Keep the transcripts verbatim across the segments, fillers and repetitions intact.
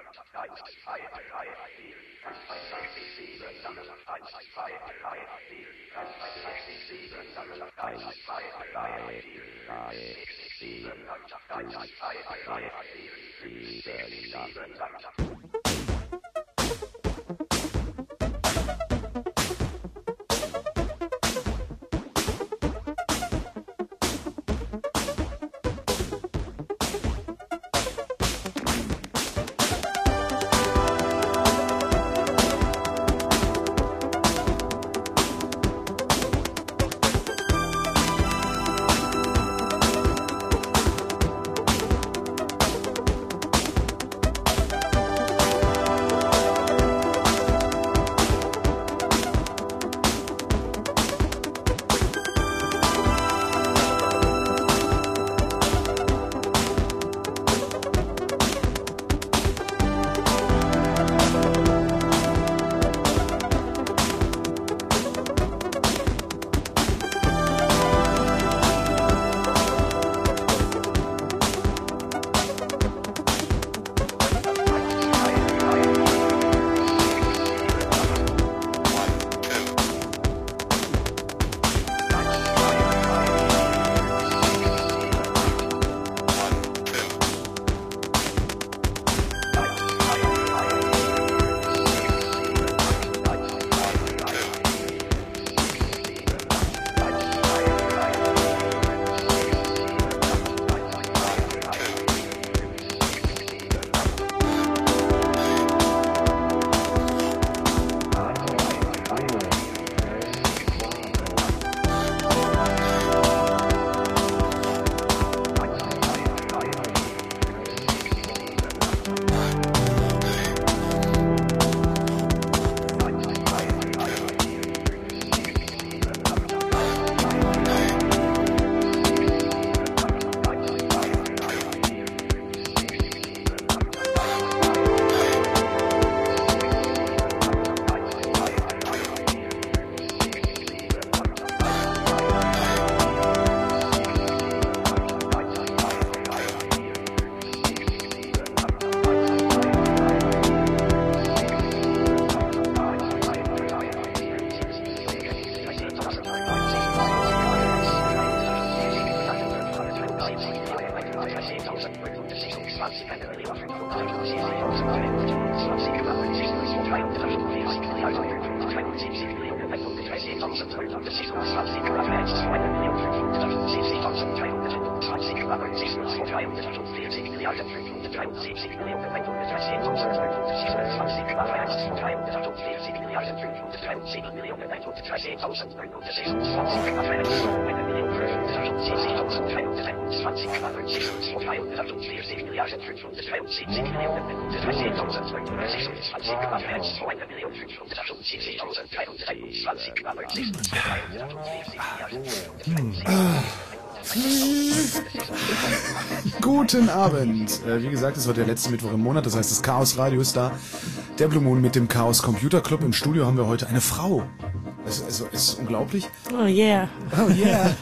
Guten Abend. Äh, wie gesagt, es wird der letzte Mittwoch im Monat, das heißt, das Chaos Radio ist da. Der Blue Moon mit dem Chaos Computer Club. Im Studio haben wir heute eine Frau. Es, es, es ist unglaublich. Oh yeah. Oh yeah.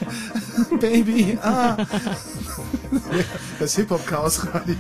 Baby. Ah. Das Hip-Hop-Chaos-Radio.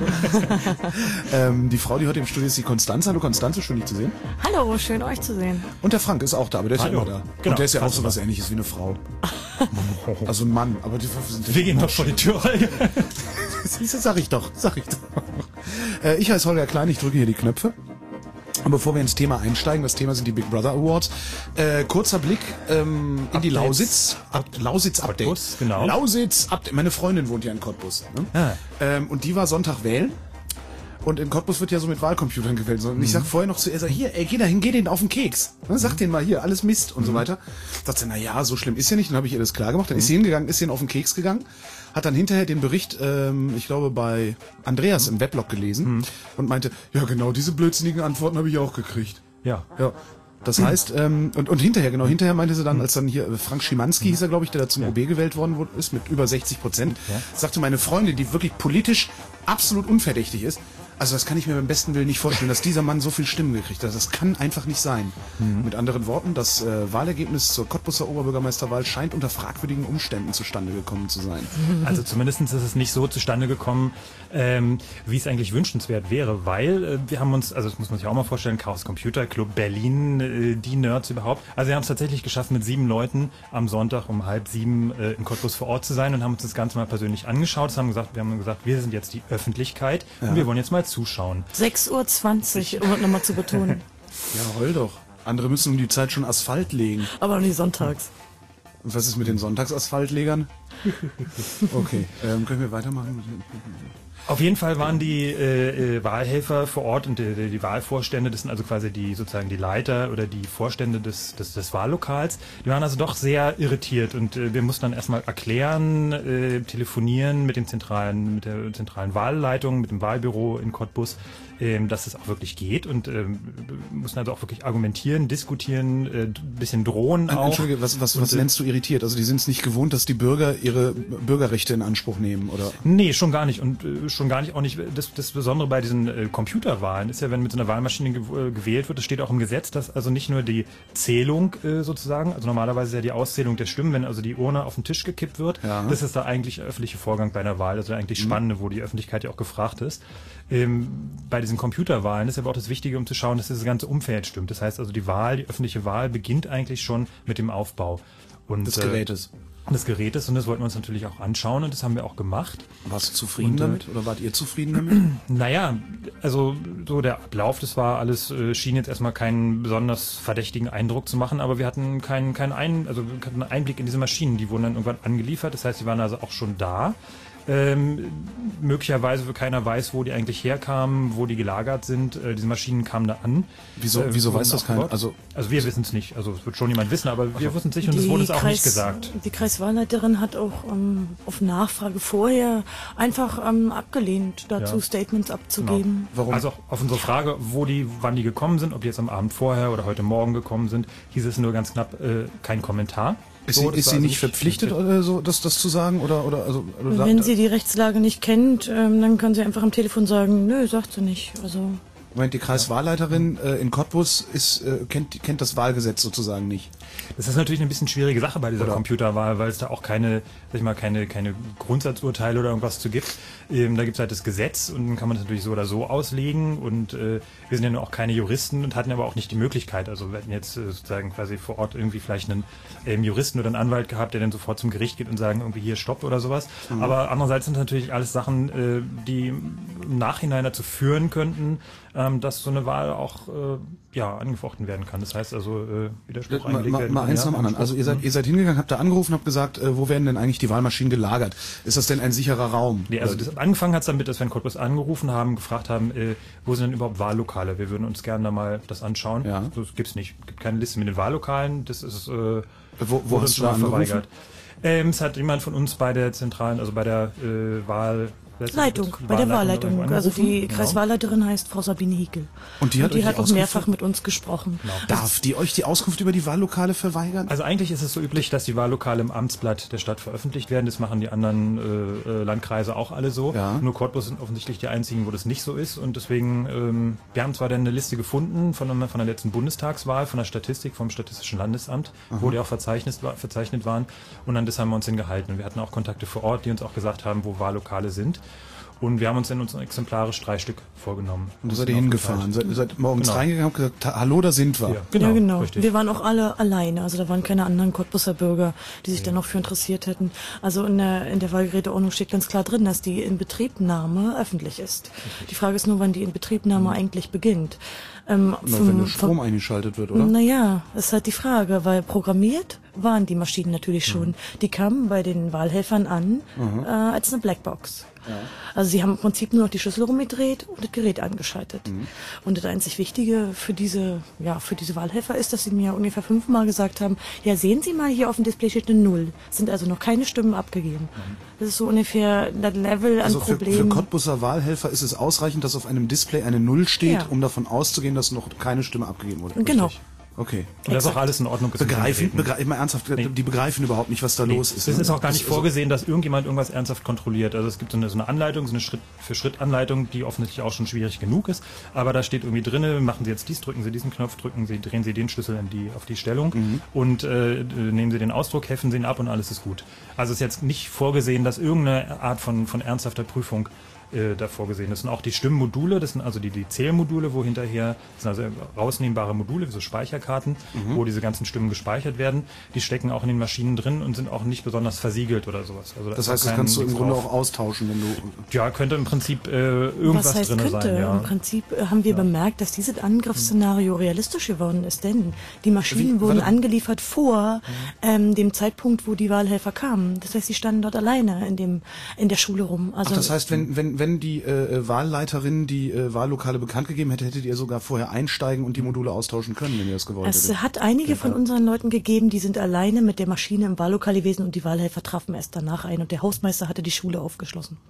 ähm, die Frau, die heute im Studio ist, die Konstanze. Hallo Konstanze, schön dich zu sehen. Hallo, schön euch zu sehen. Und der Frank ist auch da, aber der ist Hallo. ja immer da. Genau. Und der ist ja auch so was Ähnliches wie eine Frau. Also ein Mann, aber die sind Wir gehen doch vor die Tür. Siehst du, sag ich doch, sag ich doch. Äh, ich heiße Holger Klein, ich drücke hier die Knöpfe. Und bevor wir ins Thema einsteigen, das Thema sind die Big Brother Awards, äh, kurzer Blick ähm, in die Lausitz. Ab, Lausitz Update. Cottbus, genau. Lausitz Update. Meine Freundin wohnt ja in Cottbus. Ne? Ah. Ähm, und die war Sonntag wählen. Und in Cottbus wird ja so mit Wahlcomputern gewählt. Und ich sag vorher noch zu ihr, sag, hier, ey, geh dahin, geh denen auf den Keks. Ne, sag denen mal hier, alles Mist und mhm. so weiter. Sagt sie, na ja, so schlimm ist ja nicht. Dann habe ich ihr das klar gemacht. Dann mhm. ist sie hingegangen, ist denen auf den Keks gegangen. Hat dann hinterher den Bericht, ähm, ich glaube, bei Andreas im Weblog gelesen. Mhm. Und meinte, ja genau, diese blödsinnigen Antworten habe ich auch gekriegt. Ja. Ja. Das heißt, ähm, und, und hinterher, genau, hinterher meinte sie dann, als dann hier Frank Schimanski hieß er, glaube ich, der da zum ja. O B gewählt worden ist, mit über sechzig Prozent, ja. sagte meine Freundin, die wirklich politisch absolut unverdächtig ist, Also das kann ich mir beim besten Willen nicht vorstellen, dass dieser Mann so viel Stimmen gekriegt hat. Das kann einfach nicht sein. Mhm. Mit anderen Worten, das äh, Wahlergebnis zur Cottbuser Oberbürgermeisterwahl scheint unter fragwürdigen Umständen zustande gekommen zu sein. Also zumindest ist es nicht so zustande gekommen, ähm, wie es eigentlich wünschenswert wäre, weil äh, wir haben uns, also das muss man sich auch mal vorstellen, Chaos Computer Club Berlin, äh, die Nerds überhaupt, also wir haben es tatsächlich geschafft, mit sieben Leuten am Sonntag um halb sieben äh, in Cottbus vor Ort zu sein und haben uns das Ganze mal persönlich angeschaut. Das haben gesagt, wir haben gesagt, wir sind jetzt die Öffentlichkeit ja. und wir wollen jetzt mal zuschauen. sechs Uhr zwanzig, um es nochmal zu betonen. Ja, heul doch. Andere müssen um die Zeit schon Asphalt legen. Aber auch nicht sonntags. Und was ist mit den Sonntagsasphaltlegern? Okay, ähm, können wir weitermachen? Auf jeden Fall waren die äh, äh, Wahlhelfer vor Ort und die, die, die Wahlvorstände, das sind also quasi die sozusagen die Leiter oder die Vorstände des, des, des Wahllokals, die waren also doch sehr irritiert und äh, wir mussten dann erstmal erklären, äh, telefonieren mit dem zentralen, mit der zentralen Wahlleitung, mit dem Wahlbüro in Cottbus, ähm, dass es auch wirklich geht und ähm, mussten also auch wirklich argumentieren, diskutieren, äh, ein bisschen drohen auch. Entschuldige, was, was, was und, nennst du irritiert? Also die sind es nicht gewohnt, dass die Bürger ihre Bürgerrechte in Anspruch nehmen, oder? Nee, schon gar nicht und äh, schon gar nicht auch nicht. Das, das Besondere bei diesen äh, Computerwahlen ist ja, wenn mit so einer Wahlmaschine ge äh, gewählt wird, das steht auch im Gesetz, dass also nicht nur die Zählung äh, sozusagen, also normalerweise ist ja die Auszählung der Stimmen, wenn also die Urne auf den Tisch gekippt wird, ja. Das ist da eigentlich öffentliche Vorgang bei einer Wahl, das ist eigentlich mhm. Spannende, wo die Öffentlichkeit ja auch gefragt ist. Ähm, bei diesen Computerwahlen ist aber auch das Wichtige, um zu schauen, dass das ganze Umfeld stimmt. Das heißt also, die Wahl, die öffentliche Wahl beginnt eigentlich schon mit dem Aufbau. Und, des Gerätes. Äh, des Gerätes und das wollten wir uns natürlich auch anschauen und das haben wir auch gemacht. Warst du zufrieden und, damit oder wart ihr zufrieden damit? Naja, also so der Ablauf, das war alles, äh, schien jetzt erstmal keinen besonders verdächtigen Eindruck zu machen, aber wir hatten keinen keinen Ein, also wir hatten einen Einblick in diese Maschinen, die wurden dann irgendwann angeliefert, das heißt, die waren also auch schon da. Ähm, möglicherweise, wo keiner weiß, wo die eigentlich herkamen, wo die gelagert sind. Äh, diese Maschinen kamen da an. Wieso, äh, wieso weiß das keiner? Also, also wir wissen es nicht. Also es wird schon jemand wissen, aber wir wussten es nicht und es wurde uns auch nicht gesagt. Die Kreiswahlleiterin hat auch ähm, auf Nachfrage vorher einfach ähm, abgelehnt, dazu ja. Statements abzugeben. Genau. Warum? Also auch auf unsere Frage, wo die, wann die gekommen sind, ob die jetzt am Abend vorher oder heute Morgen gekommen sind, hieß es nur ganz knapp, äh, kein Kommentar. Ist sie, so, ist sie also nicht verpflichtet, oder so, das, das zu sagen? Oder, oder, also, oder Wenn sie die Rechtslage nicht kennt, ähm, dann kann sie einfach am Telefon sagen, nö, sagt sie nicht. Also Moment, die Kreiswahlleiterin äh, in Cottbus ist, äh, kennt, kennt das Wahlgesetz sozusagen nicht. Das ist natürlich eine bisschen schwierige Sache bei dieser oder? Computerwahl, weil es da auch keine, sag ich mal, keine, keine Grundsatzurteile oder irgendwas zu gibt. Ähm, da gibt es halt das Gesetz und dann kann man das natürlich so oder so auslegen und äh, wir sind ja nur auch keine Juristen und hatten aber auch nicht die Möglichkeit. Also wir hätten jetzt äh, sozusagen quasi vor Ort irgendwie vielleicht einen ähm, Juristen oder einen Anwalt gehabt, der dann sofort zum Gericht geht und sagen, irgendwie hier Stopp oder sowas. Mhm. Aber andererseits sind natürlich alles Sachen, äh, die im Nachhinein dazu führen könnten, ähm, dass so eine Wahl auch äh, ja, angefochten werden kann. Das heißt also äh, Widerspruch mal, eingelegt mal, werden. Mal eins nach dem anderen. Also ihr seid, ihr seid hingegangen, habt da angerufen, habt gesagt, äh, wo werden denn eigentlich die Wahlmaschinen gelagert? Ist das denn ein sicherer Raum? Nee, also das, angefangen hat es damit, dass wir in Cottbus angerufen haben, gefragt haben, äh, wo sind denn überhaupt Wahllokale? Wir würden uns gerne da mal das anschauen. Ja. Das gibt's nicht. Es gibt keine Liste mit den Wahllokalen. Das ist äh, wo, wo hast du da verweigert? Ähm, es hat jemand von uns bei der zentralen, also bei der äh, Wahl Leitung, bei der Wahlleitung. Also die genau. Kreiswahlleiterin heißt Frau Sabine Hickel. Und die hat, und die euch hat auch mehrfach mit uns gesprochen. Genau. Darf die euch die Auskunft über die Wahllokale verweigern? Also eigentlich ist es so üblich, dass die Wahllokale im Amtsblatt der Stadt veröffentlicht werden. Das machen die anderen äh, Landkreise auch alle so. Ja. Nur Cottbus sind offensichtlich die einzigen, wo das nicht so ist. Und deswegen, ähm, wir haben zwar dann eine Liste gefunden von, von der letzten Bundestagswahl, von der Statistik, vom Statistischen Landesamt, Aha. wo die auch verzeichnet, verzeichnet waren. Und an das haben wir uns hingehalten. Und wir hatten auch Kontakte vor Ort, die uns auch gesagt haben, wo Wahllokale sind. Und wir haben uns in uns exemplarisch drei Stück vorgenommen. Und seid ihr hingefahren? Seid, seid morgens genau. reingegangen und gesagt, hallo, da sind wir. Ja, genau. Ja, genau. Wir waren auch alle alleine. Also da waren keine anderen Cottbuser Bürger, die sich ja. da noch für interessiert hätten. Also in der, in der Wahlgeräteordnung steht ganz klar drin, dass die Inbetriebnahme öffentlich ist. Richtig. Die Frage ist nur, wann die Inbetriebnahme mhm. eigentlich beginnt. Ähm, Na, vom, wenn der Strom vom, eingeschaltet wird, oder? Naja, das ist halt die Frage, weil programmiert waren die Maschinen natürlich schon. Mhm. Die kamen bei den Wahlhelfern an mhm. äh, als eine Blackbox. Ja. Also sie haben im Prinzip nur noch die Schlüssel rumgedreht und das Gerät angeschaltet. Mhm. Und das einzig Wichtige für diese, ja, für diese Wahlhelfer ist, dass sie mir ungefähr fünfmal gesagt haben, ja, sehen Sie mal, hier auf dem Display steht eine Null. Sind also noch keine Stimmen abgegeben. Mhm. Das ist so ungefähr das Level an also Problemen. Für, für Cottbuser Wahlhelfer ist es ausreichend, dass auf einem Display eine Null steht, ja. um davon auszugehen, dass noch keine Stimme abgegeben wurde. Genau. Richtig? Okay. Und das ist auch alles in Ordnung. Begreifen, begre immer ernsthaft, nee. die begreifen überhaupt nicht, was da nee. los ist. Es ne? ist auch gar nicht das vorgesehen, dass irgendjemand irgendwas ernsthaft kontrolliert. Also es gibt so eine, so eine Anleitung, so eine Schritt-für-Schritt-Anleitung, die offensichtlich auch schon schwierig genug ist. Aber da steht irgendwie drinne, machen Sie jetzt dies, drücken Sie diesen Knopf, drücken Sie, drehen Sie den Schlüssel in die, auf die Stellung mhm. und äh, nehmen Sie den Ausdruck, heften Sie ihn ab und alles ist gut. Also es ist jetzt nicht vorgesehen, dass irgendeine Art von, von ernsthafter Prüfung äh, da vorgesehen ist. Und auch die Stimmmodule, das sind also die, die Zählmodule, wo hinterher, das sind also rausnehmbare Module, wie so Speicherkarten, mhm. wo diese ganzen Stimmen gespeichert werden, die stecken auch in den Maschinen drin und sind auch nicht besonders versiegelt oder sowas. Also da das heißt, das kannst du im Grunde auch austauschen, wenn du... Ja, könnte im Prinzip äh, irgendwas Was heißt, drin könnte? sein. Ja. Im Prinzip haben wir ja. bemerkt, dass dieses Angriffsszenario realistisch geworden ist, denn die Maschinen Wie, wurden angeliefert vor ähm, dem Zeitpunkt, wo die Wahlhelfer kamen. Das heißt, sie standen dort alleine in dem in der Schule rum. Also Ach, das heißt, wenn wenn wenn die äh, Wahlleiterin die äh, Wahllokale bekannt gegeben hätte, hättet ihr sogar vorher einsteigen und die Module austauschen können, wenn ihr das gewollt hättet. Es hat einige von unseren Leuten gegeben, die sind alleine mit der Maschine im Wahllokal gewesen und die Wahlhelfer trafen erst danach ein und der Hausmeister hatte die Schule aufgeschlossen.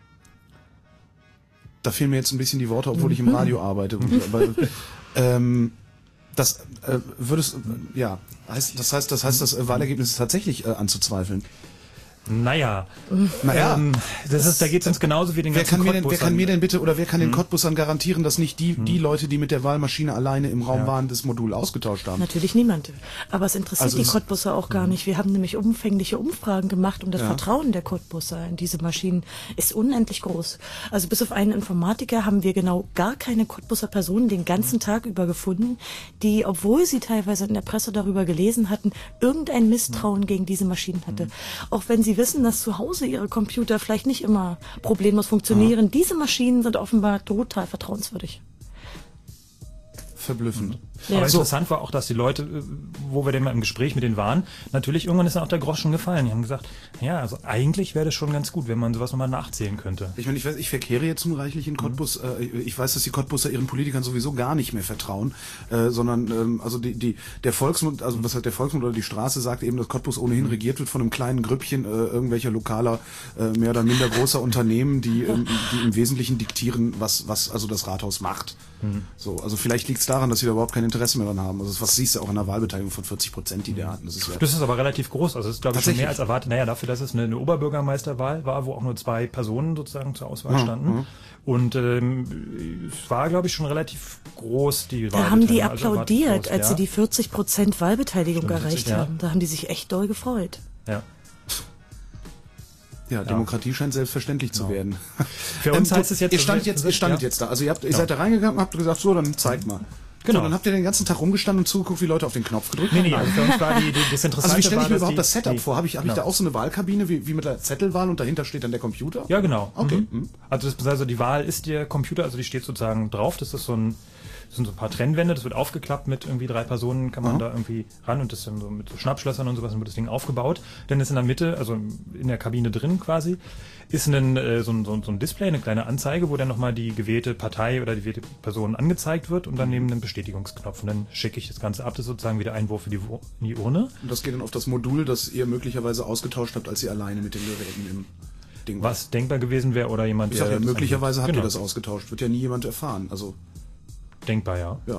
Da fehlen mir jetzt ein bisschen die Worte, obwohl ich im Radio arbeite. Aber, ähm, das äh, würdest ja heißt das heißt das heißt das äh, Wahlergebnis ist tatsächlich äh, anzuzweifeln. Naja, naja ähm, das ist, da geht es uns genauso wie den wer ganzen kann mir denn, Wer kann mir denn bitte, oder wer kann den hm. Cottbussern garantieren, dass nicht die, hm. die Leute, die mit der Wahlmaschine alleine im Raum ja. waren, das Modul ausgetauscht haben? Natürlich niemand. Aber es interessiert also die Cottbusser auch gar nicht. Wir haben nämlich umfängliche Umfragen gemacht und das ja. Vertrauen der Cottbusser in diese Maschinen ist unendlich groß. Also bis auf einen Informatiker haben wir genau gar keine Cottbusser Personen den ganzen Tag über gefunden, die, obwohl sie teilweise in der Presse darüber gelesen hatten, irgendein Misstrauen hm. gegen diese Maschinen hatte. Hm. Auch wenn sie wissen, dass zu Hause ihre Computer vielleicht nicht immer problemlos funktionieren. Ja. Diese Maschinen sind offenbar total vertrauenswürdig. Verblüffend. Ja. Aber interessant war auch, dass die Leute, wo wir denn mal im Gespräch mit denen waren, natürlich irgendwann ist dann auch der Groschen gefallen. Die haben gesagt, ja, also eigentlich wäre das schon ganz gut, wenn man sowas nochmal nachzählen könnte. Ich meine, ich weiß, ich verkehre jetzt nun reichlich in Cottbus. Mhm. Ich weiß, dass die Cottbusser ihren Politikern sowieso gar nicht mehr vertrauen, äh, sondern ähm, also die, die der Volksmund, also was heißt der Volksmund oder die Straße sagt eben, dass Cottbus ohnehin regiert wird von einem kleinen Grüppchen äh, irgendwelcher lokaler, äh, mehr oder minder großer Unternehmen, die, ähm, die im Wesentlichen diktieren, was was also das Rathaus macht. Mhm. So, also vielleicht liegt es daran, dass sie da überhaupt kein Interesse mehr dran haben. Also was siehst du auch in der Wahlbeteiligung von vierzig Prozent, die der hatten. Das ist, ja das ist aber relativ groß. Also das ist, glaube ich, schon mehr als erwartet. Naja, dafür, dass es eine, eine Oberbürgermeisterwahl war, wo auch nur zwei Personen sozusagen zur Auswahl standen. Mhm. Und ähm, es war, glaube ich, schon relativ groß, die Wahlbeteiligung. Da haben die applaudiert, also groß, als ja. sie die vierzig Prozent Wahlbeteiligung Stimmt, erreicht ja. haben. Da haben die sich echt doll gefreut. Ja. Ja, ja, Demokratie scheint selbstverständlich genau. zu werden. Für uns ähm, heißt es jetzt... Ihr standet jetzt, ihr standet ja. jetzt da. Also ihr, habt, ihr ja. seid da reingegangen und habt gesagt, so, dann zeigt mal. Genau. So, dann habt ihr den ganzen Tag rumgestanden und zugeguckt, wie Leute auf den Knopf gedrückt nee, haben. Nee, also für uns war die, die, das Interessante Also wie stelle ich mir war, überhaupt die, das Setup nee, vor? Habe ich, hab genau. ich da auch so eine Wahlkabine, wie, wie mit der Zettelwahl und dahinter steht dann der Computer? Ja, genau. Okay. Mhm. Also, das, also die Wahl ist der Computer, also die steht sozusagen drauf. Das ist so ein... Das sind so ein paar Trennwände, das wird aufgeklappt mit irgendwie drei Personen, kann man Aha. da irgendwie ran und das ist dann so mit so Schnappschlössern und sowas, dann wird das Ding aufgebaut. Dann ist in der Mitte, also in der Kabine drin quasi, ist ein, äh, so, ein, so ein Display, eine kleine Anzeige, wo dann nochmal die gewählte Partei oder die gewählte Person angezeigt wird und daneben einen Bestätigungsknopf. Und dann schicke ich das Ganze ab, das ist sozusagen wieder Einwurf für die, in die Urne. Und das geht dann auf das Modul, das ihr möglicherweise ausgetauscht habt, als ihr alleine mit den Geräten im Ding wart. Was denkbar gewesen wäre oder jemand... Ich sag ja, möglicherweise habt genau. ihr das ausgetauscht, wird ja nie jemand erfahren, also... Denkbar, ja. Ja.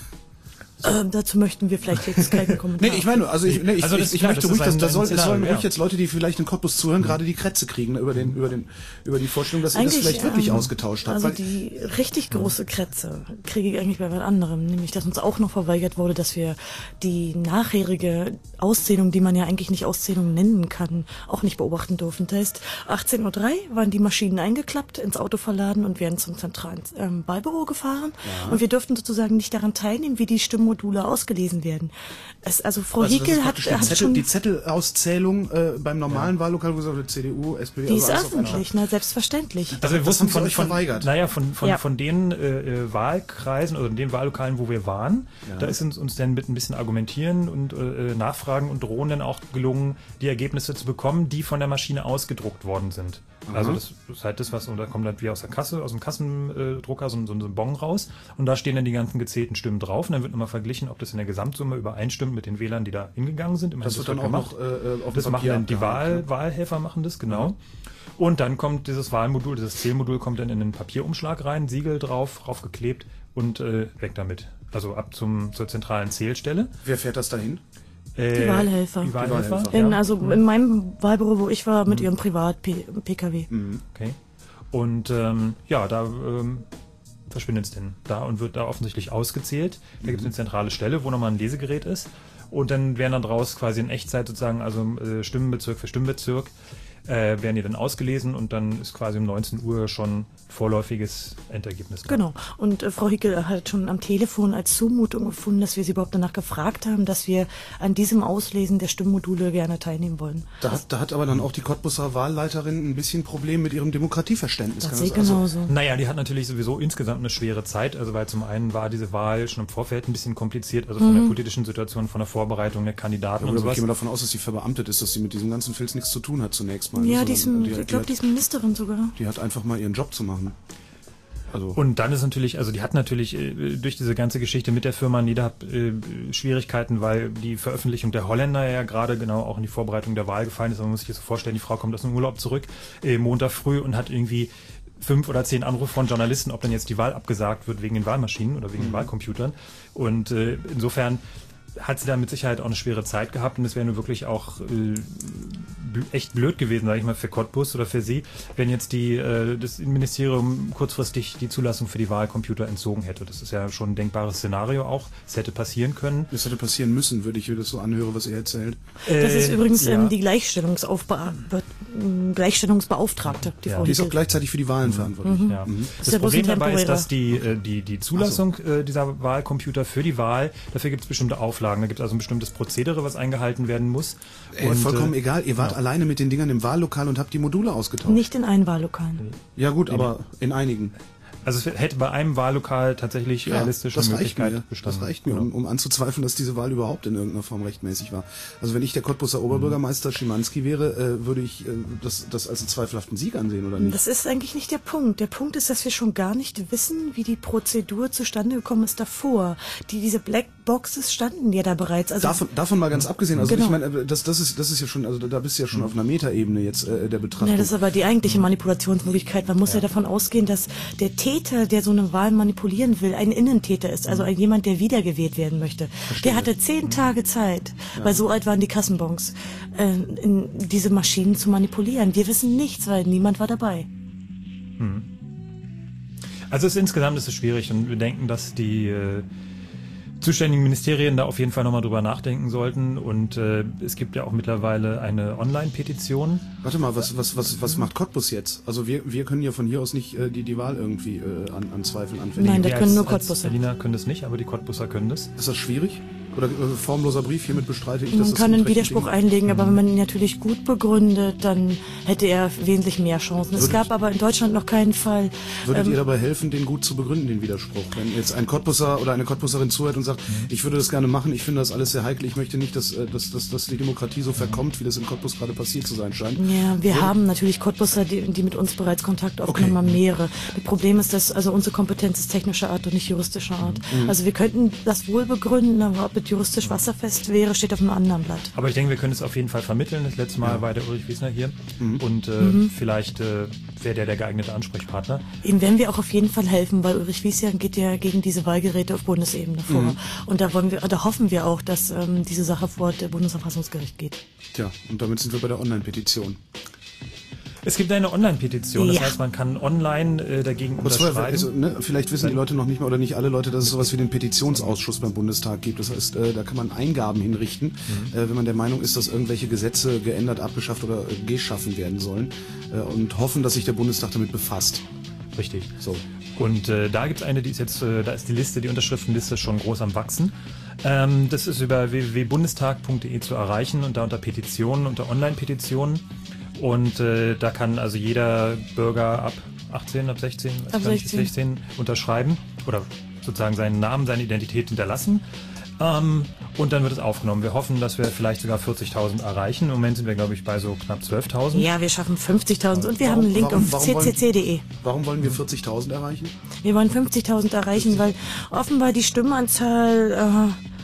So. Ähm, dazu möchten wir vielleicht jetzt keinen Kommentar. Nee, ich meine, also ich, nee, ich, also ich, ich klar, möchte das ruhig, dass da soll, es sollen ja. ruhig jetzt Leute, die vielleicht in Cottbus zuhören, mhm. gerade die Krätze kriegen über den, über den, über die Vorstellung, dass ihr das vielleicht wirklich ähm, ausgetauscht habt. Also weil die richtig große Krätze kriege ich eigentlich bei was anderem, nämlich dass uns auch noch verweigert wurde, dass wir die nachherige Auszählung, die man ja eigentlich nicht Auszählung nennen kann, auch nicht beobachten durften. Das heißt, achtzehn Uhr drei waren die Maschinen eingeklappt, ins Auto verladen und werden zum zentralen ähm, Wahlbüro gefahren. Ja. Und wir durften sozusagen nicht daran teilnehmen, wie die Stimmmodule ausgelesen werden. Es, also Frau also Hickel hat, die, hat Zettel, schon... Die Zettelauszählung äh, beim normalen ja. Wahllokal, wo gesagt C D U, S P D... Die ist öffentlich, na selbstverständlich. Also wir wussten von, euch von, verweigert. Naja, von, von, ja. von den äh, Wahlkreisen oder den Wahllokalen, wo wir waren, ja. da ist uns, uns dann mit ein bisschen Argumentieren und äh, Nachfragen und Drohen dann auch gelungen, die Ergebnisse zu bekommen, die von der Maschine ausgedruckt worden sind. Aha. Also das ist halt das, was, und da kommt dann wie aus der Kasse, aus dem Kassendrucker so, so ein Bon raus und da stehen dann die ganzen gezählten Stimmen drauf und dann wird nochmal verglichen, ob das in der Gesamtsumme übereinstimmt mit den Wählern, die da hingegangen sind. Immerhin das wird dann auch gemacht. noch äh, auf das machen dann die Wahl, ne? Wahlhelfer machen das, genau. Mhm. Und dann kommt dieses Wahlmodul, dieses Zählmodul kommt dann in einen Papierumschlag rein, Siegel drauf, draufgeklebt und äh, weg damit. also ab zum zur zentralen Zählstelle. Wer fährt das dahin? Äh, Die Wahlhelfer. Die Wahlhelfer. Die Wahlhelfer. In, ja. also in meinem Wahlbüro, wo ich war, mit ihrem Privat-P K W. Okay. Und ähm, ja, da ähm, verschwindet es denn da und wird da offensichtlich ausgezählt. Da gibt es eine zentrale Stelle, wo nochmal ein Lesegerät ist. Und dann werden dann draus quasi in Echtzeit sozusagen, also äh, Stimmenbezirk für Stimmbezirk, äh, werden die dann ausgelesen und dann ist quasi um neunzehn Uhr schon vorläufiges Endergebnis da. Genau. Und äh, Frau Hickel hat schon am Telefon als Zumutung gefunden, dass wir sie überhaupt danach gefragt haben, dass wir an diesem Auslesen der Stimmmodule gerne teilnehmen wollen. Da hat, da hat aber dann auch die Cottbuser Wahlleiterin ein bisschen Problem mit ihrem Demokratieverständnis. Das kann sehe ich also- genauso. Naja, die hat natürlich sowieso insgesamt eine schwere Zeit, also weil zum einen war diese Wahl schon im Vorfeld ein bisschen kompliziert, also von der politischen Situation, von der Vorbereitung der Kandidaten Ja, und gut, aber ich sowas. gehe mal davon aus, dass sie verbeamtet ist, dass sie mit diesem ganzen Filz nichts zu tun hat zunächst mal. Ja, sondern die ist, die, ich die, glaube, hat, die ist Ministerin sogar. die hat einfach mal ihren Job zu machen. Also Und dann ist natürlich, also die hat natürlich äh, durch diese ganze Geschichte mit der Firma Nidab äh, Schwierigkeiten, weil die Veröffentlichung der Holländer ja gerade genau auch in die Vorbereitung der Wahl gefallen ist. Man muss sich das so vorstellen, die Frau kommt aus dem Urlaub zurück, äh, Montag früh und hat irgendwie fünf oder zehn Anrufe von Journalisten, ob dann jetzt die Wahl abgesagt wird wegen den Wahlmaschinen oder wegen den Wahlcomputern. Und äh, insofern hat sie da mit Sicherheit auch eine schwere Zeit gehabt und es wäre nur wirklich auch äh, bl- echt blöd gewesen, sage ich mal, für Cottbus oder für sie, wenn jetzt die äh, das Ministerium kurzfristig die Zulassung für die Wahlcomputer entzogen hätte. Das ist ja schon ein denkbares Szenario auch. Es hätte passieren können. das hätte passieren müssen, würde ich mir das so anhöre, was ihr erzählt. Das ist Äh, übrigens ja. ähm, die Gleichstellungsaufbe Be ähm, Gleichstellungsbeauftragte, die Ja. Frau Die ist auch Hickel. gleichzeitig für die Wahlen verantwortlich. Ja. Ist Das ja bloß Problem ein dabei ist, temporärer. dass die, äh, die, die Zulassung äh, dieser Wahlcomputer für die Wahl, dafür gibt es bestimmte Auflagen. Da gibt es also ein bestimmtes Prozedere, was eingehalten werden muss. Ey, Und, vollkommen äh, egal, ihr wart alleine mit den Dingern im Wahllokal und habt die Module ausgetauscht. Nicht in allen Wahllokalen. Ja gut, aber in einigen. Also es hätte bei einem Wahllokal tatsächlich Ja, realistisch das eine reicht Möglichkeit mir. bestanden. Das reicht mir, um, um anzuzweifeln, dass diese Wahl überhaupt in irgendeiner Form rechtmäßig war. Also wenn ich der Cottbuser Oberbürgermeister Schimanski wäre, äh, würde ich äh, das, das als einen zweifelhaften Sieg ansehen, oder nicht? Das ist eigentlich nicht der Punkt. Der Punkt ist, dass wir schon gar nicht wissen, wie die Prozedur zustande gekommen ist davor. Die, diese Blackboxes standen ja da bereits. Also Davon, davon mal ganz abgesehen, also Genau. ich meine, äh, das, das ist, das ist ja schon, also da bist du ja schon auf einer Metaebene jetzt äh, der Betrachtung. Ja, das ist aber die eigentliche Manipulationsmöglichkeit. Man muss ja. davon ausgehen, dass der Täter, der so eine Wahl manipulieren will, ein Innentäter ist, also ein jemand, der wiedergewählt werden möchte. Der hatte zehn Tage Zeit, weil so alt waren die Kassenbons, äh, in diese Maschinen zu manipulieren. Wir wissen nichts, weil niemand war dabei. Also es, insgesamt ist es schwierig und wir denken, dass die äh, zuständigen Ministerien da auf jeden Fall nochmal drüber nachdenken sollten und äh, es gibt ja auch mittlerweile eine Online-Petition. Warte mal, was, was, was, was macht Cottbus jetzt? Also wir, wir können ja von hier aus nicht äh, die, die Wahl irgendwie äh, an, an Zweifeln anwenden. Nein, das Wir können als- nur als Cottbuser. Berliner können das nicht, aber die Cottbuser können das. Ist das schwierig? Oder äh, formloser Brief, hiermit bestreite ich, dass Man das kann einen mit rechten Widerspruch Dingen- einlegen, aber wenn man ihn natürlich gut begründet, dann hätte er wesentlich mehr Chancen. Es Würdet- gab aber in Deutschland noch keinen Fall. Würdet ähm, ihr dabei helfen, den gut zu begründen, den Widerspruch? Wenn jetzt ein Cottbuser oder eine Cottbuserin zuhört und sagt, ich würde das gerne machen, ich finde das alles sehr heikel, ich möchte nicht, dass, äh, dass, dass, dass die Demokratie so verkommt, wie das in Cottbus gerade passiert zu sein scheint. Ja, wir haben natürlich Cottbusser, die, die mit uns bereits Kontakt aufgenommen Okay. haben, mehrere. Das Problem ist, dass also unsere Kompetenz ist technischer Art und nicht juristischer Art. Mhm. Also wir könnten das wohl begründen, aber ob es juristisch wasserfest wäre, steht auf einem anderen Blatt. Aber ich denke, wir können es auf jeden Fall vermitteln. Das letzte Mal war der Ulrich Wiesner hier und äh, Mhm. vielleicht äh, wäre der der geeignete Ansprechpartner. Ihm werden wir auch auf jeden Fall helfen, weil Ulrich Wiesjan geht ja gegen diese Wahlgeräte auf Bundesebene vor. Mhm. Und da wollen wir, da hoffen wir auch, dass ähm, diese Sache vor der Bundesverfassungsgericht geht. Tja, und damit sind wir bei der Online-Petition. Es gibt eine Online-Petition, das Ja. heißt, man kann online äh, dagegen Aber zwar, unterschreiben. also, ne, vielleicht wissen die Leute noch nicht mal oder nicht alle Leute, dass es sowas wie den Petitionsausschuss beim Bundestag gibt. Das heißt, äh, da kann man Eingaben hinrichten, äh, wenn man der Meinung ist, dass irgendwelche Gesetze geändert, abgeschafft oder äh, geschaffen werden sollen äh, und hoffen, dass sich der Bundestag damit befasst. Richtig. So. Und äh, da gibt es eine, die ist jetzt, äh, da ist die Liste, die Unterschriftenliste schon groß am Wachsen. Ähm, das ist über w w w punkt bundestag punkt de zu erreichen und da unter Petitionen, unter Online-Petitionen. Und äh, da kann also jeder Bürger ab achtzehn, ab sechzehn, weiß Ab gar nicht, bis sechzehn. sechzehn unterschreiben oder sozusagen seinen Namen, seine Identität hinterlassen. Ähm, und dann wird es aufgenommen. Wir hoffen, dass wir vielleicht sogar vierzigtausend erreichen. Im Moment sind wir, glaube ich, bei so knapp zwölftausend. Ja, wir schaffen fünfzigtausend und wir Warum- haben einen Link warum- auf warum c wollen- c c punkt de. Warum wollen wir vierzigtausend erreichen? Wir wollen fünfzigtausend erreichen, weil offenbar die Stimmenanzahl äh,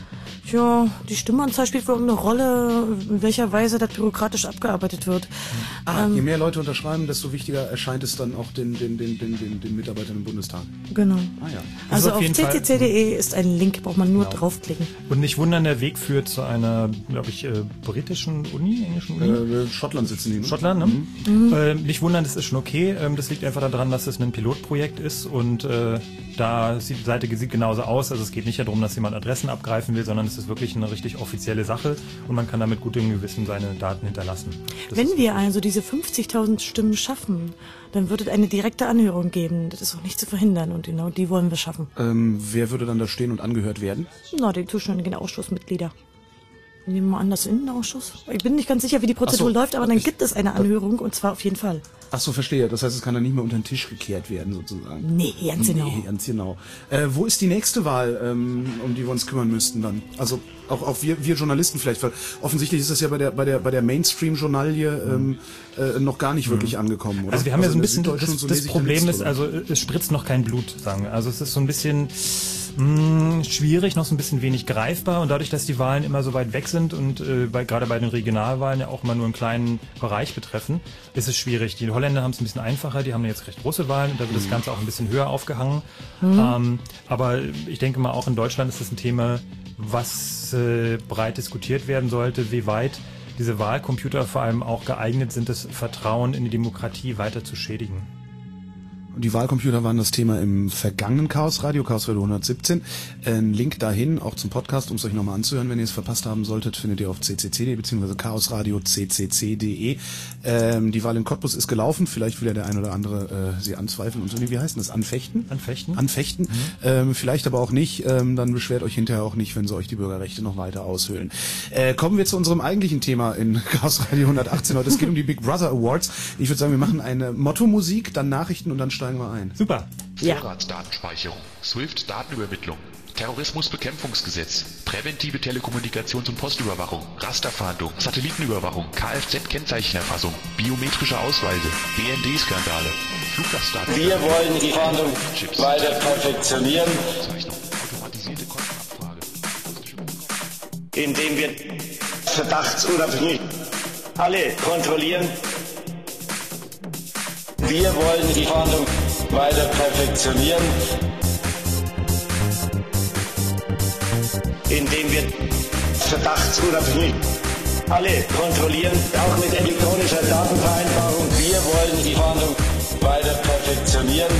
Ja, die Stimmenanzahl spielt wohl eine Rolle, in welcher Weise das bürokratisch abgearbeitet wird. Ah, ähm, je mehr Leute unterschreiben, desto wichtiger erscheint es dann auch den, den, den, den, den, den Mitarbeitern im Bundestag. Genau. Ah ja. Also auf auf jeden c c c punkt d e ist ein Link, braucht man nur Genau. draufklicken. Und nicht wundern, der Weg führt zu einer, glaube ich, äh, britischen Uni, englischen Uni. Äh, Schottland sitzen die. Ne? Schottland, ne? Mhm. Äh, nicht wundern, das ist schon okay. Ähm, das liegt einfach daran, dass es ein Pilotprojekt ist und äh, da sieht die Seite sieht genauso aus. Also es geht nicht darum, dass jemand Adressen abgreifen will, sondern es ist wirklich eine richtig offizielle Sache und man kann damit gutem Gewissen seine Daten hinterlassen. Das Wenn wir also diese fünfzigtausend Stimmen schaffen, dann wird es eine direkte Anhörung geben. Das ist auch nicht zu verhindern und genau die wollen wir schaffen. Ähm, wer würde dann da stehen und angehört werden? Na, die zuständigen Ausschussmitglieder. Nehmen wir mal an, das Innenausschuss. Ich bin nicht ganz sicher, wie die Prozedur Ach so. läuft, aber dann gibt es eine Anhörung und zwar auf jeden Fall. Ach so, verstehe. Das heißt, es kann dann nicht mehr unter den Tisch gekehrt werden, sozusagen. Nee, ganz genau. Nee, ganz genau. Äh, wo ist die nächste Wahl, ähm, um die wir uns kümmern müssten dann? Also auch, auch wir, wir Journalisten vielleicht, weil offensichtlich ist das ja bei der bei der bei der Mainstream-Journalie ähm, äh, noch gar nicht wirklich angekommen, oder? Also wir haben ja so ein in der bisschen, Süddeutschen das, so das lese ich Problem nichts ist, drüber. also es spritzt noch kein Blut, sagen wir. Also es ist so ein bisschen mh, schwierig, noch so ein bisschen wenig greifbar und dadurch, dass die Wahlen immer so weit weg sind und äh, bei, gerade bei den Regionalwahlen ja auch immer nur einen kleinen Bereich betreffen, ist es schwierig. Die Holländer haben es ein bisschen einfacher, die haben jetzt recht große Wahlen und da wird das Ganze auch ein bisschen höher aufgehangen. Mhm. Ähm, aber ich denke mal, auch in Deutschland ist das ein Thema, was äh, breit diskutiert werden sollte, wie weit diese Wahlcomputer vor allem auch geeignet sind, das Vertrauen in die Demokratie weiter zu schädigen. Die Wahlcomputer waren das Thema im vergangenen Chaos Radio, Chaos Radio hundertsiebzehn. Ein Link dahin, auch zum Podcast, um es euch nochmal anzuhören, wenn ihr es verpasst haben solltet, findet ihr auf c c c punkt d e bzw. chaosradio c c c punkt d e. Ähm, die Wahl in Cottbus ist gelaufen, vielleicht will ja der ein oder andere äh, sie anzweifeln und so. Wie heißt das? Anfechten? Anfechten? Anfechten. Mhm. Ähm, vielleicht aber auch nicht. Ähm, dann beschwert euch hinterher auch nicht, wenn sie euch die Bürgerrechte noch weiter aushöhlen. Äh, kommen wir zu unserem eigentlichen Thema in Chaos Radio hundertachtzehn heute. Es geht um die Big Brother Awards. Ich würde sagen, wir machen eine Motto-Musik, dann Nachrichten und dann steigen wir ein. Super. Ja. Vorratsdatenspeicherung, SWIFT-Datenübermittlung, Terrorismusbekämpfungsgesetz, präventive Telekommunikations- und Postüberwachung, Rasterfahndung, Satellitenüberwachung, Kfz-Kennzeichenerfassung, biometrische Ausweise, B N D-Skandale, Fluggastdaten. Wir wollen die Fahndung weiter perfektionieren, automatisierte Kontenabfrage, indem wir verdachtsunabhängig alle kontrollieren. Wir wollen die Fahndung weiter perfektionieren, indem wir verdachtsunabhängig alle kontrollieren, auch mit elektronischer Datenvereinbarung. Wir wollen die Fahndung weiter perfektionieren,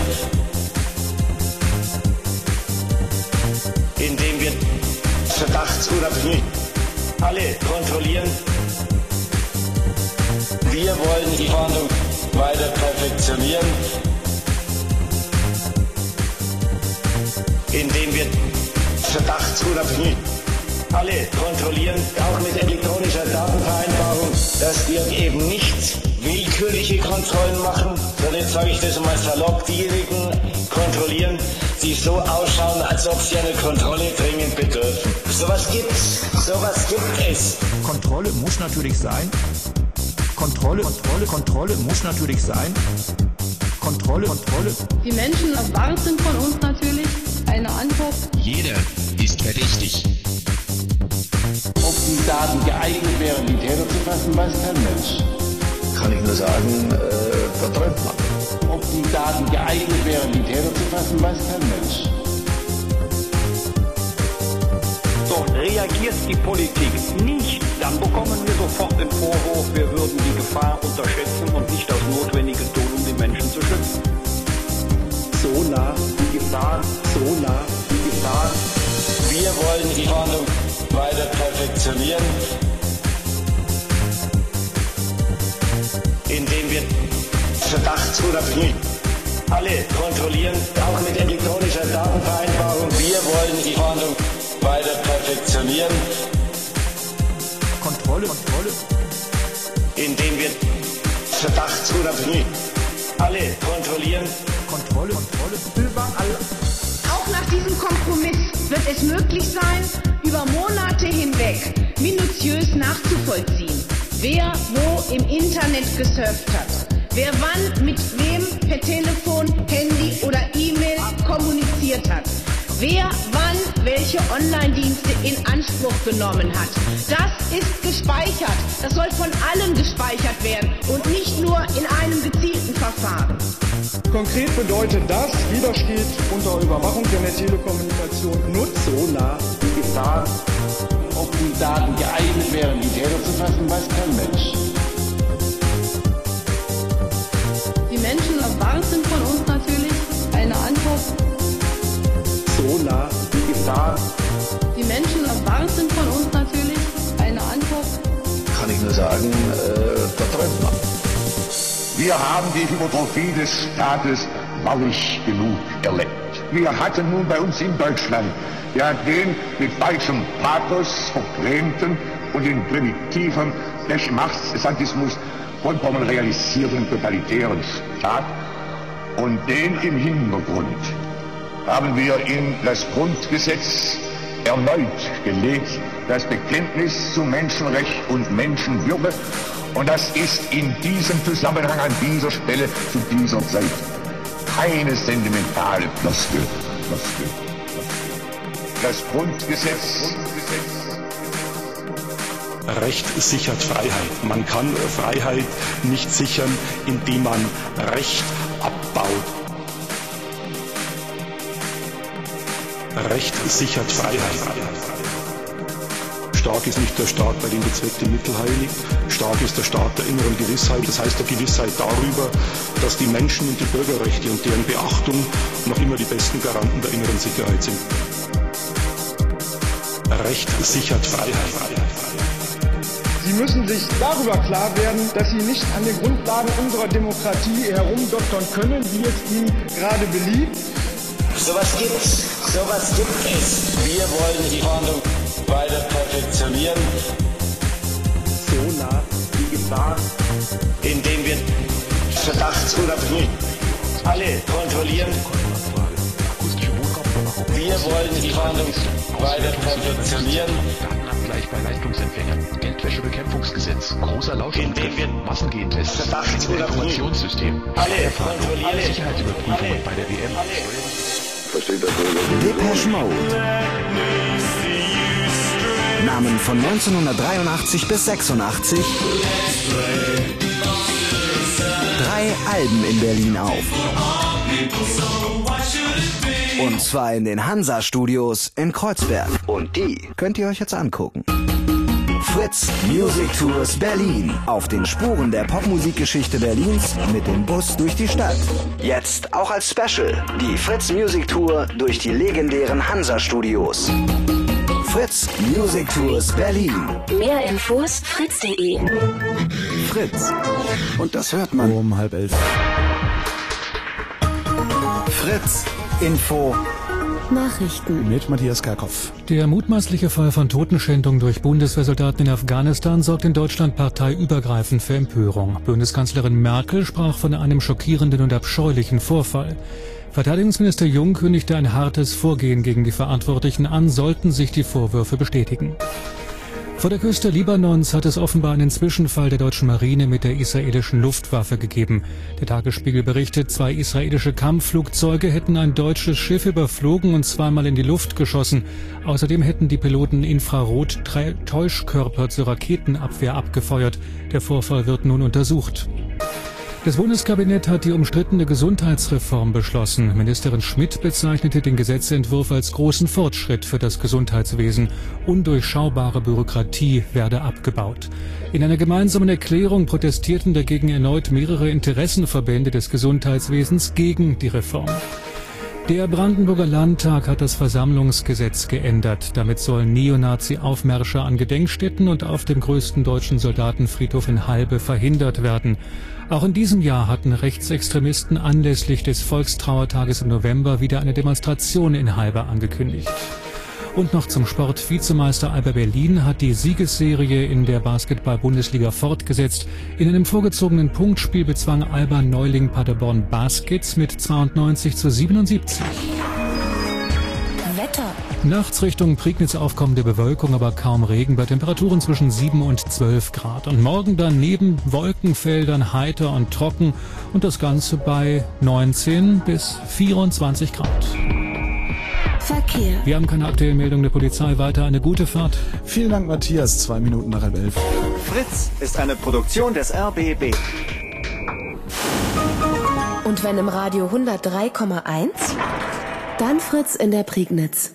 indem wir verdachtsunabhängig alle kontrollieren. Wir wollen die Fahndung weiter perfektionieren, indem wir verdachtsunabhängig alle kontrollieren, auch mit elektronischer Datenvereinbarung, dass wir eben nicht willkürliche Kontrollen machen, sondern jetzt sage ich das mal salopp, diejenigen kontrollieren, die so ausschauen, als ob sie eine Kontrolle dringend bedürfen. Sowas gibt's, sowas gibt es. Kontrolle muss natürlich sein. Kontrolle, Kontrolle, Kontrolle muss natürlich sein. Kontrolle, Kontrolle. Die Menschen erwarten von uns natürlich eine Antwort. Jeder ist verdächtig. Ob die Daten geeignet wären, die Täter zu fassen, weiß kein Mensch. Kann ich nur sagen, äh, da träumt man. Ob die Daten geeignet wären, die Täter zu fassen, weiß kein Mensch. So, reagiert die Politik nicht, dann bekommen wir sofort den Vorwurf, wir würden die Gefahr unterschätzen und nicht das Notwendige tun, um die Menschen zu schützen. So nah die Gefahr, so nah die Gefahr. Wir wollen die Fahndung weiter perfektionieren, indem wir verdachtsunabhängig alle kontrollieren, auch mit elektronischer Datenvereinbarung. Wir wollen die Fahndung weiter perfektionieren, Kontrolle, Kontrolle, indem wir verdachtsunabhängig alle kontrollieren. Kontrolle, Kontrolle. Überall. Auch nach diesem Kompromiss wird es möglich sein, über Monate hinweg minutiös nachzuvollziehen, wer wo im Internet gesurft hat, wer wann mit wem per Telefon, Handy oder E-Mail kommuniziert hat. wer wann welche Online-Dienste in Anspruch genommen hat. Das ist gespeichert. Das soll von allen gespeichert werden und nicht nur in einem gezielten Verfahren. Konkret bedeutet das, jeder steht unter Überwachung, der eine Telekommunikation nutzt. So nah die Gefahr, ob die Daten geeignet wären, die Täter zu fassen, weiß kein Mensch. Die Menschen erwarten von uns natürlich eine Antwort. So nah die Gefahr. Die Menschen erwarten von uns natürlich eine Antwort. Kann ich nur sagen, äh, da träumt man. Wir haben die Hypertrophie des Staates wahrlich genug erlebt. Wir hatten nun bei uns in Deutschland ja den mit falschem Pathos verklemmten und in primitiven Geschmachtssadismus vollkommen realisierten totalitären Staat. Und den im Hintergrund haben wir in das Grundgesetz erneut gelegt, das Bekenntnis zu Menschenrecht und Menschenwürde. Und das ist in diesem Zusammenhang an dieser Stelle zu dieser Zeit keine sentimentale Floskel. Das Grundgesetz. Recht sichert Freiheit. Man kann Freiheit nicht sichern, indem man Recht abbaut. Recht sichert Freiheit. Stark ist nicht der Staat, bei dem bezweckte Mittel heiligt. Stark ist der Staat der inneren Gewissheit, das heißt der Gewissheit darüber, dass die Menschen und die Bürgerrechte und deren Beachtung noch immer die besten Garanten der inneren Sicherheit sind. Recht sichert Freiheit. Sie müssen sich darüber klar werden, dass Sie nicht an den Grundlagen unserer Demokratie herumdoktern können, wie es Ihnen gerade beliebt. Sowas gibt's, sowas gibt es. Wir wollen die Fahndung weiter perfektionieren. So nah die Gefahr, indem wir verdachtsunabhängig alle kontrollieren. Wir wollen die Fahndung weiter perfektionieren. Datenabgleich bei Leistungsempfängern, Geldwäschebekämpfungsgesetz, großer Lauschangriff, Massengentest, Informationssystem, alle kontrollieren. alle Sicherheitsüberprüfungen bei der W M. Versteht der Bürger? Depeche Mode. Namen von neunzehnhundertdreiundachtzig bis sechsundachtzig. Drei Alben in Berlin auf. Und zwar in den Hansa-Studios in Kreuzberg. Und die könnt ihr euch jetzt angucken. Fritz Music Tours Berlin. Auf den Spuren der Popmusikgeschichte Berlins mit dem Bus durch die Stadt. Jetzt auch als Special. Die Fritz Music Tour durch die legendären Hansa-Studios. Fritz Music Tours Berlin. Mehr Infos fritz punkt de. Fritz. Und das hört man um halb elf. Fritz Info. Nachrichten mit Matthias Kerkhoff. Der mutmaßliche Fall von Totenschändung durch Bundeswehrsoldaten in Afghanistan sorgt in Deutschland parteiübergreifend für Empörung. Bundeskanzlerin Merkel sprach von einem schockierenden und abscheulichen Vorfall. Verteidigungsminister Jung kündigte ein hartes Vorgehen gegen die Verantwortlichen an, sollten sich die Vorwürfe bestätigen. Vor der Küste Libanons hat es offenbar einen Zwischenfall der deutschen Marine mit der israelischen Luftwaffe gegeben. Der Tagesspiegel berichtet, zwei israelische Kampfflugzeuge hätten ein deutsches Schiff überflogen und zweimal in die Luft geschossen. Außerdem hätten die Piloten Infrarot-Täuschkörper zur Raketenabwehr abgefeuert. Der Vorfall wird nun untersucht. Das Bundeskabinett hat die umstrittene Gesundheitsreform beschlossen. Ministerin Schmidt bezeichnete den Gesetzentwurf als großen Fortschritt für das Gesundheitswesen. Undurchschaubare Bürokratie werde abgebaut. In einer gemeinsamen Erklärung protestierten dagegen erneut mehrere Interessenverbände des Gesundheitswesens gegen die Reform. Der Brandenburger Landtag hat das Versammlungsgesetz geändert. Damit sollen Neonazi-Aufmärsche an Gedenkstätten und auf dem größten deutschen Soldatenfriedhof in Halbe verhindert werden. Auch in diesem Jahr hatten Rechtsextremisten anlässlich des Volkstrauertages im November wieder eine Demonstration in Halbe angekündigt. Und noch zum Sport. Vizemeister Alba Berlin hat die Siegesserie in der Basketball-Bundesliga fortgesetzt. In einem vorgezogenen Punktspiel bezwang Alba Neuling Paderborn Baskets mit zweiundneunzig zu siebenundsiebzig. Wetter. Nachts Richtung Prignitz aufkommende Bewölkung, aber kaum Regen, bei Temperaturen zwischen sieben und zwölf Grad. Und morgen dann neben Wolkenfeldern heiter und trocken und das Ganze bei neunzehn bis vierundzwanzig Grad. Verkehr. Wir haben keine aktuellen Meldungen der Polizei. Weiter eine gute Fahrt. Vielen Dank, Matthias. Zwei Minuten nach halb elf. Fritz ist eine Produktion des R B B. Und wenn im Radio hundertdrei Komma eins, dann Fritz in der Prignitz.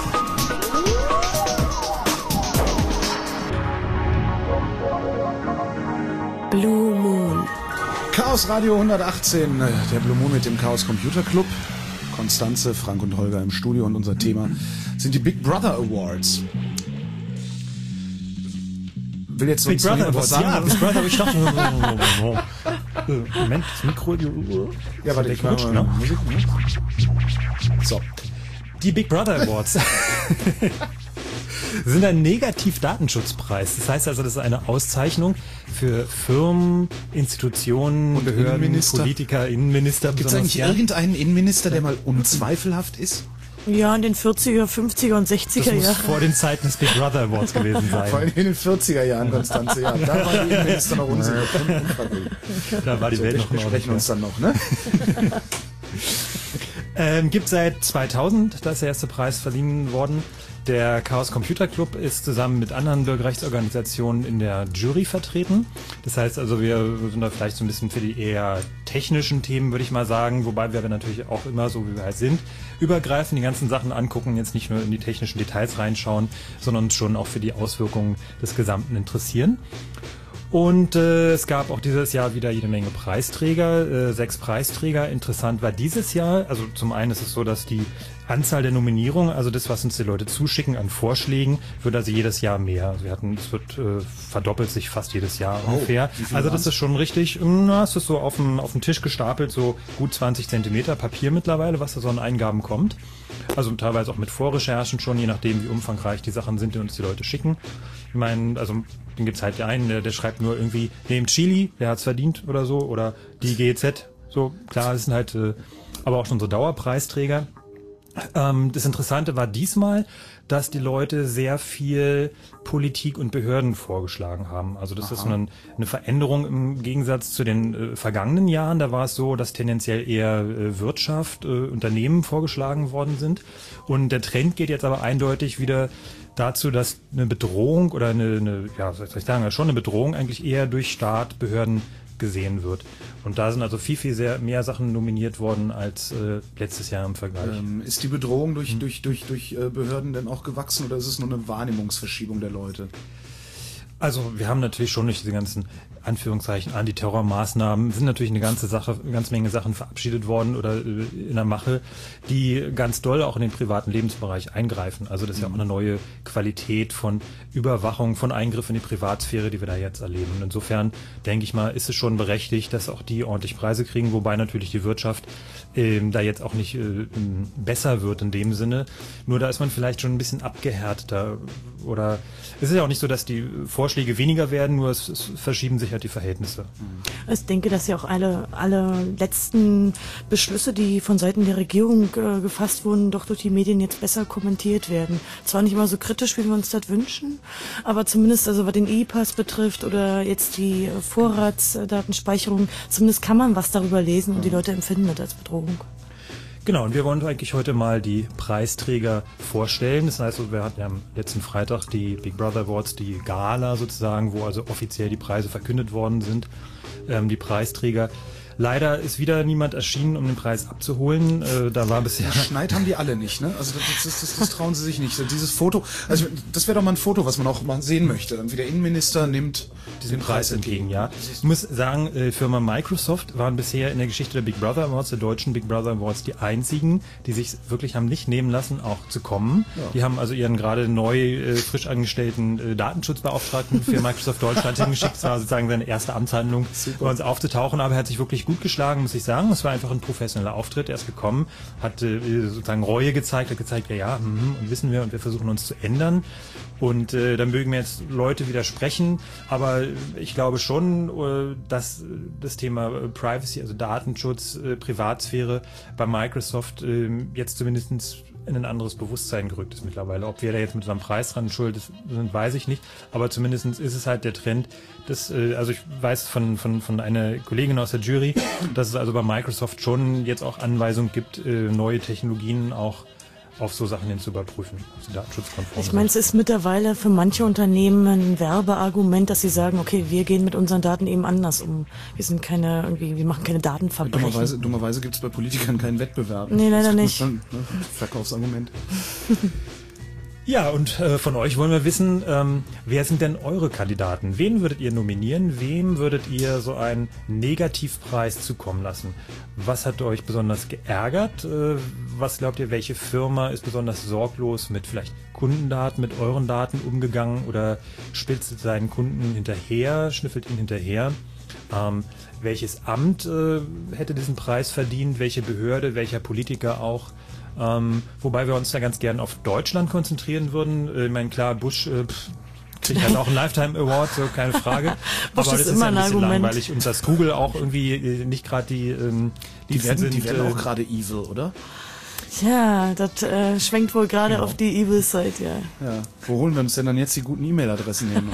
Blue Moon. Chaos Radio hundertachtzehn, der Blue Moon mit dem Chaos Computer Club. Konstanze, Frank und Holger im Studio und unser Thema sind die Big Brother Awards. Will jetzt Big Brother Awards, sagen? Ja, Big Brother, ich dachte, Moment, das Mikro, ja, warte, ich rutscht, ne? Musik, so. Die Big Brother Awards sind ein Negativ-Datenschutzpreis. Das heißt also, das ist eine Auszeichnung für Firmen, Institutionen, und Behörden, Innenminister. Politiker, Innenminister. Gibt es eigentlich ja? irgendeinen Innenminister, der mal unzweifelhaft ist? Ja, in den vierziger, fünfziger und sechziger Das muss Jahren. vor den Zeiten des Big Brother Awards gewesen sein. Vor allem in den vierziger Jahren, Konstanze, ja. Da war die Innenminister noch unsicher. Da war die so, Welt noch wir sprechen uns dann noch, ne? ähm, gibt seit zweitausend, da ist der erste Preis verliehen worden. Der Chaos Computer Club ist zusammen mit anderen Bürgerrechtsorganisationen in der Jury vertreten. Das heißt also, wir sind da vielleicht so ein bisschen für die eher technischen Themen, würde ich mal sagen, wobei wir aber natürlich auch immer, so wie wir halt sind, übergreifend die ganzen Sachen angucken, jetzt nicht nur in die technischen Details reinschauen, sondern uns schon auch für die Auswirkungen des Gesamten interessieren. Und äh, es gab auch dieses Jahr wieder jede Menge Preisträger, äh, sechs Preisträger. Interessant war dieses Jahr, also zum einen ist es so, dass die Anzahl der Nominierungen, also das, was uns die Leute zuschicken an Vorschlägen, wird also jedes Jahr mehr. Also wir hatten, es wird äh, verdoppelt sich fast jedes Jahr oh, ungefähr. Also das ist schon richtig, na, es ist so auf dem, auf dem Tisch gestapelt, so gut zwanzig Zentimeter Papier mittlerweile, was da so an Eingaben kommt. Also teilweise auch mit Vorrecherchen schon, je nachdem, wie umfangreich die Sachen sind, die uns die Leute schicken. Ich meine, also dann gibt's halt einen, der, der schreibt nur irgendwie, nehmt Chili, der hat's verdient oder so, oder die G E Z. So, klar, das sind halt äh, aber auch schon so Dauerpreisträger. Ähm, das Interessante war diesmal, dass die Leute sehr viel Politik und Behörden vorgeschlagen haben. Also das Aha. ist so eine, eine Veränderung im Gegensatz zu den äh, vergangenen Jahren. Da war es so, dass tendenziell eher äh, Wirtschaft, äh, Unternehmen vorgeschlagen worden sind. Und der Trend geht jetzt aber eindeutig wieder dazu, dass eine Bedrohung oder eine, eine ja, was soll ich sagen, schon eine Bedrohung eigentlich eher durch Staat, Behörden gesehen wird. Und da sind also viel, viel sehr mehr Sachen nominiert worden als äh, letztes Jahr im Vergleich. Ähm, ist die Bedrohung durch, hm. durch, durch, durch äh, Behörden denn auch gewachsen oder ist es nur eine Wahrnehmungsverschiebung der Leute? Also wir haben natürlich schon durch diese ganzen Anführungszeichen Antiterrormaßnahmen sind natürlich eine ganze Sache, eine ganze Menge Sachen verabschiedet worden oder äh, in der Mache, die ganz doll auch in den privaten Lebensbereich eingreifen. Also das ist ja auch eine neue Qualität von Überwachung, von Eingriff in die Privatsphäre, die wir da jetzt erleben. Und insofern denke ich mal, ist es schon berechtigt, dass auch die ordentlich Preise kriegen, wobei natürlich die Wirtschaft ähm, da jetzt auch nicht äh, besser wird in dem Sinne. Nur da ist man vielleicht schon ein bisschen abgehärteter oder es ist ja auch nicht so, dass die Vorschläge weniger werden, nur es, es verschieben sich halt die Verhältnisse. Ich denke, dass ja auch alle, alle letzten Beschlüsse, die von Seiten der Regierung äh, gefasst wurden, doch durch die Medien jetzt besser kommentiert werden. Zwar nicht immer so kritisch, wie wir uns das wünschen, aber zumindest, also was den E-Pass betrifft oder jetzt die Vorratsdatenspeicherung, zumindest kann man was darüber lesen und die Leute empfinden das als Bedrohung. Genau, und wir wollen eigentlich heute mal die Preisträger vorstellen. Das heißt, wir hatten ja am letzten Freitag die Big Brother Awards, die Gala sozusagen, wo also offiziell die Preise verkündet worden sind, ähm, die Preisträger. Leider ist wieder niemand erschienen, um den Preis abzuholen. Äh, da war bisher... Schneid haben die alle nicht, ne? Also das, das, das, das trauen sie sich nicht. Dieses Foto, also das wäre doch mal ein Foto, was man auch mal sehen möchte. Dann wie der Innenminister nimmt diesen Preis entgegen, ja. Ich muss sagen, äh, Firma Microsoft waren bisher in der Geschichte der Big Brother Awards, der deutschen Big Brother Awards, die einzigen, die sich wirklich haben nicht nehmen lassen, auch zu kommen. Ja. Die haben also ihren gerade neu äh, frisch angestellten äh, Datenschutzbeauftragten für Microsoft Deutschland hingeschickt. Das war sozusagen seine erste Amtshandlung, bei uns aufzutauchen, aber er hat sich wirklich gut geschlagen, muss ich sagen. Es war einfach ein professioneller Auftritt. Er ist gekommen, hat äh, sozusagen Reue gezeigt, hat gezeigt, ja, ja, mm, und wissen wir und wir versuchen uns zu ändern. Und äh, dann mögen mir jetzt Leute widersprechen, aber ich glaube schon, äh, dass das Thema Privacy, also Datenschutz, äh, Privatsphäre bei Microsoft äh, jetzt zumindest in ein anderes Bewusstsein gerückt ist mittlerweile. Ob wir da jetzt mit unserem Preis dran schuld sind, weiß ich nicht. Aber zumindest ist es halt der Trend, dass, äh, also ich weiß von, von, von einer Kollegin aus der Jury, dass es also bei Microsoft schon jetzt auch Anweisungen gibt, äh, neue Technologien auch auf so Sachen hin zu überprüfen, ob sie datenschutzkonform Ich sind. meine, es ist mittlerweile für manche Unternehmen ein Werbeargument, dass sie sagen, okay, wir gehen mit unseren Daten eben anders um. Wir sind keine, irgendwie, wir machen keine Datenverbrechen. Dummerweise, dummerweise gibt es bei Politikern keinen Wettbewerb. Nee, leider nicht. Dann, ne, Verkaufsargument. Ja, und äh, von euch wollen wir wissen, ähm, wer sind denn eure Kandidaten? Wen würdet ihr nominieren? Wem würdet ihr so einen Negativpreis zukommen lassen? Was hat euch besonders geärgert? Äh, was glaubt ihr, welche Firma ist besonders sorglos mit vielleicht Kundendaten, mit euren Daten umgegangen oder spitzt seinen Kunden hinterher, schnüffelt ihn hinterher? Ähm, welches Amt äh, hätte diesen Preis verdient? Welche Behörde, welcher Politiker auch? Ähm, wobei wir uns da ganz gern auf Deutschland konzentrieren würden. Äh, ich meine, klar, Bush äh, pff, kriegt halt auch einen Lifetime Award, so keine Frage. Bush Aber ist das ist immer ja ein ein bisschen Argument. langweilig und dass Google auch irgendwie äh, nicht gerade die ähm, Die werden, sind, die werden äh, auch gerade evil, oder? Ja, das äh, schwenkt wohl gerade Genau. auf die Evil-Side, ja. Ja. Wo holen wir uns denn dann jetzt die guten E-Mail-Adressen hin?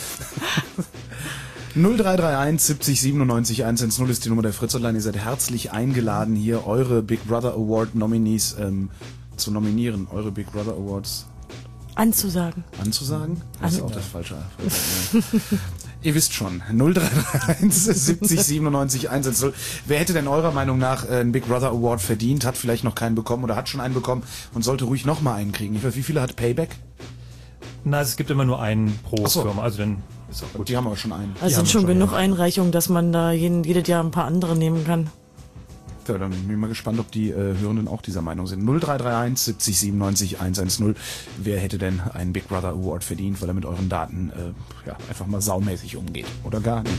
null drei drei eins siebzig siebenundneunzig hundertzehn ist die Nummer der Fritz Online. Ihr seid herzlich eingeladen, hier eure Big Brother Award Nominees ähm, zu nominieren. Eure Big Brother Awards Anzusagen. anzusagen? Das ist An- auch das falsche. falsche Ihr wisst schon, null drei drei eins siebzig siebenundneunzig hundertzehn. Wer hätte denn eurer Meinung nach äh, einen Big Brother Award verdient, hat vielleicht noch keinen bekommen oder hat schon einen bekommen und sollte ruhig nochmal einen kriegen? Ich weiß, wie viele hat Payback? Na, es gibt immer nur einen pro Ach so. Firma, also dann ist auch gut. Die haben aber schon einen. Also sind schon genug Einreichungen, dass man da jeden, jedes Jahr ein paar andere nehmen kann. Ja, dann bin ich mal gespannt, ob die äh, Hörenden auch dieser Meinung sind. null drei drei eins siebzig siebenundneunzig hundertzehn. Wer hätte denn einen Big Brother Award verdient, weil er mit euren Daten äh, ja, einfach mal saumäßig umgeht? Oder gar nicht?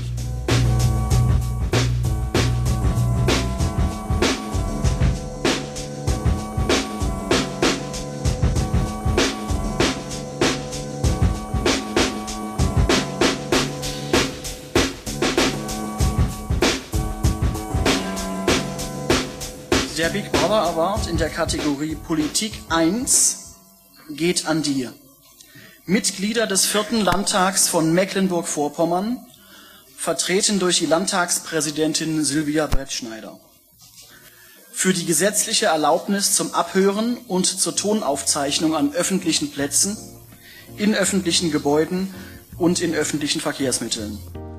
Der Big Brother Award in der Kategorie Politik eins geht an dir. Mitglieder des vierten Landtags von Mecklenburg-Vorpommern, vertreten durch die Landtagspräsidentin Silvia Brettschneider. Für die gesetzliche Erlaubnis zum Abhören und zur Tonaufzeichnung an öffentlichen Plätzen, in öffentlichen Gebäuden und in öffentlichen Verkehrsmitteln.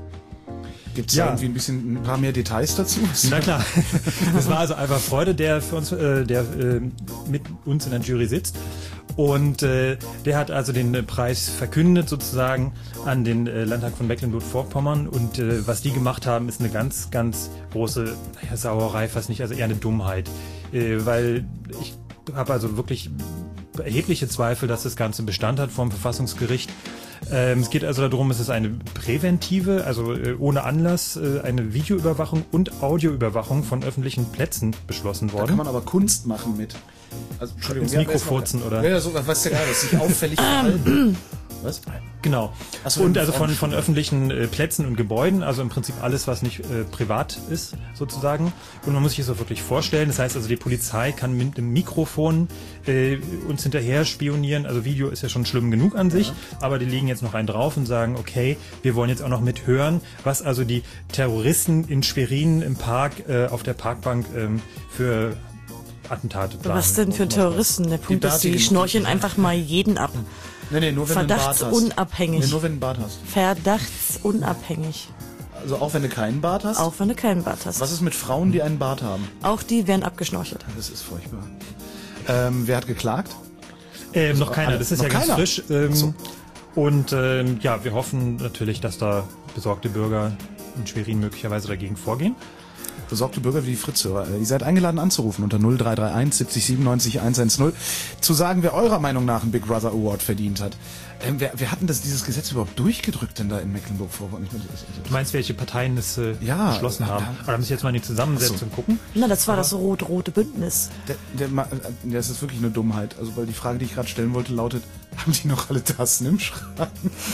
Gibt es ja. da irgendwie ein bisschen ein paar mehr Details dazu? Na klar, das war also Alvar Freude, der für uns, äh, der äh, mit uns in der Jury sitzt. Und äh, der hat also den äh, Preis verkündet sozusagen an den äh, Landtag von Mecklenburg-Vorpommern. Und äh, was die gemacht haben, ist eine ganz, ganz große naja, Sauerei, fast nicht, also eher eine Dummheit. Äh, weil ich habe also wirklich erhebliche Zweifel, dass das Ganze Bestand hat vom Verfassungsgericht. Ähm, es geht also darum, es ist eine präventive, also äh, ohne Anlass, äh, eine Videoüberwachung und Audioüberwachung von öffentlichen Plätzen beschlossen worden. Da kann man aber Kunst machen mit. Also, Entschuldigung, ins Mikro furzen, oder? Ja, so, was ja gerade, sich auffällig verhalten. Was? Genau. So, und also von, von öffentlichen äh, Plätzen und Gebäuden, also im Prinzip alles, was nicht äh, privat ist, sozusagen. Und man muss sich das auch wirklich vorstellen. Das heißt also, die Polizei kann mit dem Mikrofon äh, uns hinterher spionieren. Also Video ist ja schon schlimm genug an sich, ja. Aber die legen jetzt noch einen drauf und sagen, okay, wir wollen jetzt auch noch mithören, was also die Terroristen in Schwerin im Park äh, auf der Parkbank ähm, für Attentate planen. Was denn für Terroristen? Der Punkt ist, die schnorcheln einfach mal jeden ab. Nee, nee, nur wenn du einen Bart hast. Verdachtsunabhängig. Nee, nur wenn du einen Bart hast. Verdachtsunabhängig. Also auch wenn du keinen Bart hast? Auch wenn du keinen Bart hast. Was ist mit Frauen, die einen Bart haben? Auch die werden abgeschnorchelt. Das ist furchtbar. Ähm, wer hat geklagt? Ähm, also noch keiner, alle. das ist noch ja keiner. ganz frisch. Ähm, so. Und ähm, ja, wir hoffen natürlich, dass da besorgte Bürger in Schwerin möglicherweise dagegen vorgehen. Besorgte Bürger wie die Fritz-Hörer. Ihr seid eingeladen anzurufen unter null drei drei eins siebzig siebenundneunzig hundertzehn, zu sagen, wer eurer Meinung nach einen Big Brother Award verdient hat. Ähm, wer, wer hat denn das, dieses Gesetz überhaupt durchgedrückt denn da in Mecklenburg-Vorpommern? Du meinst, welche Parteien es äh, ja, beschlossen haben? Ja. Oder da muss ich jetzt mal in die Zusammensetzung so. gucken? Na, das war das rot-rote Bündnis. Der, der, das ist wirklich eine Dummheit. Also, weil die Frage, die ich gerade stellen wollte, lautet, haben die noch alle Tassen im Schrank?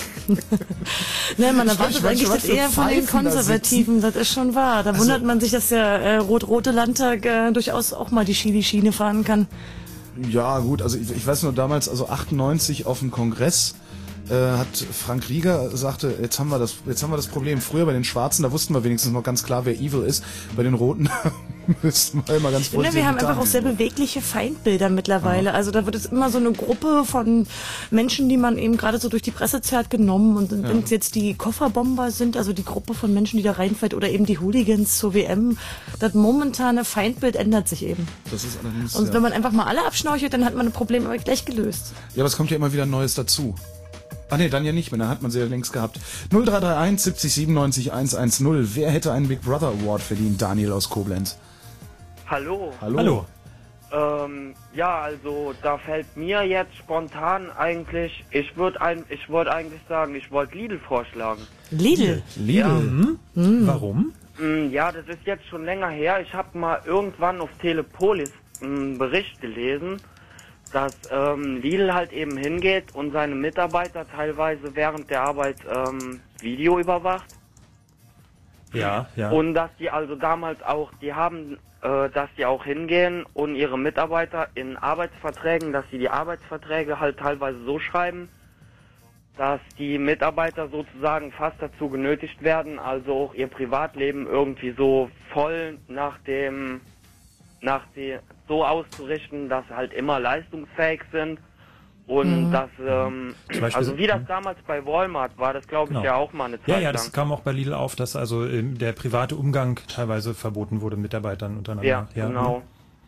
Ne, man erwartet eigentlich das eher von den Konservativen, das ist schon wahr. Da also, wundert man sich, dass der äh, rot-rote Landtag äh, durchaus auch mal die Chili-Schiene fahren kann. Ja, gut, also ich, ich weiß nur damals, also achtundneunzig auf dem Kongress, äh, hat Frank Rieger sagte, jetzt haben wir das, jetzt haben wir das Problem. Früher bei den Schwarzen, da wussten wir wenigstens noch ganz klar, wer evil ist. Bei den Roten müssten wir immer ganz vorsichtig. Wir haben einfach auch sehr bewegliche Feindbilder mittlerweile. Ja. Also da wird es immer so eine Gruppe von Menschen, die man eben gerade so durch die Presse zerrt, genommen. Und ja. wenn es jetzt die Kofferbomber sind, also die Gruppe von Menschen, die da reinfällt, oder eben die Hooligans zur W M, das momentane Feindbild ändert sich eben. Das ist allerdings, Und ja. wenn man einfach mal alle abschnorchelt, dann hat man ein Problem aber gleich gelöst. Ja, aber es kommt ja immer wieder Neues dazu. Ach nee, dann ja nicht mehr, dann hat man sie ja längst gehabt. null drei drei eins siebzig siebenundneunzig hundertzehn. Wer hätte einen Big Brother Award verdient? Daniel aus Koblenz. Hallo. Hallo. Hallo. Ähm, ja, also da fällt mir jetzt spontan eigentlich, ich würde ein, ich wollte eigentlich sagen, ich wollte Lidl vorschlagen. Lidl? Lidl? Ja. Mhm. Mhm. Warum? Ja, das ist jetzt schon länger her. Ich habe mal irgendwann auf Telepolis einen Bericht gelesen, dass ähm, Lidl halt eben hingeht und seine Mitarbeiter teilweise während der Arbeit ähm, Video überwacht. Ja, ja. Und dass die also damals auch, die haben, äh, dass die auch hingehen und ihre Mitarbeiter in Arbeitsverträgen, dass sie die Arbeitsverträge halt teilweise so schreiben, dass die Mitarbeiter sozusagen fast dazu genötigt werden, also auch ihr Privatleben irgendwie so voll nach dem, nach die, so auszurichten, dass sie halt immer leistungsfähig sind. Und mhm. das, ähm, also wie das damals bei Walmart war, das glaube ich genau. ja auch mal eine Zeit lang. Ja, ja, lang. das kam auch bei Lidl auf, dass also ähm, der private Umgang teilweise verboten wurde mit Mitarbeitern untereinander. Ja, ja, genau.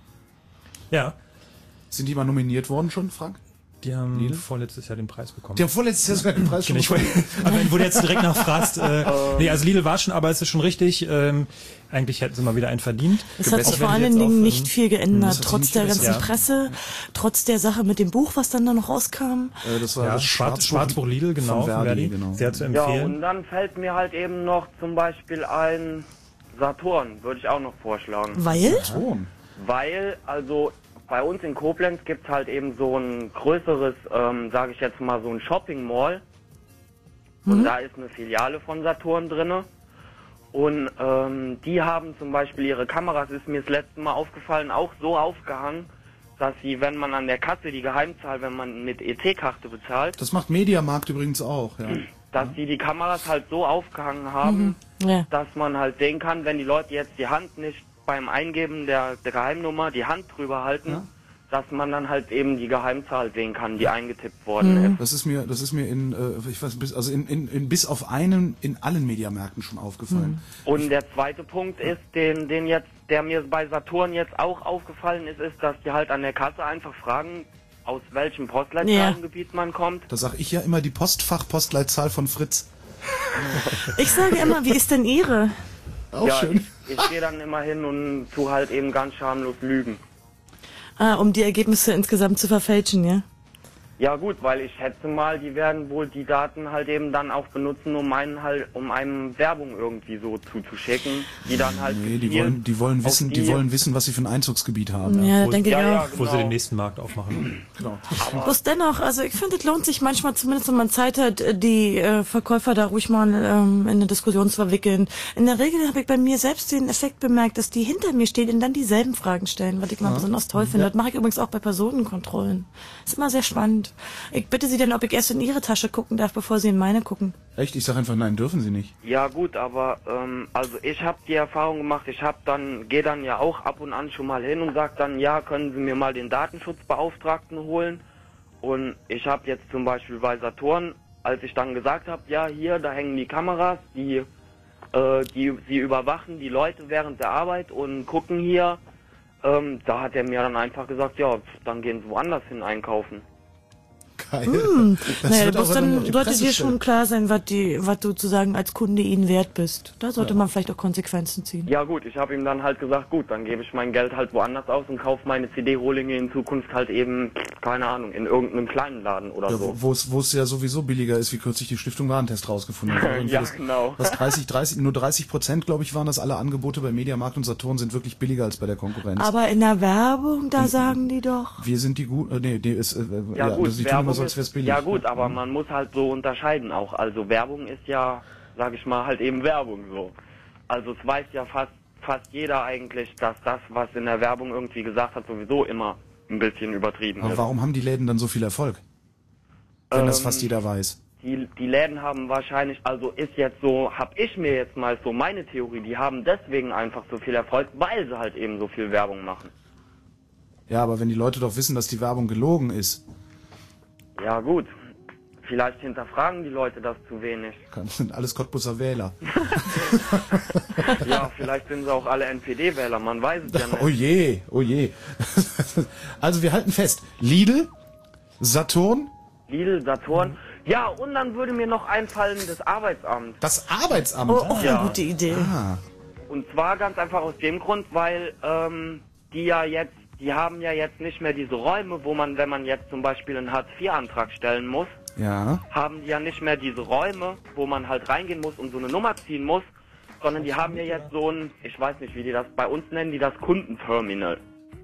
Ja. Sind die mal nominiert worden schon, Frank? Die haben Lidl? vorletztes Jahr den Preis bekommen. Die haben vorletztes Jahr sogar den Preis schon bekommen. Aber wenn du jetzt direkt nachfragst, äh, nee, also Lidl war schon, aber es ist schon richtig, ähm, eigentlich hätten sie mal wieder einen verdient. Es hat sich vor allen Dingen nicht viel geändert, trotz der ganzen ja. Presse, trotz der Sache mit dem Buch, was dann da noch rauskam. Äh, das war ja, das Schwarz, Schwarzbuch Lidl, genau, von Verdi, Verdi. Genau. Sehr zu empfehlen. Ja, und dann fällt mir halt eben noch zum Beispiel ein Saturn, würde ich auch noch vorschlagen. Weil? Saturn. Weil, also bei uns in Koblenz gibt es halt eben so ein größeres, ähm, sage ich jetzt mal, so ein Shopping-Mall. Mhm. Und da ist eine Filiale von Saturn drinne. Und ähm, die haben zum Beispiel ihre Kameras, ist mir das letzte Mal aufgefallen, auch so aufgehangen, dass sie, wenn man an der Kasse die Geheimzahl, wenn man mit E T-Karte bezahlt... Das macht Mediamarkt übrigens auch, ja. Dass sie die Kameras halt so aufgehangen haben, mhm. ja. dass man halt sehen kann, wenn die Leute jetzt die Hand nicht beim Eingeben der, der Geheimnummer die Hand drüber halten, ja. dass man dann halt eben die Geheimzahl sehen kann, die eingetippt worden mhm. ist. Das ist mir, das ist mir in, äh, ich weiß, bis, also in, in, in bis auf einen in allen Mediamärkten schon aufgefallen. Mhm. Und der zweite Punkt ist, den, den jetzt, der mir bei Saturn jetzt auch aufgefallen ist, ist, dass die halt an der Kasse einfach fragen, aus welchem Postleitzahlengebiet ja. man kommt. Da sag ich ja immer die Postfach-Postleitzahl von Fritz. Ich sage immer, wie ist denn Ihre? Auch ja, schön. Ich, ich gehe dann immer hin und tu halt eben ganz schamlos lügen. Ah, um die Ergebnisse insgesamt zu verfälschen, ja? Ja gut, weil ich schätze mal, die werden wohl die Daten halt eben dann auch benutzen, um einen halt, um einem Werbung irgendwie so zuzuschicken, die dann halt. Nee, die wollen, die wollen wissen, die, die wollen wissen, was sie für ein Einzugsgebiet haben. Ja, ja denke ich ja, auch. Ja, genau. Wo sie den nächsten Markt aufmachen. Genau. Bloß dennoch, also ich finde, es lohnt sich manchmal, zumindest wenn man Zeit hat, die äh, Verkäufer da ruhig mal ähm, in eine Diskussion zu verwickeln. In der Regel habe ich bei mir selbst den Effekt bemerkt, dass die hinter mir stehen und dann dieselben Fragen stellen, was ich mal ja. besonders toll finde. Ja. Das mache ich übrigens auch bei Personenkontrollen. Ist immer sehr spannend. Ich bitte Sie denn, ob ich erst in Ihre Tasche gucken darf, bevor Sie in meine gucken. Echt? Ich sage einfach, nein, dürfen Sie nicht. Ja gut, aber ähm, also ich habe die Erfahrung gemacht, ich habe dann, gehe dann ja auch ab und an schon mal hin und sage dann, ja, können Sie mir mal den Datenschutzbeauftragten holen? Und ich habe jetzt zum Beispiel bei Saturn, als ich dann gesagt habe, ja, hier, da hängen die Kameras, die, äh, die sie überwachen die Leute während der Arbeit und gucken hier, ähm, da hat er mir dann einfach gesagt, ja, dann gehen Sie woanders hin einkaufen. Geil. Hm. Naja, das dann sollte dir schon klar sein, was die, was du sozusagen als Kunde ihnen wert bist. Da sollte ja. man vielleicht auch Konsequenzen ziehen. Ja gut, ich habe ihm dann halt gesagt, gut, dann gebe ich mein Geld halt woanders aus und kaufe meine C D-Rohlinge in Zukunft halt eben, keine Ahnung, in irgendeinem kleinen Laden oder ja, so. Wo es wo es ja sowieso billiger ist, wie kürzlich die Stiftung Warentest rausgefunden hat. Ja, das, genau. Was dreißig, dreißig, nur dreißig Prozent, glaube ich, waren das. Alle Angebote bei Mediamarkt und Saturn sind wirklich billiger als bei der Konkurrenz. Aber in der Werbung, da in, sagen die doch. Wir sind die gut, äh, nee, die ist, äh, ja, ja gut, also die tun immer so, als wäre es billig. Ja gut, aber man muss halt so unterscheiden auch. Also Werbung ist ja, sag ich mal, halt eben Werbung so. Also es weiß ja fast fast jeder eigentlich, dass das, was in der Werbung irgendwie gesagt hat, sowieso immer ein bisschen übertrieben aber ist. Warum haben die Läden dann so viel Erfolg? Wenn ähm, das fast jeder weiß. die, die Läden haben wahrscheinlich, also ist jetzt so, hab ich mir jetzt mal so meine Theorie, die haben deswegen einfach so viel Erfolg, weil sie halt eben so viel Werbung machen. Ja, aber wenn die Leute doch wissen, dass die Werbung gelogen ist. Ja gut, vielleicht hinterfragen die Leute das zu wenig. Das sind alles Cottbusser Wähler. Ja, vielleicht sind sie auch alle N P D-Wähler, man weiß es ja nicht. Oh je, oh je. Also wir halten fest, Lidl, Saturn. Lidl, Saturn. Ja, und dann würde mir noch einfallen, das Arbeitsamt. Das Arbeitsamt? Oh, auch Ja. eine gute Idee. Ah. Und zwar ganz einfach aus dem Grund, weil ähm, die ja jetzt, die haben ja jetzt nicht mehr diese Räume, wo man, wenn man jetzt zum Beispiel einen Hartz vier Antrag stellen muss, Ja. haben die ja nicht mehr diese Räume, wo man halt reingehen muss und so eine Nummer ziehen muss, sondern die haben ja jetzt so ein, ich weiß nicht, wie die das bei uns nennen, die das Kundenterminal.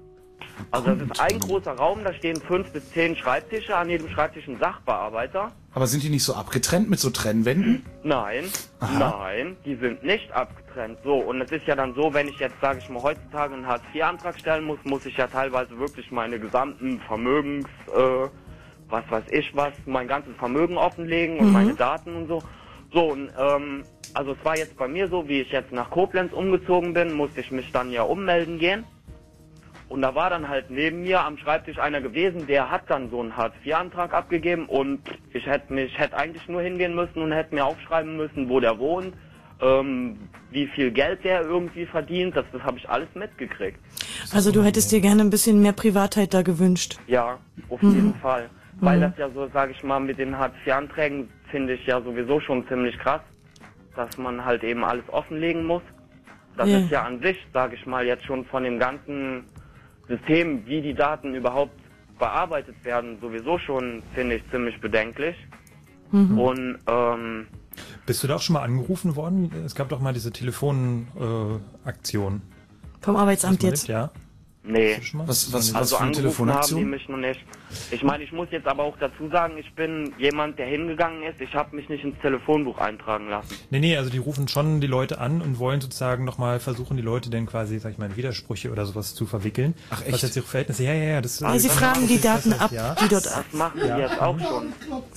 Also das ist ein großer Raum, da stehen fünf bis zehn Schreibtische, an jedem Schreibtisch ein Sachbearbeiter. Aber sind die nicht so abgetrennt mit so Trennwänden? Nein, Aha. nein, die sind nicht abgetrennt. So, und es ist ja dann so, wenn ich jetzt, sage ich mal, heutzutage einen Hartz vier Antrag stellen muss, muss ich ja teilweise wirklich meine gesamten Vermögens, äh, was weiß ich was, mein ganzes Vermögen offenlegen und Mhm. meine Daten und so. So, und ähm, also es war jetzt bei mir so, wie ich jetzt nach Koblenz umgezogen bin, musste ich mich dann ja ummelden gehen. Und da war dann halt neben mir am Schreibtisch einer gewesen, der hat dann so einen Hartz vier Antrag abgegeben und ich hätte mich hätte eigentlich nur hingehen müssen und hätte mir aufschreiben müssen, wo der wohnt, ähm, wie viel Geld der irgendwie verdient, das, das habe ich alles mitgekriegt. Also du hättest dir gerne ein bisschen mehr Privatheit da gewünscht. Ja, auf Mhm. jeden Fall. Weil Mhm. das ja so, sage ich mal, mit den Hartz vier Anträgen finde ich ja sowieso schon ziemlich krass, dass man halt eben alles offenlegen muss. Das Ja. ist ja an sich, sage ich mal, jetzt schon von dem ganzen System, wie die Daten überhaupt bearbeitet werden, sowieso schon, finde ich, ziemlich bedenklich. Mhm. Und, ähm... Bist du da auch schon mal angerufen worden? Es gab doch mal diese Telefonaktion. Äh, Aktion. Vom Arbeitsamt jetzt? Ja. Nee. Was, was, was also für eine angerufen haben die Telefonaktion? mich noch nicht. Ich meine, ich muss jetzt aber auch dazu sagen, ich bin jemand, der hingegangen ist. Ich habe mich nicht ins Telefonbuch eintragen lassen. Nee, nee, also die rufen schon die Leute an und wollen sozusagen nochmal versuchen, die Leute denn quasi, sag ich mal, in Widersprüche oder sowas zu verwickeln. Ach echt? Was jetzt ihre Verhältnisse, ja, ja, ja. Das, Ah, sie das fragen die das Daten heißt, ab, ja. die dort Das ab. machen Ja. die jetzt auch schon.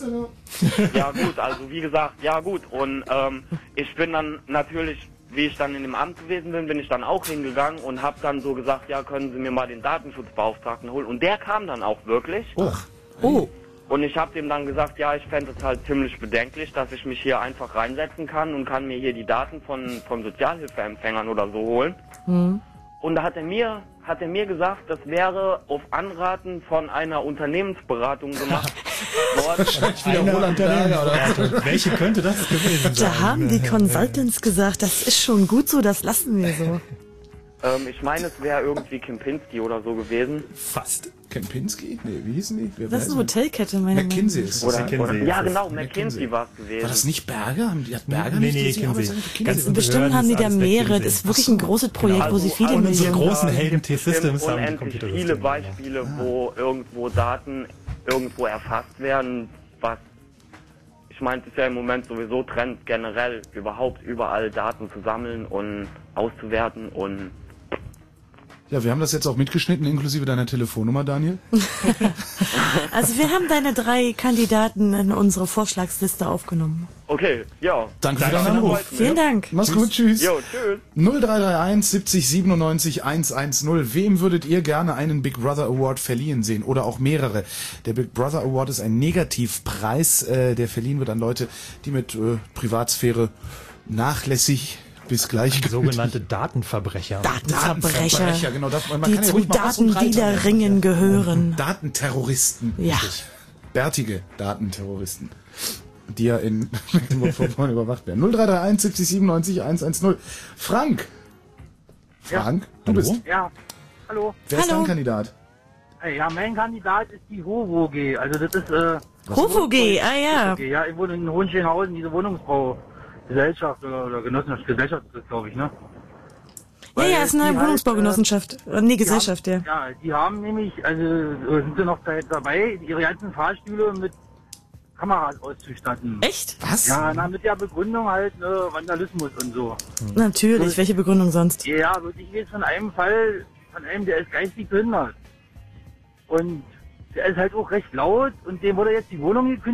Ja gut, also wie gesagt, ja gut. Und ähm, ich bin dann natürlich, wie ich dann in dem Amt gewesen bin, bin ich dann auch hingegangen und habe dann so gesagt, ja, können Sie mir mal den Datenschutzbeauftragten holen. Und der kam dann auch wirklich. Oh. Oh. Und ich habe dem dann gesagt, ja, ich fände es halt ziemlich bedenklich, dass ich mich hier einfach reinsetzen kann und kann mir hier die Daten von, von Sozialhilfeempfängern oder so holen. Mhm. Und da hat er mir, hat er mir gesagt, das wäre auf Anraten von einer Unternehmensberatung gemacht worden. Wieder Roland Berger, oder? Welche könnte das gewesen sein? Da haben die Consultants gesagt, das ist schon gut so, das lassen wir so. Ähm, ich meine, es wäre irgendwie Kempinski oder so gewesen. Fast. Kempinski? Nee, wie hießen die? Wer Das ist weiß eine nicht. Hotelkette, meine McKinsey ist das. Oder, McKinsey oder, ist ja, das. genau, McKinsey. McKinsey war es gewesen. War das nicht Berger? Haben die, hat Berger Nee, nicht nee, die Kinsey. Arbeitsamt- Ganz Kinsey? Bestimmt haben die da mehrere, das ist wirklich ein großes Projekt, wo sie viele also unsere Millionen... großen Helden T-Systems haben die unendlich Computersysteme. viele Beispiele, wo irgendwo Daten irgendwo erfasst werden, was ich meine, es ist ja im Moment sowieso Trend generell überhaupt überall Daten zu sammeln und auszuwerten und Ja, wir haben das jetzt auch mitgeschnitten, inklusive deiner Telefonnummer, Daniel. Also wir haben deine drei Kandidaten in unsere Vorschlagsliste aufgenommen. okay, ja. Danke für deinen Anruf. Vielen Dank. Mach's gut, tschüss. Jo, tschüss. null drei drei eins siebzig siebenundneunzig hundertzehn. Wem würdet ihr gerne einen Big Brother Award verliehen sehen? Oder auch mehrere? Der Big Brother Award ist ein Negativpreis, äh, der verliehen wird an Leute, die mit äh, Privatsphäre nachlässig bis gleich Sogenannte Datenverbrecher. Datenverbrecher, genau. Das, man die kann ja zu ruhig mal Hass und Reiter nennen. Datendealer-Ringen gehören. Datenterroristen. Ja. Richtig. Bärtige Datenterroristen, die ja in Mecklenburg-Vorpommern überwacht werden. null drei drei eins siebzig siebenundneunzig hundertzehn. Frank. Frank, Ja. du bist. Ja, hallo. Wer ist Hallo. dein Kandidat? Äh, Ja, mein Kandidat ist die HOVOG. Also das ist... Äh, HOVOG, ah ja. Okay, ja, ich wohne in Hohenschönhausen, diese Wohnungsbaugesellschaft oder, oder Genossenschaft, Gesellschaft ist das, glaube ich, ne? Ja, ja, ist eine die halt, Wohnungsbaugenossenschaft. Äh, nee, die Gesellschaft, ja. haben, ja. Ja, die haben nämlich, also äh, sind sie noch dabei, ihre ganzen Fahrstühle mit Kameras auszustatten. Echt? Was? Ja, na, mit der Begründung halt ne, Vandalismus und so. Natürlich, welche Begründung sonst? Ja, wirklich jetzt von einem Fall, von einem, der ist geistig behindert. Und der ist halt auch recht laut und dem wurde jetzt die Wohnung gekündigt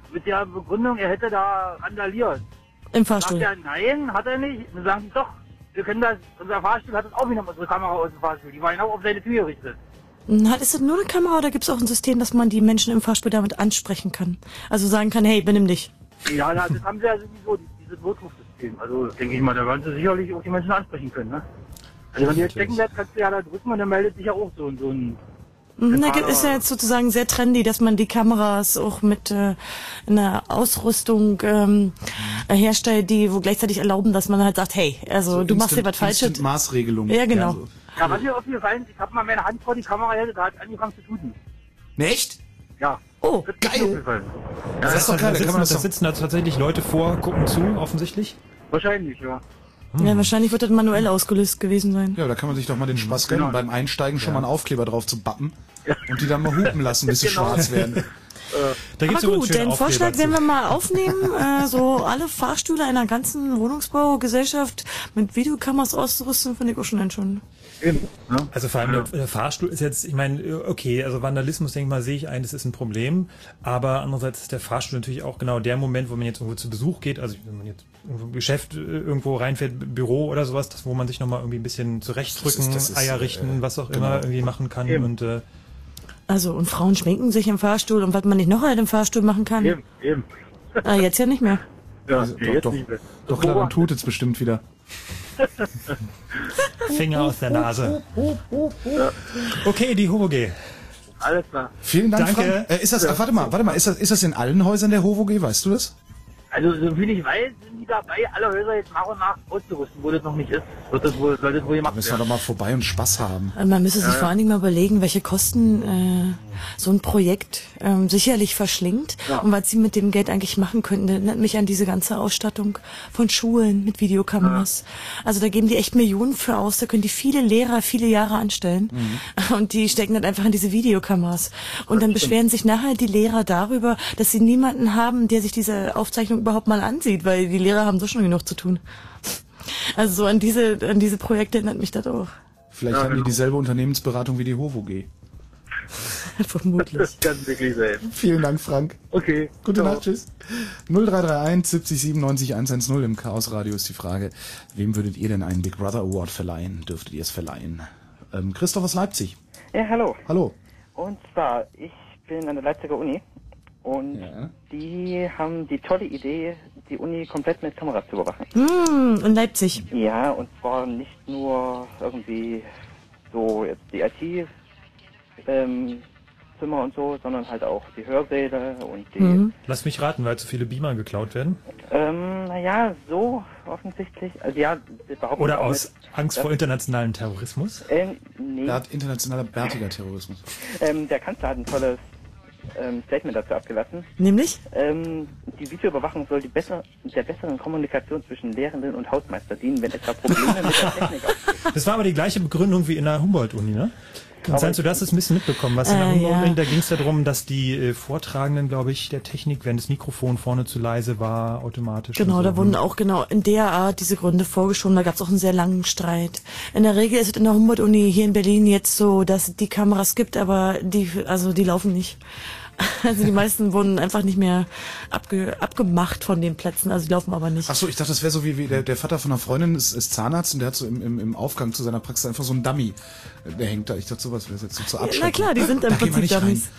mit der Begründung, er hätte da randaliert. Im Fahrstuhl? Sagt er, nein, hat er nicht. Dann sagen sie, doch, wir können das, unser Fahrstuhl hat uns auch wieder unsere Kamera aus dem Fahrstuhl. Die war genau auf seine Tür gerichtet. Hat, ist das nur eine Kamera oder gibt es auch ein System, dass man die Menschen im Fahrstuhl damit ansprechen kann? Also sagen kann, hey, benimm dich. Ja, das haben sie ja sowieso, dieses Notrufsystem. Also denke ich mal, da werden sie sicherlich auch die Menschen ansprechen können, ne? Also wenn du jetzt stecken bleibst, kannst du ja da drücken und dann meldet sich ja auch so, so ein... Da ist ja jetzt sozusagen sehr trendy, dass man die Kameras auch mit äh, einer Ausrüstung ähm, herstellt, die wo gleichzeitig erlauben, dass man halt sagt, hey, also so du machst hier was Falsches. Maßregelung. Ja, genau. Ja, so. Ja, was mir aufgefallen ist, ich habe mal meine Hand vor die Kamera gehalten, da hat es angefangen zu tuten. Ne, echt? Ja. Oh, geil. Ja, das, das ist doch geil. Da, sitzen, da sitzen da tatsächlich Leute vor, gucken zu, offensichtlich? Wahrscheinlich, ja. Hm. Ja, wahrscheinlich wird das manuell ausgelöst gewesen sein. Ja, da kann man sich doch mal den Spaß gönnen, genau. beim Einsteigen schon ja. mal einen Aufkleber drauf zu bappen ja. und die dann mal hupen lassen, bis sie genau. schwarz werden. Da gibt's aber gut, den Vorschlag werden wir mal aufnehmen, äh, so alle Fahrstühle einer ganzen Wohnungsbaugesellschaft mit Videokameras auszurüsten, finde ich auch schon schon. Also vor allem der, der Fahrstuhl ist jetzt, ich meine, okay, also Vandalismus, denke ich mal, sehe ich ein, das ist ein Problem, aber andererseits ist der Fahrstuhl natürlich auch genau der Moment, wo man jetzt irgendwo zu Besuch geht, also wenn man jetzt irgendwo im Geschäft irgendwo reinfährt, Büro oder sowas, das, wo man sich nochmal irgendwie ein bisschen zurechtdrücken, das ist, das ist, Eier richten, äh, was auch genau. immer irgendwie machen kann eben. und äh, also und Frauen schminken sich im Fahrstuhl und was man nicht noch halt im Fahrstuhl machen kann. Eben, eben. Ah, jetzt ja nicht mehr. Ja, also, jetzt doch, nicht mehr. Doch, klar, dann tut es bestimmt wieder. Finger aus der Nase. Okay, die HOVOG. Alles klar. Vielen Dank, Danke. Frank. Äh, ist das, ach, warte mal, warte mal, ist das, ist das in allen Häusern der HOVOG, weißt du das? Also, so viel ich weiß, sind die dabei, alle Häuser jetzt nach und nach auszurüsten, wo das noch nicht ist. Wird das wohl, soll das wohl gemacht werden. Müssen wir doch mal vorbei und Spaß haben. Man müsste sich ja. vor allen Dingen mal überlegen, welche Kosten äh, so ein Projekt ähm, sicherlich verschlingt ja. und was sie mit dem Geld eigentlich machen könnten. Das erinnert mich an diese ganze Ausstattung von Schulen mit Videokameras. Ja. Also da geben die echt Millionen für aus, da können die viele Lehrer viele Jahre anstellen mhm. und die stecken dann einfach in diese Videokameras. Und dann beschweren sich nachher die Lehrer darüber, dass sie niemanden haben, der sich diese Aufzeichnung überhaupt mal ansieht, weil die Lehrer haben so schon genug zu tun. Also so an diese an diese Projekte erinnert mich das auch. Vielleicht ja, haben genau. die dieselbe Unternehmensberatung wie die HOVOG. Vermutlich. Das kann wirklich sein. Vielen Dank, Frank. Okay. Gute Nacht, tschüss. null drei drei eins siebzig siebenundneunzig hundertzehn im Chaosradio ist die Frage, wem würdet ihr denn einen Big Brother Award verleihen? Dürftet ihr es verleihen? Ähm, Christoph aus Leipzig. Ja, hallo. Hallo. Und zwar, ich bin an der Leipziger Uni und ja. die haben die tolle Idee, die Uni komplett mit Kameras zu überwachen. Mm, in Leipzig. Ja, und zwar nicht nur irgendwie so jetzt die I T ähm, Zimmer und so, sondern halt auch die Hörsäle und die... Mhm. Lass mich raten, weil zu viele Beamer geklaut werden? Ähm, naja, so offensichtlich. Also ja, Oder aus mit, Angst vor internationalem Terrorismus? Ähm, nee. Da hat internationaler bärtiger Terrorismus. Ähm, der Kanzler hat ein tolles ähm, Statement dazu abgelassen. Nämlich? Ähm, die Videoüberwachung soll die besser, der besseren Kommunikation zwischen Lehrenden und Hausmeister dienen, wenn etwa Probleme mit der Technik auftreten. Das war aber die gleiche Begründung wie in der Humboldt-Uni, ne? Konstanz, du hast es ein bisschen mitbekommen. Was in der äh, Humboldt-Uni, ja. da ging es darum, dass die äh, Vortragenden, glaube ich, der Technik, wenn das Mikrofon vorne zu leise war, automatisch. Genau, so. da wurden auch genau in der Art diese Gründe vorgeschoben. Da gab es auch einen sehr langen Streit. In der Regel ist es in der Humboldt-Uni hier in Berlin jetzt so, dass es die Kameras gibt, aber die, also die laufen nicht. Also die meisten wurden einfach nicht mehr abge, abgemacht von den Plätzen, also die laufen aber nicht. Ach so, ich dachte, das wäre so wie, wie der, der Vater von einer Freundin ist, ist Zahnarzt und der hat so im, im, im Aufgang zu seiner Praxis einfach so einen Dummy. Der hängt da. Ich dachte, sowas wäre jetzt so zur Abschreckung. Ja, na klar, die sind im Prinzip Dummies.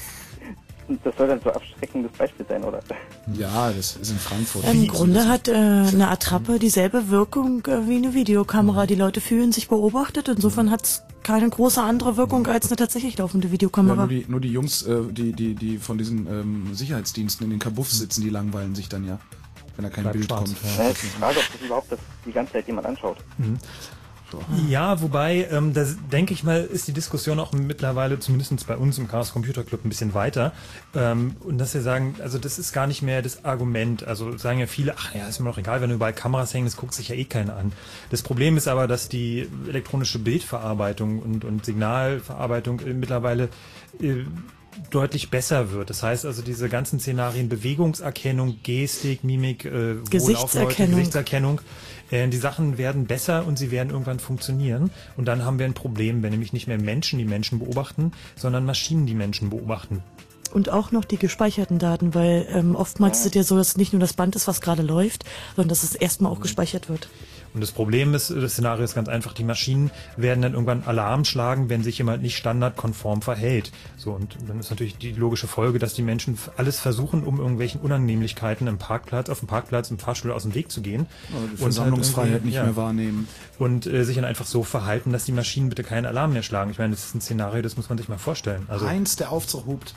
Das soll dann so abschreckendes Beispiel sein, oder? Ja, das ist in Frankfurt. Im Grunde hat äh, eine Attrappe dieselbe Wirkung äh, wie eine Videokamera. Die Leute fühlen sich beobachtet. Insofern hat es keine große andere Wirkung als eine tatsächlich laufende Videokamera. Ja, nur, die, nur die Jungs, äh, die, die, die von diesen ähm, Sicherheitsdiensten in den Kabuffs sitzen, die langweilen sich dann ja, wenn da kein Bleibt Bild schwarz, kommt. Ja, ich frage, ob das überhaupt das die ganze Zeit jemand anschaut. Mhm. Ja, wobei, ähm, da denke ich mal, ist die Diskussion auch mittlerweile, zumindest bei uns im Chaos Computer Club, ein bisschen weiter. Ähm, und dass wir sagen, also das ist gar nicht mehr das Argument. Also sagen ja viele, ach ja, ist mir doch egal, wenn überall Kameras hängen, das guckt sich ja eh keiner an. Das Problem ist aber, dass die elektronische Bildverarbeitung und, und Signalverarbeitung äh, mittlerweile äh, deutlich besser wird. Das heißt also, diese ganzen Szenarien, Bewegungserkennung, Gestik, Mimik, äh, Gesichtserkennung, Gesichtserkennung, äh, die Sachen werden besser und sie werden irgendwann funktionieren. Und dann haben wir ein Problem, wenn nämlich nicht mehr Menschen die Menschen beobachten, sondern Maschinen die Menschen beobachten. und auch noch die gespeicherten Daten, weil ähm, oftmals ist es ja so, dass es nicht nur das Band ist, was gerade läuft, sondern dass es erstmal auch gespeichert wird. Und das Problem ist, das Szenario ist ganz einfach, die Maschinen werden dann irgendwann Alarm schlagen, wenn sich jemand nicht standardkonform verhält. So, und dann ist natürlich die logische Folge, dass die Menschen alles versuchen, um irgendwelchen Unannehmlichkeiten im Parkplatz, auf dem Parkplatz, im Fahrstuhl aus dem Weg zu gehen. Also die Versammlungsfreiheit halt nicht ja. mehr wahrnehmen. Und äh, sich dann einfach so verhalten, dass die Maschinen bitte keinen Alarm mehr schlagen. Ich meine, das ist ein Szenario, das muss man sich mal vorstellen. Also Heinz, der Aufzug hupt.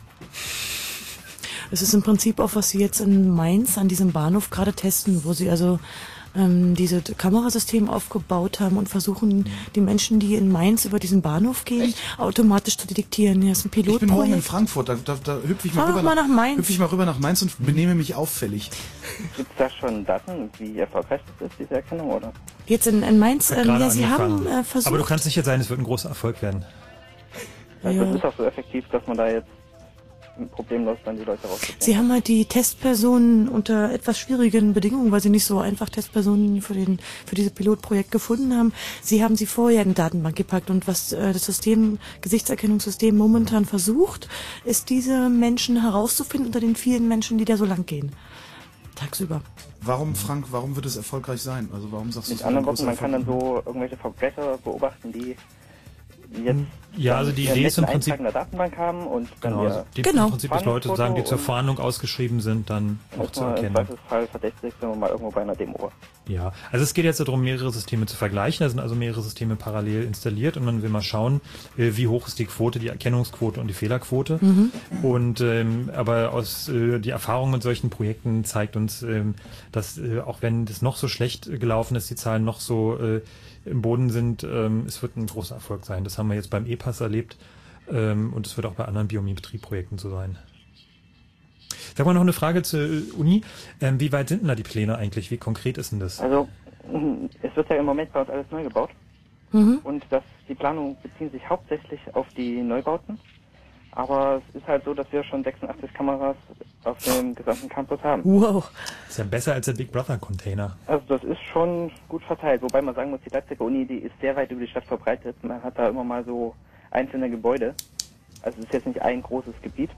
Es ist im Prinzip auch, was sie jetzt in Mainz an diesem Bahnhof gerade testen, wo sie also ähm, diese Kamerasysteme aufgebaut haben und versuchen, die Menschen, die in Mainz über diesen Bahnhof gehen, Echt? automatisch zu detektieren. Ja, das ist ein Pilotprojekt. Ich bin morgen in Frankfurt, da, da, da hüpfe ich, mal rüber mal nach, nach Mainz. hüpfe ich mal rüber nach Mainz und benehme mich auffällig. Gibt es da schon Daten, wie erfolgreich das ist, diese Erkennung, oder? Jetzt in, in Mainz, ähm, ja, sie haben äh, versucht... Aber du kannst sicher sein, es wird ein großer Erfolg werden. Also ja. Das ist auch so effektiv, dass man da jetzt problemlos dann die Leute rausbekommen. Sie haben halt die Testpersonen unter etwas schwierigen Bedingungen, weil sie nicht so einfach Testpersonen für den für dieses Pilotprojekt gefunden haben. Sie haben sie vorher in die Datenbank gepackt und was äh, das System, Gesichtserkennungssystem momentan versucht, ist diese Menschen herauszufinden unter den vielen Menschen, die da so lang gehen. Tagsüber. Warum, Frank, warum wird es erfolgreich sein? Also warum sagst du Mit anderen Worten, man kann dann so irgendwelche Verbrecher beobachten, die jetzt ja, also die Idee ist im Prinzip in der Datenbank haben und dann genau, also die genau. im Prinzip, dass Leute sagen, die zur Fahndung ausgeschrieben sind, dann auch zu erkennen. Im Zweifelsfall verdächtig, wenn man mal irgendwo bei einer Demo war. Ja, also es geht jetzt darum, mehrere Systeme zu vergleichen. Da sind also mehrere Systeme parallel installiert und man will mal schauen, wie hoch ist die Quote, die Erkennungsquote und die Fehlerquote. Mhm. Und ähm, aber aus äh, die Erfahrung mit solchen Projekten zeigt uns, ähm, dass äh, auch wenn das noch so schlecht gelaufen ist, die Zahlen noch so äh, im Boden sind, ähm, es wird ein großer Erfolg sein. Das haben wir jetzt beim E-Pass erlebt ähm, und es wird auch bei anderen Biometrie-Projekten so sein. Sag mal noch eine Frage zur Uni. Ähm, wie weit sind denn da die Pläne eigentlich? Wie konkret ist denn das? Also es wird ja im Moment bei uns alles neu gebaut mhm. und das, die Planungen beziehen sich hauptsächlich auf die Neubauten. Aber es ist halt so, dass wir schon sechsundachtzig Kameras auf dem gesamten Campus haben. Wow. Das ist ja besser als der Big Brother Container. Also das ist schon gut verteilt, wobei man sagen muss, die Leipziger Uni, die ist sehr weit über die Stadt verbreitet. Man hat da immer mal so einzelne Gebäude. Also es ist jetzt nicht ein großes Gebiet.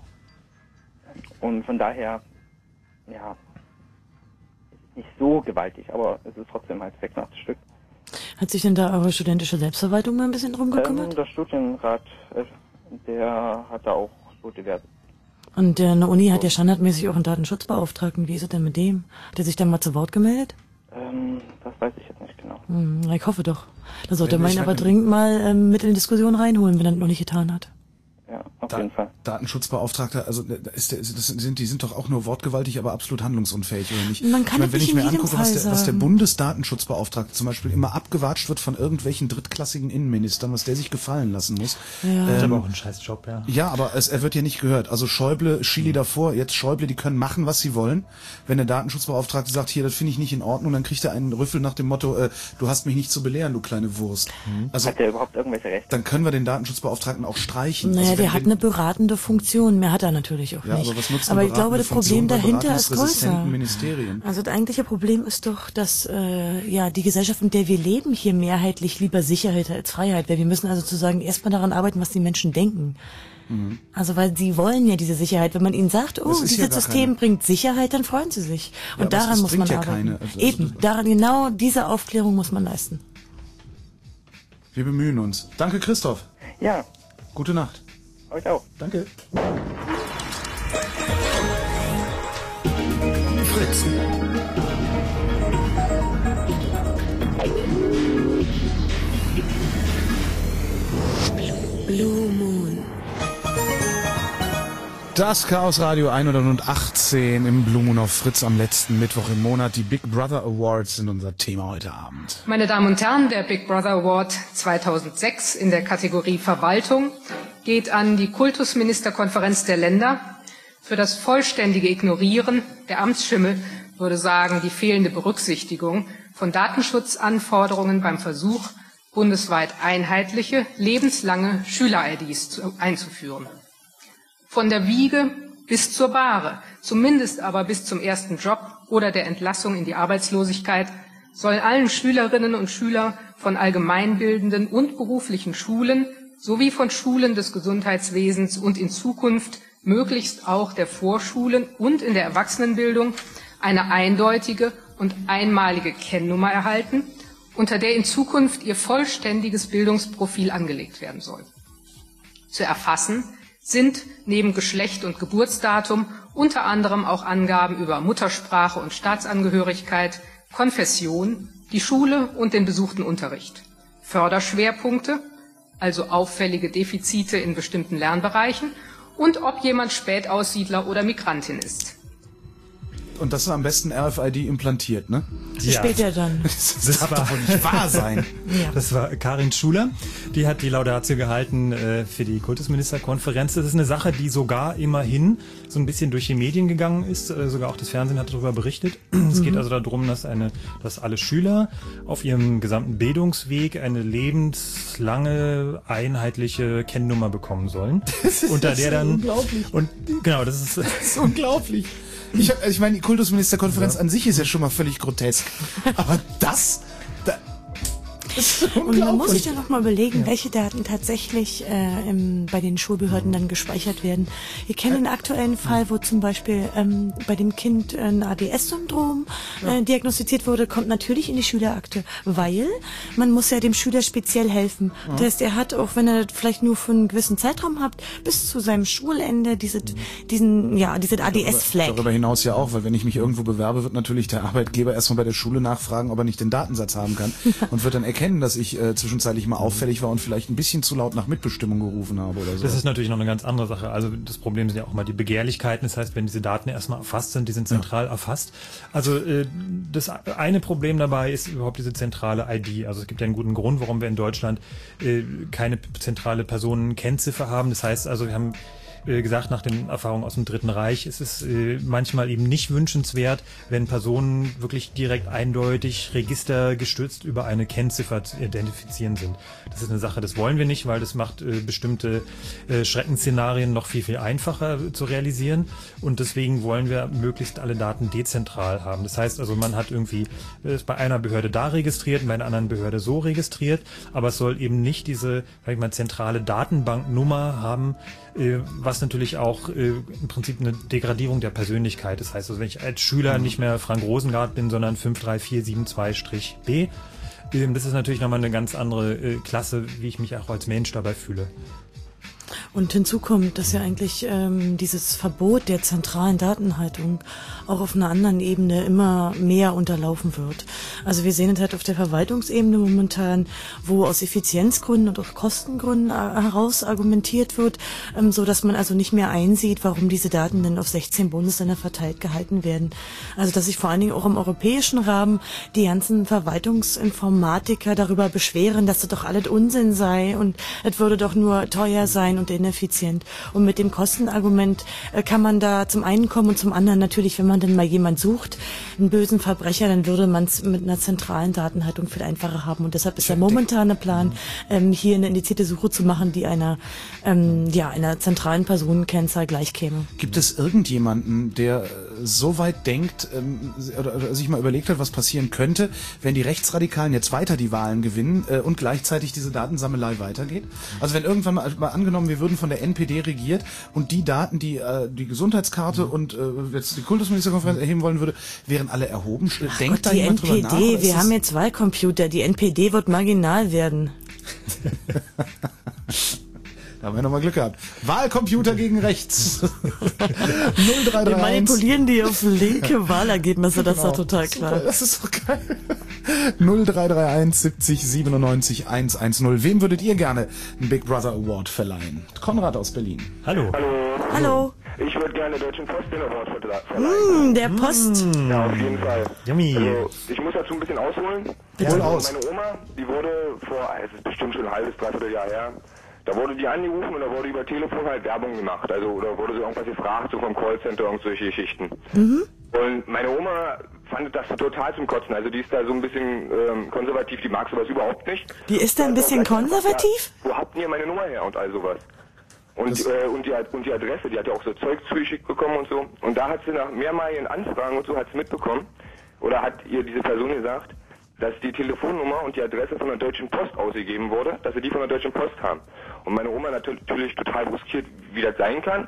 Und von daher, ja, nicht so gewaltig, aber es ist trotzdem halt sechsundachtzig Stück. Hat sich denn da eure studentische Selbstverwaltung mal ein bisschen drum gekümmert? Ähm, der Studienrat, äh, der hat da auch so diverse. Und der eine Uni hat ja standardmäßig auch einen Datenschutzbeauftragten. Wie ist es denn mit dem? Hat er sich dann mal zu Wort gemeldet? Ähm, das weiß ich jetzt nicht genau. Hm, ich hoffe doch. Da sollte man ihn aber dringend mal ähm, mit in die Diskussion reinholen, wenn er das noch nicht getan hat. Ja, auf da, jeden Fall. Datenschutzbeauftragter, also ist der, das sind, die sind doch auch nur wortgewaltig, aber absolut handlungsunfähig, oder nicht? Man kann ich meine, wenn nicht ich mir in jedem angucke, Fall was der, sagen. was der Bundesdatenschutzbeauftragte zum Beispiel immer abgewatscht wird von irgendwelchen drittklassigen Innenministern, was der sich gefallen lassen muss. Ja. Ähm, das ist aber auch ein scheiß Job, ja. Ja, aber es, er wird ja nicht gehört. Also Schäuble, Schily mhm. davor, jetzt Schäuble, die können machen, was sie wollen. Wenn der Datenschutzbeauftragte sagt, hier, das finde ich nicht in Ordnung, dann kriegt er einen Rüffel nach dem Motto, äh, du hast mich nicht zu belehren, du kleine Wurst. Mhm. Also, hat der überhaupt irgendwelche Rechte? Dann können wir den Datenschutzbeauftragten auch streichen. Naja, also, der hat eine beratende Funktion, mehr hat er natürlich auch ja, nicht. Aber, was nutzt aber ich glaube, das Problem dahinter ist größer. Ministerien? Also das eigentliche Problem ist doch, dass äh, ja die Gesellschaft, in der wir leben, hier mehrheitlich lieber Sicherheit als Freiheit wäre. Wir müssen also sozusagen erstmal daran arbeiten, was die Menschen denken. Mhm. Also weil sie wollen ja diese Sicherheit. Wenn man ihnen sagt, oh, dieses ja System keine. bringt Sicherheit, dann freuen sie sich. Und ja, daran muss man ja arbeiten. Also, Eben, also, daran genau diese Aufklärung muss man leisten. Wir bemühen uns. Danke, Christoph. Ja. Gute Nacht. Euch auch. Danke. Fritz. Blue Moon. Das Chaos Radio hundertachtzehn im Blue Moon auf Fritz am letzten Mittwoch im Monat. Die Big Brother Awards sind unser Thema heute Abend. Meine Damen und Herren, der Big Brother Award zweitausendsechs in der Kategorie Verwaltung geht an die Kultusministerkonferenz der Länder für das vollständige Ignorieren, der Amtsschimmel würde sagen, die fehlende Berücksichtigung von Datenschutzanforderungen beim Versuch, bundesweit einheitliche, lebenslange Schüler-I Ds einzuführen. Von der Wiege bis zur Bahre, zumindest aber bis zum ersten Job oder der Entlassung in die Arbeitslosigkeit, soll allen Schülerinnen und Schülern von allgemeinbildenden und beruflichen Schulen sowie von Schulen des Gesundheitswesens und in Zukunft möglichst auch der Vorschulen und in der Erwachsenenbildung eine eindeutige und einmalige Kennnummer erhalten, unter der in Zukunft ihr vollständiges Bildungsprofil angelegt werden soll. Zu erfassen sind neben Geschlecht und Geburtsdatum unter anderem auch Angaben über Muttersprache und Staatsangehörigkeit, Konfession, die Schule und den besuchten Unterricht, Förderschwerpunkte, also auffällige Defizite in bestimmten Lernbereichen, und ob jemand Spätaussiedler oder Migrantin ist. Und das ist am besten R F I D implantiert, ne? Ja. Später dann. Das, das darf doch wohl nicht wahr sein. Ja. Das war Karin Schuler, die hat die Laudatio gehalten äh, für die Kultusministerkonferenz. Das ist eine Sache, die sogar immerhin so ein bisschen durch die Medien gegangen ist. Äh, sogar auch das Fernsehen hat darüber berichtet. Mhm. Es geht also darum, dass, eine, dass alle Schüler auf ihrem gesamten Bildungsweg eine lebenslange, einheitliche Kennnummer bekommen sollen. Das ist, unter das der ist dann unglaublich. Und genau, das ist, das ist unglaublich. Ich, hab, ich meine, die Kultusministerkonferenz ja. an sich ist ja schon mal völlig grotesk. Aber das... Da, das ist und man muss sich ja noch mal überlegen, ja. welche Daten tatsächlich äh, im, bei den Schulbehörden dann gespeichert werden. Wir kennen einen aktuellen Fall, wo zum Beispiel ähm, bei dem Kind ein A D S-Syndrom äh, diagnostiziert wurde, kommt natürlich in die Schülerakte, weil man muss ja dem Schüler speziell helfen. Ja. Das heißt, er hat, auch wenn er vielleicht nur für einen gewissen Zeitraum hat, bis zu seinem Schulende diese, diesen, ja, diese A D S-Flag. Darüber hinaus ja auch, weil wenn ich mich irgendwo bewerbe, wird natürlich der Arbeitgeber erstmal bei der Schule nachfragen, ob er nicht den Datensatz haben kann und wird dann erkennen, dass ich äh, zwischenzeitlich mal auffällig war und vielleicht ein bisschen zu laut nach Mitbestimmung gerufen habe oder so. Das ist natürlich noch eine ganz andere Sache. Also das Problem sind ja auch mal die Begehrlichkeiten. Das heißt, wenn diese Daten erstmal erfasst sind, die sind zentral ja. erfasst. Also äh, das eine Problem dabei ist überhaupt diese zentrale I D. Also es gibt ja einen guten Grund, warum wir in Deutschland äh, keine zentrale Personenkennziffer haben. Das heißt also, wir haben gesagt, nach den Erfahrungen aus dem Dritten Reich ist es äh, manchmal eben nicht wünschenswert, wenn Personen wirklich direkt eindeutig registergestützt über eine Kennziffer zu identifizieren sind. Das ist eine Sache, das wollen wir nicht, weil das macht äh, bestimmte äh, Schreckensszenarien noch viel, viel einfacher äh, zu realisieren, und deswegen wollen wir möglichst alle Daten dezentral haben. Das heißt also, man hat irgendwie äh, ist bei einer Behörde da registriert und bei einer anderen Behörde so registriert, aber es soll eben nicht diese, sag ich mal, zentrale Datenbanknummer haben, äh, was natürlich auch äh, im Prinzip eine Degradierung der Persönlichkeit. Das heißt also, wenn ich als Schüler nicht mehr Frank Rosengart bin, sondern fünf drei vier sieben zwei B, äh, das ist natürlich nochmal eine ganz andere äh, Klasse, wie ich mich auch als Mensch dabei fühle. Und hinzu kommt, dass ja eigentlich ähm, dieses Verbot der zentralen Datenhaltung auch auf einer anderen Ebene immer mehr unterlaufen wird. Also wir sehen es halt auf der Verwaltungsebene momentan, wo aus Effizienzgründen und auch Kostengründen heraus argumentiert wird, ähm, so dass man also nicht mehr einsieht, warum diese Daten denn auf sechzehn Bundesländer verteilt gehalten werden. Also dass sich vor allen Dingen auch im europäischen Rahmen die ganzen Verwaltungsinformatiker darüber beschweren, dass das doch alles Unsinn sei und es würde doch nur teuer sein und ineffizient. Und mit dem Kostenargument äh, kann man da zum einen kommen und zum anderen natürlich, wenn man dann mal jemand sucht, einen bösen Verbrecher, dann würde man es mit einer zentralen Datenhaltung viel einfacher haben. Und deshalb ist der momentane Plan, ähm, hier eine indizierte Suche zu machen, die einer, ähm, ja, einer zentralen Personenkennzahl gleichkäme. Gibt es irgendjemanden, der so weit denkt ähm, oder, oder sich mal überlegt hat, was passieren könnte, wenn die Rechtsradikalen jetzt weiter die Wahlen gewinnen äh, und gleichzeitig diese Datensammelei weitergeht? Also wenn irgendwann mal, mal angenommen, wir würden von der N P D regiert und die Daten, die äh, die Gesundheitskarte mhm. und äh, jetzt die Kultusministerkonferenz erheben wollen würde, wären alle erhoben. Ach Denkt Gott, da die jemand N P D, drüber nach? wir haben jetzt Wahlcomputer, die N P D wird marginal werden. Da haben wir nochmal Glück gehabt. Wahlcomputer gegen rechts. null drei drei eins. Wir manipulieren die auf linke Wahlergebnisse, das genau. ist doch total klar. Super, das ist doch geil. null drei drei eins siebzig siebenundneunzig hundertzehn. Wem würdet ihr gerne einen Big Brother Award verleihen? Konrad aus Berlin. Hallo. Hallo. Hallo. Ich würde gerne Deutschen Post den Award verleihen. Mm, der Post. Mm. Ja, auf jeden Fall. Yummy. Also, ich muss dazu ein bisschen ausholen. Bitte. Also, aus. meine Oma, die wurde vor, es ist bestimmt schon ein halbes, dreiviertel Jahr her, da wurde die angerufen und da wurde über Telefon halt Werbung gemacht. Also, oder wurde so irgendwas gefragt, so vom Callcenter, irgend solche Geschichten. Mhm. Und meine Oma fand das total zum Kotzen. Also, die ist da so ein bisschen ähm, konservativ, die mag sowas überhaupt nicht. Die ist da ein bisschen konservativ? Ja, wo habt ihr meine Nummer her und all sowas? Und, äh, und, die, und die Adresse, die hat ja auch so Zeug zugeschickt bekommen und so. Und da hat sie nach mehrmaligen Anfragen und so hat sie mitbekommen, oder hat ihr diese Person gesagt, dass die Telefonnummer und die Adresse von der Deutschen Post ausgegeben wurde, dass sie die von der Deutschen Post haben. Und meine Oma natürlich total bruskiert, wie das sein kann.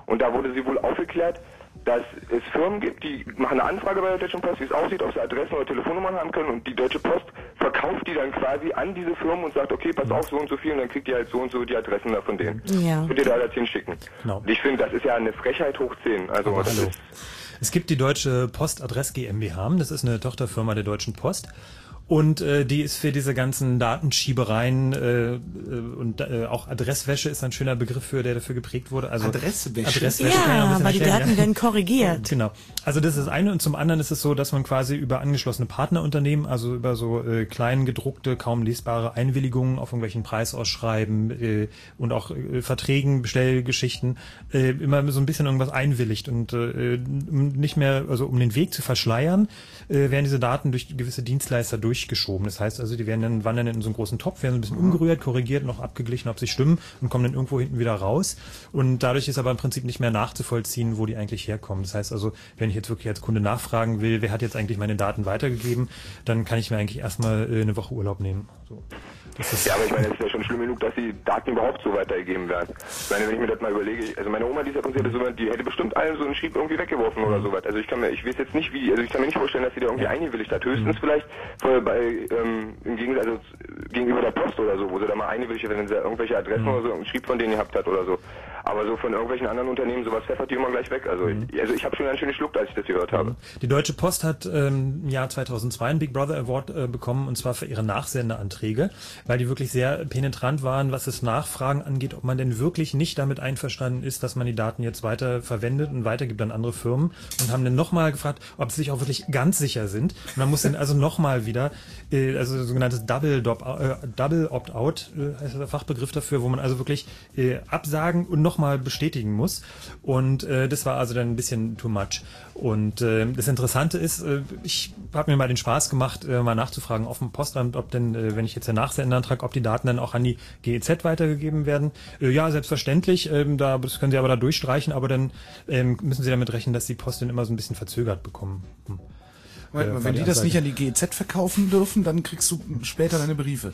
Und da wurde sie wohl aufgeklärt, dass es Firmen gibt, die machen eine Anfrage bei der Deutschen Post, wie es aussieht, ob sie Adressen oder Telefonnummern haben können, und die Deutsche Post verkauft die dann quasi an diese Firmen und sagt, okay, pass auf, so und so viel, und dann kriegt ihr halt so und so die Adressen da von denen. Ja. Könnt ihr da jetzt hinschicken. Genau. Und ich finde, das ist ja eine Frechheit hoch zehn. Also, Aber das hallo. ist Es gibt die Deutsche Post Adress GmbH, das ist eine Tochterfirma der Deutschen Post. Und äh, die ist für diese ganzen Datenschiebereien äh, und äh, auch Adresswäsche ist ein schöner Begriff für, der dafür geprägt wurde. Also Adresswäsche? Adresswäsche kann ich noch ein Ja, bisschen weil die erklären, Daten ja. werden korrigiert. Genau. Also das ist das eine, und zum anderen ist es so, dass man quasi über angeschlossene Partnerunternehmen, also über so äh, klein gedruckte, kaum lesbare Einwilligungen auf irgendwelchen Preisausschreiben äh, und auch äh, Verträgen, Bestellgeschichten, äh, immer so ein bisschen irgendwas einwilligt, und äh, um nicht mehr, also um den Weg zu verschleiern, äh, werden diese Daten durch gewisse Dienstleister durchgeschoben. Das heißt also, die werden dann wandern in so einen großen Topf, werden so ein bisschen umgerührt, korrigiert, noch abgeglichen, ob sie stimmen, und kommen dann irgendwo hinten wieder raus. Und dadurch ist aber im Prinzip nicht mehr nachzuvollziehen, wo die eigentlich herkommen. Das heißt also, wenn ich jetzt wirklich als Kunde nachfragen will, wer hat jetzt eigentlich meine Daten weitergegeben, dann kann ich mir eigentlich erstmal äh, eine Woche Urlaub nehmen. So. Das ist ja, aber ich meine, es ist ja schon schlimm genug, dass die Daten überhaupt so weitergegeben werden. Ich meine, wenn ich mir das mal überlege, also meine Oma, die ist ja prinzipiell so, die hätte bestimmt allen so einen Schrieb irgendwie weggeworfen oder sowas. Also ich kann mir, ich weiß jetzt nicht wie, also ich kann mir nicht vorstellen, dass sie da irgendwie eingewilligt hat. Höchstens vielleicht vor, bei, ähm, im Gegensatz, also gegenüber der Post oder so, wo sie da mal eingewilligt hat, wenn sie irgendwelche Adressen oder so einen Schrieb von denen gehabt hat oder so. Aber so von irgendwelchen anderen Unternehmen, sowas pfeffert die immer gleich weg. Also, mhm. ich, also ich habe schon einen schönen Schluck, als ich das gehört habe. Die Deutsche Post hat ähm, im Jahr zweitausendzwei einen Big Brother Award äh, bekommen, und zwar für ihre Nachsenderanträge, weil die wirklich sehr penetrant waren, was das Nachfragen angeht, ob man denn wirklich nicht damit einverstanden ist, dass man die Daten jetzt weiter verwendet und weitergibt an andere Firmen, und haben dann nochmal gefragt, ob sie sich auch wirklich ganz sicher sind. Und man muss dann also nochmal wieder, äh, also sogenanntes Double, Dop, äh, Double Opt-out, äh, heißt der Fachbegriff dafür, wo man also wirklich äh, absagen und nochmal bestätigen muss. Und äh, das war also dann ein bisschen too much. Und äh, das Interessante ist, äh, ich habe mir mal den Spaß gemacht, äh, mal nachzufragen auf dem Postamt, ob denn, äh, wenn ich jetzt den Nachsenderantrag, ob die Daten dann auch an die G E Z weitergegeben werden. Äh, ja, selbstverständlich, ähm, da, das können Sie aber da durchstreichen, aber dann ähm, müssen Sie damit rechnen, dass die Post dann immer so ein bisschen verzögert bekommen. Hm. Weil, äh, wenn die, die das nicht an die G E Z verkaufen dürfen, dann kriegst du später deine Briefe.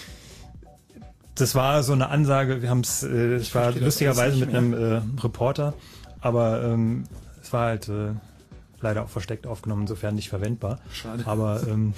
Das war so eine Ansage, wir haben es, äh, ich war lustigerweise mit einem äh, Reporter, aber ähm, es war halt äh, leider auch versteckt aufgenommen, insofern nicht verwendbar. Schade. Aber ähm,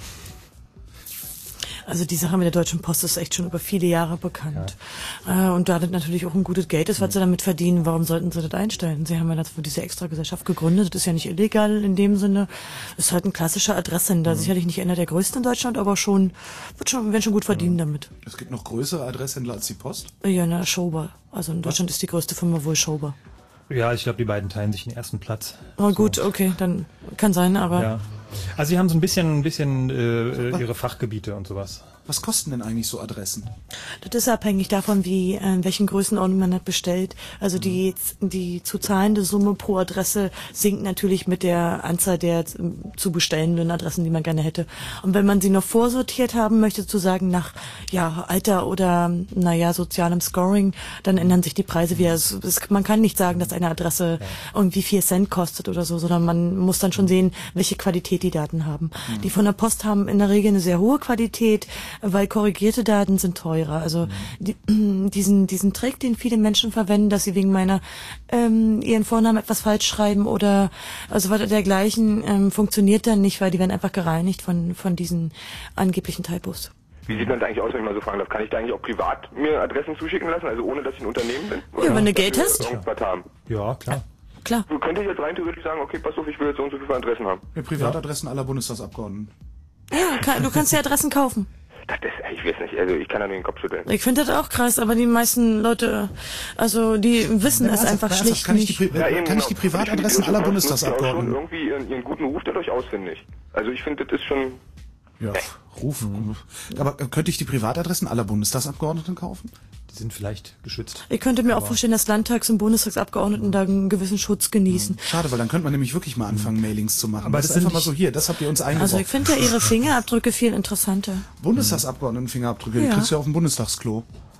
Also die Sache mit der Deutschen Post ist echt schon über viele Jahre bekannt. Ja. Äh, und da das natürlich auch ein gutes Geld ist, was sie damit verdienen, warum sollten sie das einstellen? Sie haben ja dazu diese Extragesellschaft gegründet, das ist ja nicht illegal in dem Sinne. Ist halt ein klassischer Adresssender, mhm. sicherlich nicht einer der größten in Deutschland, aber schon, wird schon, werden schon gut verdienen ja. damit. Es gibt noch größere Adresshändler als die Post? Ja, na, Schober. Also in Deutschland was? Ist die größte Firma wohl Schober. Ja, ich glaube, die beiden teilen sich den ersten Platz. Oh gut, so. Okay, dann kann sein, aber... Ja. Also sie haben so ein bisschen, ein bisschen äh, ihre Fachgebiete und sowas. Was kosten denn eigentlich so Adressen? Das ist abhängig davon, wie äh, in welchen Größenordnung man das bestellt. Also die die zu zahlende Summe pro Adresse sinkt natürlich mit der Anzahl der äh, zu bestellenden Adressen, die man gerne hätte. Und wenn man sie noch vorsortiert haben möchte, sozusagen nach ja Alter oder naja sozialem Scoring, dann ändern sich die Preise wieder. Es, es, man kann nicht sagen, dass eine Adresse ja. irgendwie vier Cent kostet oder so, sondern man muss dann schon sehen, welche Qualität die Daten haben. Mhm. Die von der Post haben in der Regel eine sehr hohe Qualität, weil korrigierte Daten sind teurer. Also die, diesen diesen Trick, den viele Menschen verwenden, dass sie wegen meiner ähm, ihren Vornamen etwas falsch schreiben oder also was dergleichen, ähm, funktioniert dann nicht, weil die werden einfach gereinigt von von diesen angeblichen Typos. Wie sieht das eigentlich aus, wenn ich mal so fragen darf? Kann ich da eigentlich auch privat mir Adressen zuschicken lassen, also ohne dass ich ein Unternehmen bin? Oder ja, wenn du Geld hast. Irgendwas haben? Ja, klar. Klar. Du könntest jetzt rein theoretisch sagen, okay, pass auf, ich will jetzt so und so viele Adressen haben. Ja, Privatadressen ja. aller Bundestagsabgeordneten. Ja, kann, du kannst ja Adressen kaufen. Das ist, ich weiß nicht, also ich kann da nur den Kopf schütteln. Ich finde das auch krass, aber die meisten Leute, also die wissen es einfach also, schlicht kann nicht. Ich die, Pri ja, eben, kann ich die Privatadressen aller Bundestagsabgeordneten? Schon irgendwie ihren, ihren guten Ruf dadurch aus, finde ich. Also ich finde, das ist schon... Ja, Ruf. Mhm. Aber könnte ich die Privatadressen aller Bundestagsabgeordneten kaufen? Die sind vielleicht geschützt. Ich könnte mir auch vorstellen, dass Landtags- und Bundestagsabgeordneten da einen gewissen Schutz genießen. Schade, weil dann könnte man nämlich wirklich mal anfangen, Mailings zu machen. Aber das, das ist einfach mal so hier, das habt ihr uns eingebaut. Also ich finde ja ihre Fingerabdrücke viel interessanter. Bundestagsabgeordneten-Fingerabdrücke, die ja. kriegst du ja auf dem Bundestagsklo.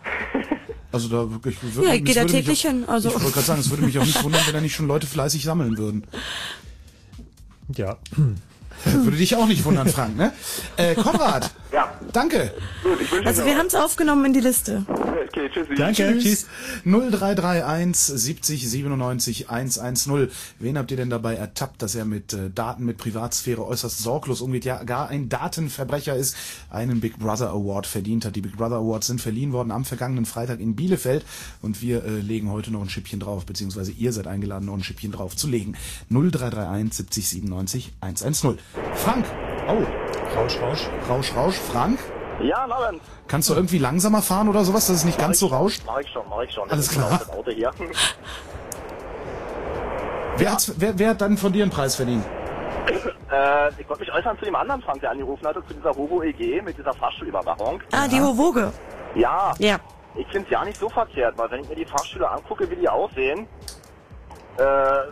Also da wirklich... Ja, ich gehe da täglich auch, hin. Also. Ich wollte gerade sagen, es würde mich auch nicht wundern, wenn da nicht schon Leute fleißig sammeln würden. Ja. Würde dich auch nicht wundern, Frank, ne? Äh, Konrad, Ja. Danke. Gut, ich wünsche Also wir haben es aufgenommen in die Liste. Okay, tschüssi. Danke. Tschüss. null drei drei eins siebzig siebenundneunzig hundertzehn. Wen habt ihr denn dabei ertappt, dass er mit äh, Daten, mit Privatsphäre äußerst sorglos umgeht, ja gar ein Datenverbrecher ist, einen Big Brother Award verdient hat? Die Big Brother Awards sind verliehen worden am vergangenen Freitag in Bielefeld und wir äh, legen heute noch ein Schippchen drauf, beziehungsweise ihr seid eingeladen, noch ein Schippchen drauf zu legen. null drei drei eins siebzig siebenundneunzig hundertzehn. Frank. Oh. Rausch, Rausch. Rausch, Rausch. Frank? Ja, Abend. Kannst du irgendwie langsamer fahren oder sowas, dass es nicht Mach ganz ich so schon, rauscht? Mach ich schon, mach ich schon. Alles Ich bin klar. auf dem Auto hier. Wer, hat's, wer, wer hat dann von dir einen Preis verdient? äh, ich wollte mich äußern zu dem anderen Frank, der angerufen hatte, zu dieser Hovo E G mit dieser Fahrstuhlüberwachung. Ah, die Hovoge. Ja. Ja. Ich finde es ja nicht so verkehrt, weil wenn ich mir die Fahrstühle angucke, wie die aussehen, äh,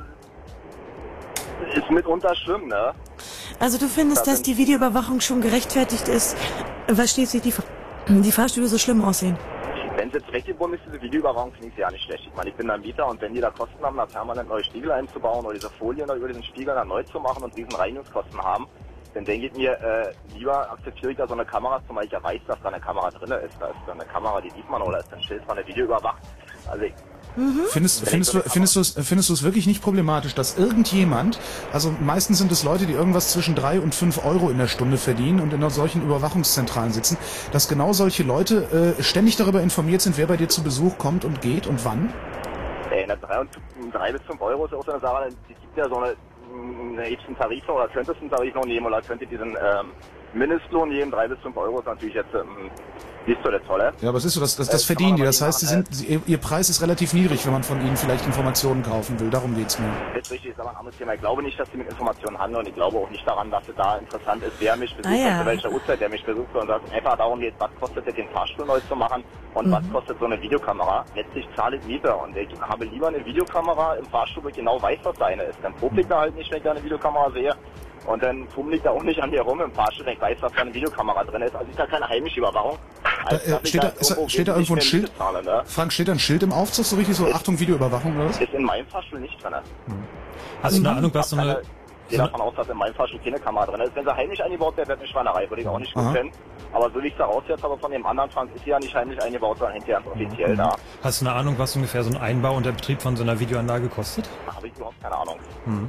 ist mitunter schlimm, ne? Also du findest, dass die Videoüberwachung schon gerechtfertigt ist, weil schließlich die, Fa- die Fahrstühle so schlimm aussehen? Wenn es jetzt weggebunden ist, diese Videoüberwachung, finde ich sie ja nicht schlecht. Ich meine, ich bin da Mieter und wenn die da Kosten haben, da permanent neue Spiegel einzubauen oder diese Folien da über diesen Spiegel dann neu zu machen und riesen Reinigungskosten haben, dann denke ich mir, äh, lieber akzeptiere ich da so eine Kamera, zumal ich ja weiß, dass da eine Kamera drin ist. Da ist da eine Kamera, die sieht man, oder ist ein Schild von der Video überwacht. Also ich, Mhm. Findest, findest, du, findest, du es, findest du es wirklich nicht problematisch, dass irgendjemand, also meistens sind es Leute, die irgendwas zwischen drei und fünf Euro in der Stunde verdienen und in solchen Überwachungszentralen sitzen, dass genau solche Leute äh, ständig darüber informiert sind, wer bei dir zu Besuch kommt und geht und wann? ey, na, drei, und, drei bis fünf Euro ist auch so eine Sache, es gibt ja so eine, eine hebsten Tarif oder könntest einen Tarif noch nehmen oder könntet diesen ähm, Mindestlohn nehmen, drei bis fünf Euro ist natürlich jetzt ähm, nicht so der Tolle. Ja, aber es ist so, das, das, das verdienen die. Das heißt, sie sind, sie, ihr Preis ist relativ niedrig, wenn man von ihnen vielleicht Informationen kaufen will. Darum geht's mir. Das ist richtig, ist aber ein anderes Thema. Ich glaube nicht, dass sie mit Informationen handeln und ich glaube auch nicht daran, dass es da interessant ist, wer mich besucht ah, ja. und zu welcher Uhrzeit der mich besucht. Und dass es einfach darum geht, was kostet es, den Fahrstuhl neu zu machen und mhm. was kostet so eine Videokamera. Letztlich zahle ich Miete und ich habe lieber eine Videokamera im Fahrstuhl, wo ich genau weiß, was da eine ist. Dann probiere ich da halt nicht, wenn ich da eine Videokamera sehe. Und dann fummel ich da auch nicht an mir rum im Fahrstuhl, wenn ich weiß, dass da eine Videokamera drin ist. Also ist da keine heimische Überwachung. Da, äh, steht, da, ist, irgendwo steht da irgendwo ein Schild? Zahle, ne? Frank, steht da ein Schild im Aufzug, so richtig so, ist, Achtung, Videoüberwachung oder was? Ist in meinem Fahrstuhl nicht drin. Hm. Hast du eine Ahnung, was so eine... Ich gehe davon aus, dass in meinem Fahrstuhl keine Kamera drin ist. Wenn sie heimlich eingebaut wäre, wäre eine Schweinerei, würde ich auch nicht gut finden. Aber so wie ich es daraus jetzt habe von dem anderen Frank, ist sie ja nicht heimlich eingebaut, sondern hinterher offiziell mhm. da. Hast du eine Ahnung, was ungefähr so ein Einbau und der Betrieb von so einer Videoanlage kostet? Da habe ich überhaupt keine Ahnung. Mhm.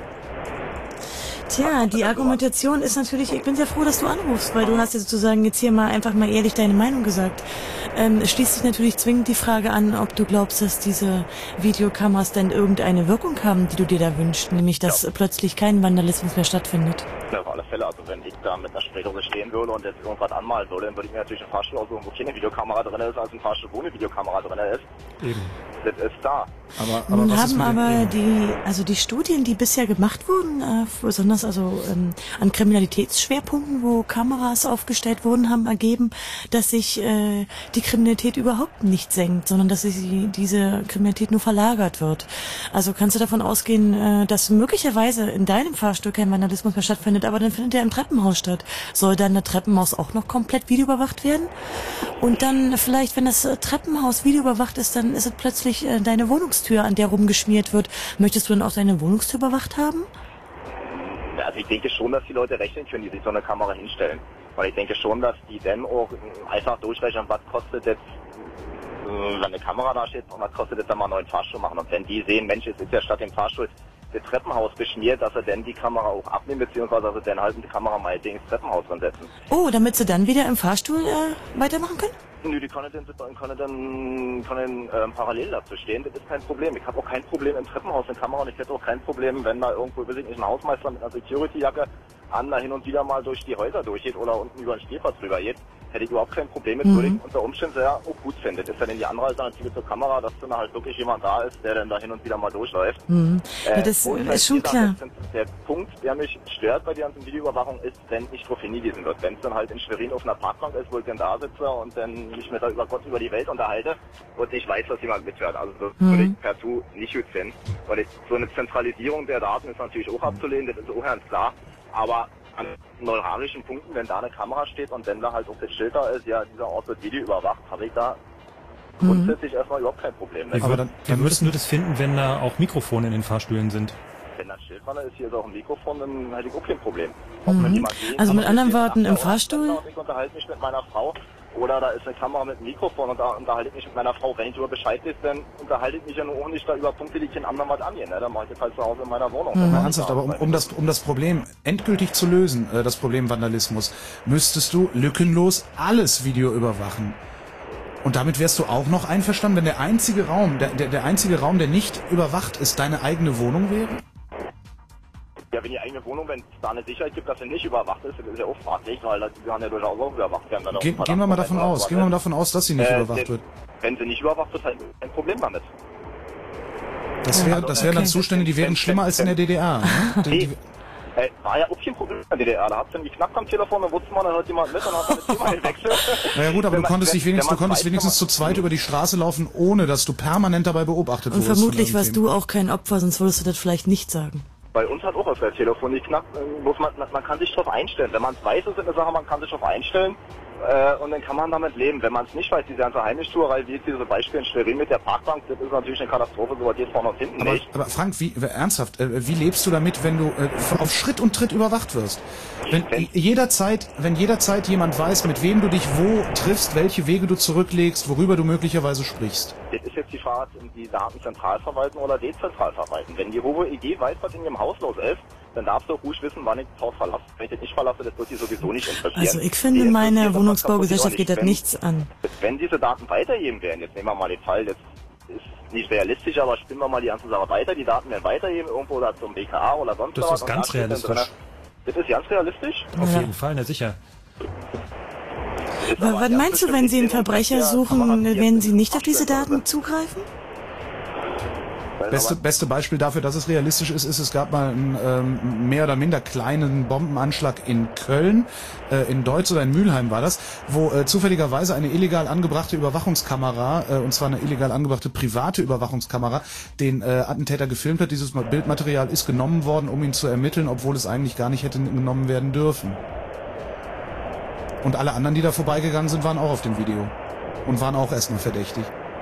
Tja, die Argumentation ist natürlich, ich bin sehr froh, dass du anrufst, weil du hast ja sozusagen jetzt hier mal einfach mal ehrlich deine Meinung gesagt. Ähm, es schließt sich natürlich zwingend die Frage an, ob du glaubst, dass diese Videokameras denn irgendeine Wirkung haben, die du dir da wünschst, nämlich dass ja. plötzlich kein Vandalismus mehr stattfindet. Ja, auf alle Fälle. Also wenn ich da mit einer Spraydose stehen würde und jetzt irgendwas anmalen würde, dann würde ich mir natürlich einen Fahrstuhl aussuchen, wo keine Videokamera drin ist, als ein Fahrstuhl, wo eine Videokamera drin ist. Eben. Das ist da. Aber, aber Nun was haben ist aber die, also die Studien, die bisher gemacht wurden, äh, besonders also ähm, an Kriminalitätsschwerpunkten, wo Kameras aufgestellt wurden, haben ergeben, dass sich äh, die Kriminalität überhaupt nicht senkt, sondern dass sich diese Kriminalität nur verlagert wird. Also kannst du davon ausgehen, äh, dass möglicherweise in deinem Fahrstuhl kein Vandalismus mehr stattfindet, aber dann findet er im Treppenhaus statt. Soll dann das Treppenhaus auch noch komplett videoüberwacht werden? Und dann vielleicht, wenn das Treppenhaus videoüberwacht ist, dann ist es plötzlich äh, deine Wohnungstür, an der rumgeschmiert wird. Möchtest du dann auch deine Wohnungstür überwacht haben? Also ich denke schon, dass die Leute rechnen können, die sich so eine Kamera hinstellen. Weil ich denke schon, dass die dann auch einfach durchrechnen, was kostet jetzt, wenn eine Kamera da steht, und was kostet jetzt, wenn wir einen neuen Fahrstuhl machen. Und wenn die sehen, Mensch, es ist ja statt dem Fahrstuhl das Treppenhaus beschmiert, dass sie dann die Kamera auch abnehmen, beziehungsweise dass sie dann halt die Kamera mal ins Treppenhaus drin setzen. Oh, damit sie dann wieder im Fahrstuhl äh, weitermachen können? Nö, die können dann, können dann können, ähm, parallel dazu stehen, das ist kein Problem. Ich habe auch kein Problem im Treppenhaus eine Kamera und ich hätte auch kein Problem, wenn da irgendwo, weiß ich nicht, ein Hausmeister mit einer Security-Jacke an da hin und wieder mal durch die Häuser durchgeht oder unten über den Spielplatz rüber geht. Hätte ich überhaupt kein Problem mit, mhm. würde ich unter Umständen sehr auch gut finden. Das ist dann die andere Alternative zur Kamera, dass dann halt wirklich jemand da ist, der dann da hin und wieder mal durchläuft. Mhm. Äh, ja, das ist halt schon klar. Ist, der Punkt, der mich stört bei der ganzen Videoüberwachung, ist, wenn nicht darauf hingewiesen wird. Wenn es dann halt in Schwerin auf einer Parkbank ist, wo ich dann da sitze und dann mich mit da über Gott über die Welt unterhalte und ich weiß, dass jemand mithört. Also das mhm. würde ich per Tu nicht gut finden. Weil ich, so eine Zentralisierung der Daten ist natürlich auch abzulehnen, das ist auch ganz klar. Aber an neuralgischen Punkten, wenn da eine Kamera steht und wenn da halt auch das Schild da ist, ja, dieser Ort wird Video überwacht, habe ich da mhm. grundsätzlich erstmal überhaupt kein Problem. Wie, aber dann, wie würdest du das finden, wenn da auch Mikrofone in den Fahrstühlen sind? Wenn das Schild dran ist, hier ist auch ein Mikrofon, dann hätte ich auch kein Problem. Mhm. Also mit anderen Worten, im Fahrstuhl? Ich unterhalte mich mit meiner Frau. Oder da ist eine Kamera mit einem Mikrofon und da unterhalte ich mich mit meiner Frau. Wenn ich darüber Bescheid weiß, dann unterhalte ich mich ja nur auch nicht da über Punkte, die ich den anderen was angehen. Ne? Dann mache ich das halt zu Hause in meiner Wohnung. Mhm. Ernsthaft, aber um, um, das, um das Problem endgültig zu lösen, äh, das Problem Vandalismus, müsstest du lückenlos alles Video überwachen. Und damit wärst du auch noch einverstanden, wenn der einzige Raum, der, der, der einzige Raum, der nicht überwacht ist, deine eigene Wohnung wäre? Ja, wenn die eigene Wohnung, wenn es da eine Sicherheit gibt, dass sie nicht überwacht ist, das ist ja auch fraglich, weil das kann ja durchaus auch überwacht werden. Ge gehen wir mal davon aus, gehen wir mal davon aus, dass sie nicht äh, überwacht wird. Wenn sie nicht überwacht wird, halt ein Problem damit. Das wären das wär okay. dann Zustände, die wären schlimmer als in der D D R. Ne? Die, die, Äh, war ja auch kein Problem in der D D R. Da hat es dann geknackt am Telefon, dann wusste man, da hört jemand mit und hat dann das Thema gewechselt. Na ja gut, aber du konntest dich wenigstens, du konntest wenigstens zu zweit über die Straße laufen, ohne dass du permanent dabei beobachtet wurdest. Und vermutlich warst du auch kein Opfer, sonst würdest du das vielleicht nicht sagen. Bei uns hat auch auf der Telefon geknackt. Muss man, man kann sich darauf einstellen. Wenn man es weiß, ist eine Sache, man kann sich darauf einstellen. Äh, und dann kann man damit leben. Wenn man es nicht weiß, diese ganze Heimlichtuerei, wie jetzt diese Beispiele in Schwerin mit der Parkbank, das ist natürlich eine Katastrophe, so was geht vorne und hinten aber, nicht. Aber Frank, wie, ernsthaft, äh, wie lebst du damit, wenn du äh, auf Schritt und Tritt überwacht wirst? Wenn, wenn jederzeit, wenn jederzeit jemand weiß, mit wem du dich wo triffst, welche Wege du zurücklegst, worüber du möglicherweise sprichst? Das ist jetzt die Frage, die Daten zentral verwalten oder dezentral verwalten. Wenn die Hohe E G weiß, was in ihrem Haus los ist, dann darfst du auch ruhig wissen, wann ich das Haus verlasse. Wenn ich das nicht verlasse, das wird die sowieso nicht interessieren. Also ich finde, die meine Wohnungsbaugesellschaft geht das nichts an. Wenn diese Daten weitergeben werden, jetzt nehmen wir mal den Fall, jetzt ist nicht realistisch, aber spinnen wir mal die ganze Sache weiter, die Daten werden weitergeben, irgendwo oder zum B K A oder sonst was. Das ist ganz realistisch. Das ist ganz realistisch? Auf jeden Fall, na sicher. Aber was meinst du, wenn Sie einen Verbrecher suchen, werden Sie nicht auf diese Daten zugreifen? Beste, beste Beispiel dafür, dass es realistisch ist, ist, es gab mal einen ähm, mehr oder minder kleinen Bombenanschlag in Köln, äh, in Deutz oder in Mülheim war das, wo äh, zufälligerweise eine illegal angebrachte Überwachungskamera, äh, und zwar eine illegal angebrachte private Überwachungskamera, den äh, Attentäter gefilmt hat. Dieses Bildmaterial ist genommen worden, um ihn zu ermitteln, obwohl es eigentlich gar nicht hätte genommen werden dürfen. Und alle anderen, die da vorbeigegangen sind, waren auch auf dem Video und waren auch erstmal verdächtig.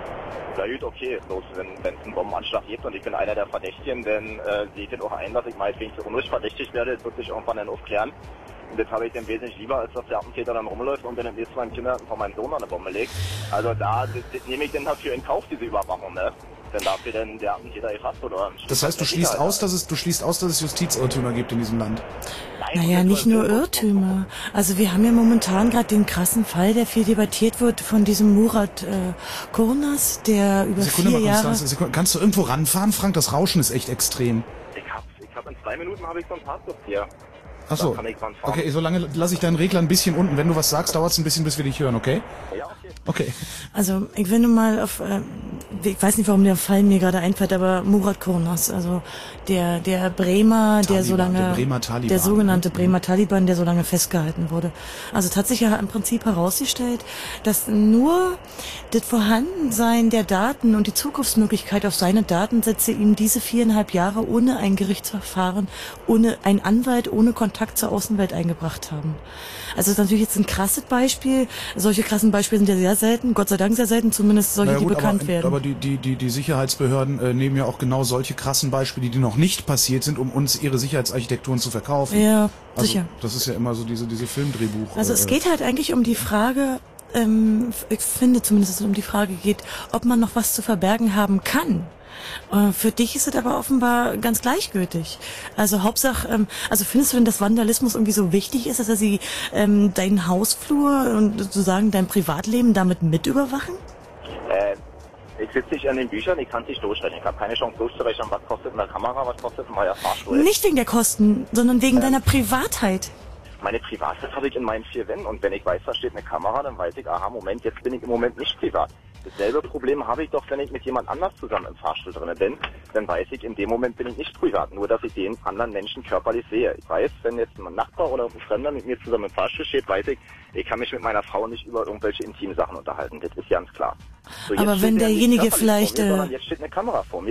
Ja gut, okay, bloß wenn es einen Bombenanschlag gibt und ich bin einer der Verdächtigen, dann äh, sehe ich das auch ein, dass ich meinetwegen zu Unrecht verdächtig werde, das wird sich irgendwann dann aufklären. Und das habe ich dann wesentlich lieber, als dass der Attentäter dann rumläuft und dann im nächsten Mal im Kindergarten von meinem Sohn eine Bombe legt. Also da das, das nehme ich dann dafür in Kauf, diese Überwachung, ne? Denn dafür dann der Attentäter gefasst wird oder... Das heißt, du schließt aus, dass es, du schließt aus, dass es Justizirrtümer gibt in diesem Land? Naja, nicht nur Irrtümer. Also wir haben ja momentan gerade den krassen Fall, der viel debattiert wird, von diesem Murat äh, Kurnas, der über Sekunde vier mal, Jahre... Konstanze, Sekunde. Kannst du irgendwo ranfahren, Frank? Das Rauschen ist echt extrem. Ich hab, ich hab in zwei Minuten habe ich so ein Parkplatz hier. Ach so. Okay, solange lasse ich deinen Regler ein bisschen unten. Wenn du was sagst, dauert es ein bisschen, bis wir dich hören, okay? Ja, okay. Okay. Also ich will nur mal auf, äh, ich weiß nicht, warum der Fall mir gerade einfällt, aber Murat Kurnas, also der der Bremer, Taliban, der so lange, der, Bremer Taliban, der sogenannte Bremer Taliban, der so lange festgehalten wurde. Also tatsächlich hat im Prinzip herausgestellt, dass nur das Vorhandensein der Daten und die Zugriffsmöglichkeit auf seine Datensätze ihm diese viereinhalb Jahre ohne ein Gerichtsverfahren, ohne einen Anwalt, ohne Kontakt zur Außenwelt eingebracht haben. Also das ist natürlich jetzt ein krasses Beispiel. Solche krassen Beispiele sind ja sehr selten, Gott sei Dank sehr selten, zumindest solche, naja, gut, die bekannt aber, werden. Aber die, die, die, die Sicherheitsbehörden äh, nehmen ja auch genau solche krassen Beispiele, die noch nicht passiert sind, um uns ihre Sicherheitsarchitekturen zu verkaufen. Ja, also, sicher. Das ist ja immer so diese, diese Filmdrehbuch. Also es geht halt eigentlich um die Frage, ähm, ich finde zumindest, dass es um die Frage geht, ob man noch was zu verbergen haben kann. Für dich ist es aber offenbar ganz gleichgültig. Also Hauptsache, ähm, also findest du denn, dass Vandalismus irgendwie so wichtig ist, dass er sie ähm, deinen Hausflur und sozusagen dein Privatleben damit mit überwachen? Äh, ich sitze nicht an den Büchern, ich kann es nicht durchrechnen. Ich habe keine Chance durchzurechnen, was kostet eine Kamera, was kostet ein neuer Fahrstuhl. Nicht wegen der Kosten, sondern wegen äh, deiner Privatheit. Meine Privatheit habe ich in meinen vier Wänden und wenn ich weiß, da steht eine Kamera, dann weiß ich, aha, Moment, jetzt bin ich im Moment nicht privat. Dasselbe Problem habe ich doch, wenn ich mit jemand anders zusammen im Fahrstuhl drin bin, dann weiß ich, in dem Moment bin ich nicht privat, nur dass ich den anderen Menschen körperlich sehe. Ich weiß, wenn jetzt ein Nachbar oder ein Fremder mit mir zusammen im Fahrstuhl steht, weiß ich, ich kann mich mit meiner Frau nicht über irgendwelche intimen Sachen unterhalten. Das ist ganz klar. So, aber wenn derjenige vielleicht... Mir, äh jetzt steht eine Kamera vor mir, das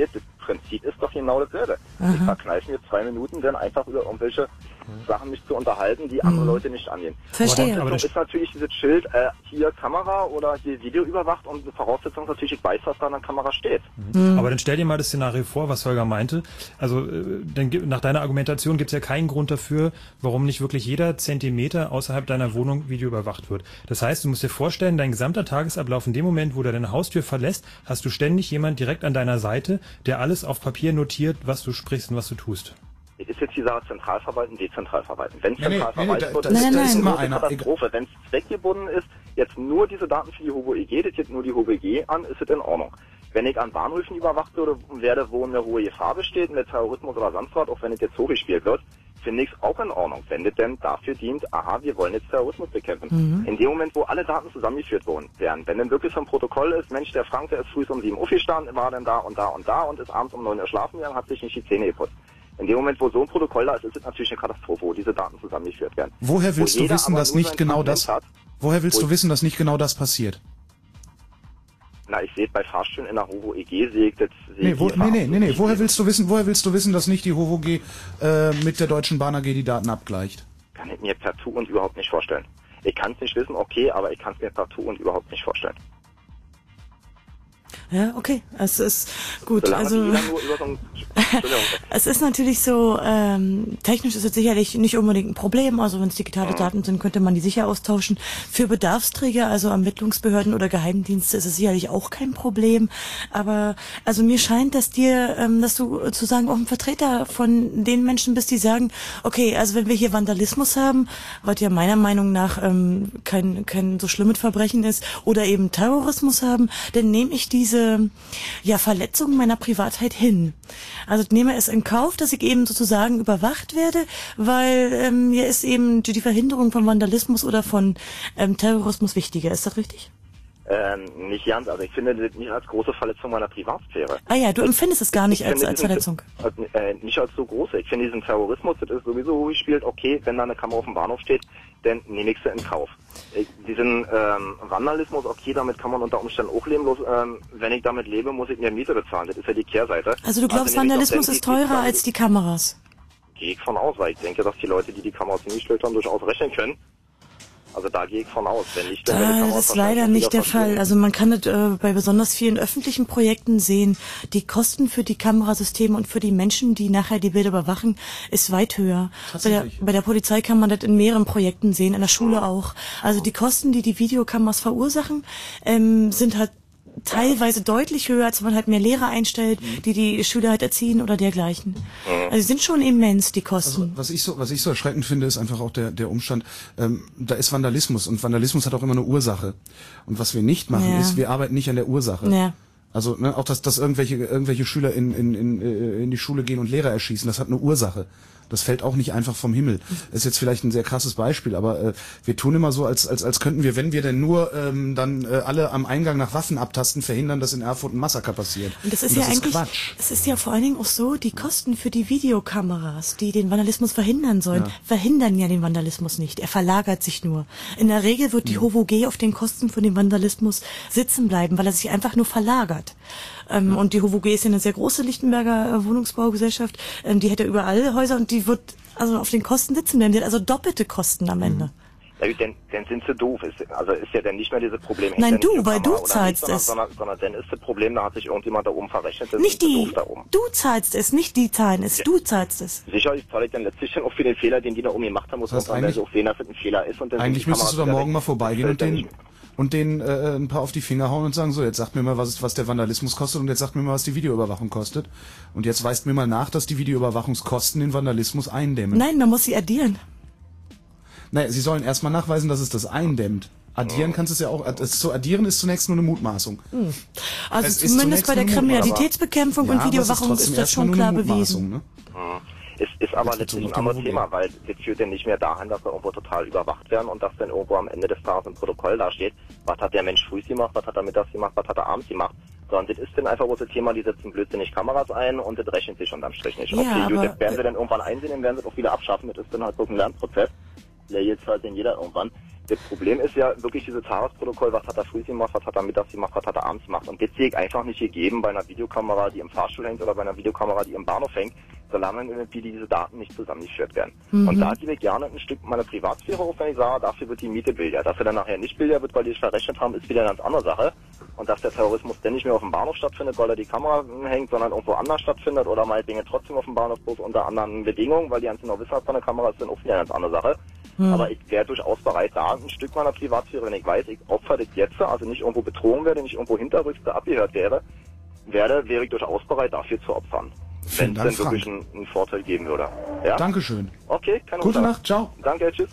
Prinzip ist doch genau dasselbe. Ich verkneife mir zwei Minuten, dann einfach über irgendwelche Sachen mich zu unterhalten, die andere Leute nicht angehen. Verstehe. Aber das ist natürlich dieses Schild, äh, hier Kamera oder hier Video überwacht und die Voraussetzung ist natürlich, ich weiß, was da an der Kamera steht. Mhm. Aber dann stell dir mal das Szenario vor, was Holger meinte. Also äh, dann, nach deiner Argumentation gibt es ja keinen Grund dafür, warum nicht wirklich jeder Zentimeter außerhalb deiner Wohnung Video überwacht wird. Das heißt, du musst dir vorstellen, dein gesamter Tagesablauf in dem Moment, wo du deine Haustür verlässt, hast du ständig jemand direkt an deiner Seite, der alles auf Papier notiert, was du sprichst und was du tust. Ist jetzt die Sache zentral verwalten, dezentral verwalten. Wenn Nee, nee, zentral nee, nee, verwaltet da- wird, das- ist das das ist eine immer große einer. Katastrophe. Wenn es zweckgebunden ist, jetzt nur diese Daten für die Hobo E G, das jetzt nur die Hobo E G an, ist es in Ordnung. Wenn ich an Bahnhöfen überwacht würde, werde, wo eine hohe Gefahr besteht, mit Terrorismus oder sonst was, auch wenn es jetzt hochgespielt wird, finde ich es auch in Ordnung, wenn das denn dafür dient, aha, wir wollen jetzt Terrorismus bekämpfen. Mhm. In dem Moment, wo alle Daten zusammengeführt worden werden, wenn dann wirklich so ein Protokoll ist, Mensch, der Frank, der ist früh um sieben Uhr gestanden, war dann da und da und da und ist abends um neun Uhr schlafen gegangen, hat sich nicht die Zähne geputzt. In dem Moment, wo so ein Protokoll da ist, ist es natürlich eine Katastrophe, wo diese Daten zusammengeführt werden. Woher willst Wo du jeder wissen, aber dass nur nicht sein genau Kontent das... hat, Woher willst wo du ich- wissen, dass nicht genau das passiert? Na, ich sehe bei Fahrstühlen in der Hobo E G, sehe ich das... sehe Nee, ich wo, die nee, nee, nee, nee. Fahrstühle. Woher willst du wissen, woher willst du wissen, dass nicht die Hovo G äh, mit der Deutschen Bahn A G die Daten abgleicht? Kann ich mir partout und überhaupt nicht vorstellen. Ich kann es nicht wissen, okay, aber ich kann es mir partout und überhaupt nicht vorstellen. Ja, okay. Es ist gut. Solange Also jeder nur über so ein... Entschuldigung. es ist natürlich so, ähm, technisch ist es sicherlich nicht unbedingt ein Problem. Also wenn es digitale Daten sind, könnte man die sicher austauschen. Für Bedarfsträger, also Ermittlungsbehörden oder Geheimdienste, ist es sicherlich auch kein Problem. Aber also mir scheint, dass dir, ähm, dass du sozusagen auch ein Vertreter von den Menschen bist, die sagen, okay, also wenn wir hier Vandalismus haben, was ja meiner Meinung nach ähm, kein kein so schlimmes Verbrechen ist, oder eben Terrorismus haben, dann nehme ich diese ja Verletzung meiner Privatheit hin. Also ich nehme es in Kauf, dass ich eben sozusagen überwacht werde, weil ähm, mir ist eben die Verhinderung von Vandalismus oder von ähm, Terrorismus wichtiger. Ist das richtig? Ähm, nicht ganz, also ich finde das nicht als große Verletzung meiner Privatsphäre. Ah ja, du empfindest es gar nicht Ich als, finde als diesen- Verletzung. Als, äh, nicht als so große. Ich finde diesen Terrorismus, das ist sowieso gespielt, okay, wenn da eine Kamera auf dem Bahnhof steht, dann nehme ich sie in Kauf. Ich, diesen ähm, Vandalismus, okay, damit kann man unter Umständen auch leben, bloß ähm, wenn ich damit lebe, muss ich mir Miete bezahlen, das ist ja die Kehrseite. Also du glaubst, nehme ich Vandalismus doch ist dann die- teurer die- als die Kameras? Gehe ich von aus, weil ich denke, dass die Leute, die die Kameras hingestellt haben, durchaus rechnen können. Also da gehe ich von aus. Wenn nicht, dann wäre die Da, Kamera das ist wahrscheinlich leider auch nicht wieder der Fall. verschwunden. Also man kann es äh, bei besonders vielen öffentlichen Projekten sehen. Die Kosten für die Kamerasysteme und für die Menschen, die nachher die Bilder überwachen, ist weit höher. Bei der, bei der Polizei kann man das in mehreren Projekten sehen, in der Schule auch. Also die Kosten, die die Videokameras verursachen, ähm, sind halt teilweise deutlich höher, als wenn man halt mehr Lehrer einstellt, die die Schüler halt erziehen oder dergleichen. Also sie sind schon immens, die Kosten. Also, was ich so, was ich so erschreckend finde, ist einfach auch der, der Umstand, ähm, da ist Vandalismus und Vandalismus hat auch immer eine Ursache. Und was wir nicht machen, Ja. ist, wir arbeiten nicht an der Ursache. Ja. Also ne, auch, dass, dass irgendwelche, irgendwelche Schüler in, in, in, äh, in die Schule gehen und Lehrer erschießen, das hat eine Ursache. Das fällt auch nicht einfach vom Himmel. Das ist jetzt vielleicht ein sehr krasses Beispiel, aber äh, wir tun immer so, als, als, als könnten wir, wenn wir denn nur ähm, dann äh, alle am Eingang nach Waffen abtasten, verhindern, dass in Erfurt ein Massaker passiert. Und das ist und ja das eigentlich, ist Quatsch. es ist ja vor allen Dingen auch so, die Kosten für die Videokameras, die den Vandalismus verhindern sollen, Ja. verhindern ja den Vandalismus nicht. Er verlagert sich nur. In der Regel wird die Hovo G auf den Kosten von dem Vandalismus sitzen bleiben, weil er sich einfach nur verlagert. Ähm, und die Hovo G ist ja eine sehr große Lichtenberger äh, Wohnungsbaugesellschaft. Ähm, die hat ja überall Häuser und die wird also auf den Kosten sitzen bleiben. Die hat also doppelte Kosten am Ende. Ja, gut, dann, dann sind sie doof. Ist, also ist ja dann nicht mehr dieses Problem. Nein, hängt ja du, nicht die weil Kamera du oder zahlst nicht, es. sondern, sondern, sondern dann ist das Problem, da hat sich irgendjemand da oben verrechnet. Dann Nicht sind sie die. doof da oben. Du zahlst es, nicht die zahlen es. Du zahlst es. Sicherlich zahle ich dann letztlich dann auch für den Fehler, den die da oben gemacht haben, muss Das heißt, man dann eigentlich- auch sehen, dass es ein Fehler ist. Und dann Eigentlich sind die müsstest du da Kameras morgen wieder mal weg. vorbeigehen und Das fällt dann den und den äh, ein paar auf die Finger hauen und sagen, so, jetzt sagt mir mal, was, was der Vandalismus kostet und jetzt sagt mir mal, was die Videoüberwachung kostet. Und jetzt weist mir mal nach, dass die Videoüberwachungskosten den Vandalismus eindämmen. Nein, man muss sie addieren. Naja, sie sollen erstmal nachweisen, dass es das eindämmt. Addieren kannst du es ja auch, es zu addieren ist zunächst nur eine Mutmaßung. Hm. Also Es ist zumindest zunächst bei der nur eine Mutmaßung, Kriminalitätsbekämpfung aber- und Ja, aber es ist Videoüberwachung ist, trotzdem das erstmal schon nur klar eine bewiesen. Mutmaßung, ne? Es ist aber Das letztlich ein bezogen auf anderes die Thema, weil das führt dann nicht mehr dahin, dass wir irgendwo total überwacht werden und dass dann irgendwo am Ende des Tages im Protokoll dasteht, was hat der Mensch früh gemacht, was hat er mittags gemacht, was hat er abends gemacht. Sondern das ist dann einfach bloß das Thema, die setzen blödsinnig Kameras ein und das rechnet sich unterm Strich nicht. Ja, Okay, gut, aber- das werden sie dann irgendwann einsehen, dann werden sie es auch wieder abschaffen, das ist dann halt so ein Lernprozess. Der jetzt halt in jeder irgendwann. Das Problem ist ja wirklich dieses Tagesprotokoll, was hat er früh gemacht, was hat er mittags gemacht, was hat er abends gemacht. Und das sehe ich einfach nicht gegeben bei einer Videokamera, die im Fahrstuhl hängt oder bei einer Videokamera, die im Bahnhof hängt, solange irgendwie diese Daten nicht zusammengeführt werden. Mhm. Und da gebe ich gerne ein Stück meiner Privatsphäre auf, wenn ich sage, dafür wird die Miete billiger. Dass er dann nachher nicht billiger wird, weil die es verrechnet haben, ist wieder eine ganz andere Sache. Und dass der Terrorismus dann nicht mehr auf dem Bahnhof stattfindet, weil da die Kamera hängt, sondern irgendwo anders stattfindet oder mal Dinge trotzdem auf dem Bahnhof bloß unter anderen Bedingungen, weil die ganz genau wissen, was von der Kamera ist, dann auch wieder eine ganz andere Sache. Hm. Aber ich wäre durchaus bereit, da ein Stück meiner Privatsphäre, wenn ich weiß, ich opfer das jetzt, also nicht irgendwo betrogen werde, nicht irgendwo hinterrückste abgehört wäre, werde, wäre ich durchaus bereit, dafür zu opfern. Wenn es denn wirklich einen, einen Vorteil geben würde. Ja? Dankeschön. Okay, keine Gute Ursache. Nacht, ciao. Danke, tschüss.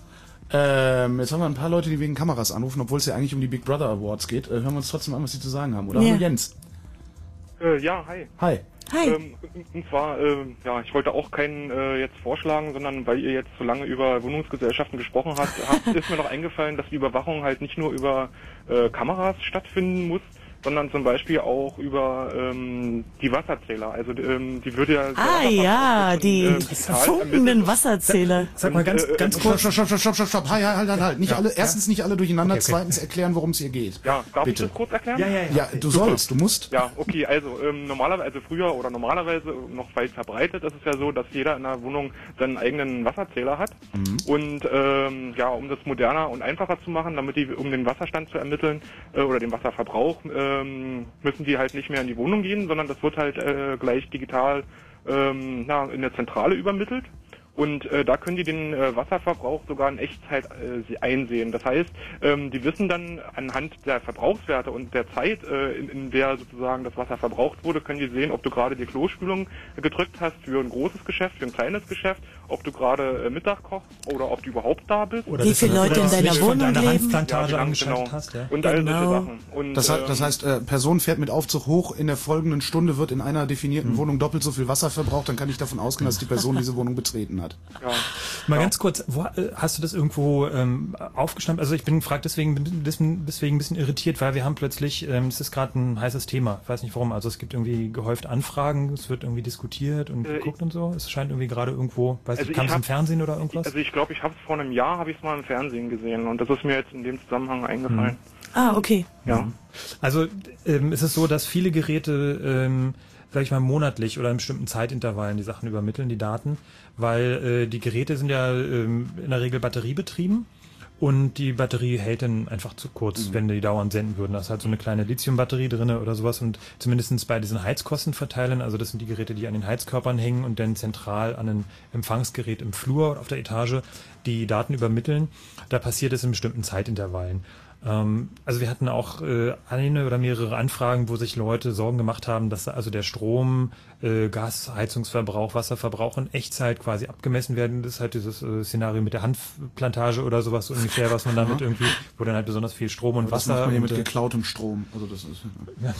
Ähm, jetzt haben wir ein paar Leute, die wegen Kameras anrufen, obwohl es ja eigentlich um die Big Brother Awards geht. Äh, hören wir uns trotzdem an, was sie zu sagen haben. Oder Ja. hallo Jens. Äh, ja, hi. Hi. Hi. Ähm, und zwar, äh, ja, ich wollte auch keinen äh, jetzt vorschlagen, sondern weil ihr jetzt so lange über Wohnungsgesellschaften gesprochen habt, habt ist mir noch eingefallen, dass die Überwachung halt nicht nur über äh, Kameras stattfinden muss, sondern zum Beispiel auch über ähm, die Wasserzähler. Also ähm, die würde ja... Ah ja, die äh, funkenden Wasserzähler. Sag mal ganz, ganz kurz. Stopp, stopp, stopp, stopp, stopp, stopp. Halt, halt, halt, halt. Nicht Ja, alle, ja. erstens nicht alle durcheinander, Okay, okay. zweitens erklären, worum es hier geht. Ja, darf Bitte. ich das kurz erklären? Ja, ja, ja. Ja, du Super. sollst, du musst. Ja, okay, also ähm, normalerweise, also früher oder normalerweise noch weit verbreitet ist es ja so, dass jeder in der Wohnung seinen eigenen Wasserzähler hat. Mhm. Und ähm, ja, um das moderner und einfacher zu machen, damit die, um den Wasserstand zu ermitteln äh, oder den Wasserverbrauch, ähm, müssen die halt nicht mehr in die Wohnung gehen, sondern das wird halt äh, gleich digital ähm, na, in der Zentrale übermittelt. Und äh, da können die den äh, Wasserverbrauch sogar in Echtzeit äh, einsehen. Das heißt, ähm, die wissen dann anhand der Verbrauchswerte und der Zeit, äh, in, in der sozusagen das Wasser verbraucht wurde, können die sehen, ob du gerade die Klospülung äh, gedrückt hast für ein großes Geschäft, für ein kleines Geschäft, ob du gerade äh, Mittag kochst oder ob du überhaupt da bist. Oder wie viele Leute in deiner Wohnung leben. Hanfplantage Ja, genau, angeschaltet genau. hast, ja. Und all solche Genau. Sachen. Und, Das heißt, das ähm, heißt äh, Person fährt mit Aufzug hoch, in der folgenden Stunde wird in einer definierten Wohnung doppelt so viel Wasser verbraucht, dann kann ich davon ausgehen, dass die Person diese Wohnung betreten hat. Ja. Mal ganz kurz, wo, äh, hast du das irgendwo ähm, aufgeschnappt? Also ich bin frag deswegen, bin deswegen deswegen ein bisschen irritiert, weil wir haben plötzlich, ähm, es ist gerade ein heißes Thema, ich weiß nicht warum, also es gibt irgendwie gehäuft Anfragen, es wird irgendwie diskutiert und Äh, geguckt und so, es scheint irgendwie gerade irgendwo, weiß Also nicht, kam ich es im hab- Fernsehen oder irgendwas? Also ich glaube, ich habe es vor einem Jahr, habe ich es mal im Fernsehen gesehen und das ist mir jetzt in dem Zusammenhang eingefallen. Ah, okay. Ja. Also ähm, es ist so, dass viele Geräte, ähm, sag ich mal, monatlich oder in bestimmten Zeitintervallen die Sachen übermitteln, die Daten, weil äh, die Geräte sind ja ähm, in der Regel batteriebetrieben und die Batterie hält dann einfach zu kurz, Mhm. wenn die dauernd senden würden. Da ist halt so eine kleine Lithiumbatterie drinne oder sowas und zumindestens bei diesen Heizkostenverteilern, also das sind die Geräte, die an den Heizkörpern hängen und dann zentral an ein Empfangsgerät im Flur oder auf der Etage die Daten übermitteln, da passiert es in bestimmten Zeitintervallen. Ähm, also wir hatten auch äh, eine oder mehrere Anfragen, wo sich Leute Sorgen gemacht haben, dass da also der Strom, äh, Gas, Heizungsverbrauch, Wasserverbrauch in Echtzeit quasi abgemessen werden. Das ist halt dieses äh, Szenario mit der Hanfplantage oder sowas so ungefähr, was man damit irgendwie, wo dann halt besonders viel Strom und Aber das Wasser... macht man ja mit und, äh, geklautem Strom. Also das ist. Ja.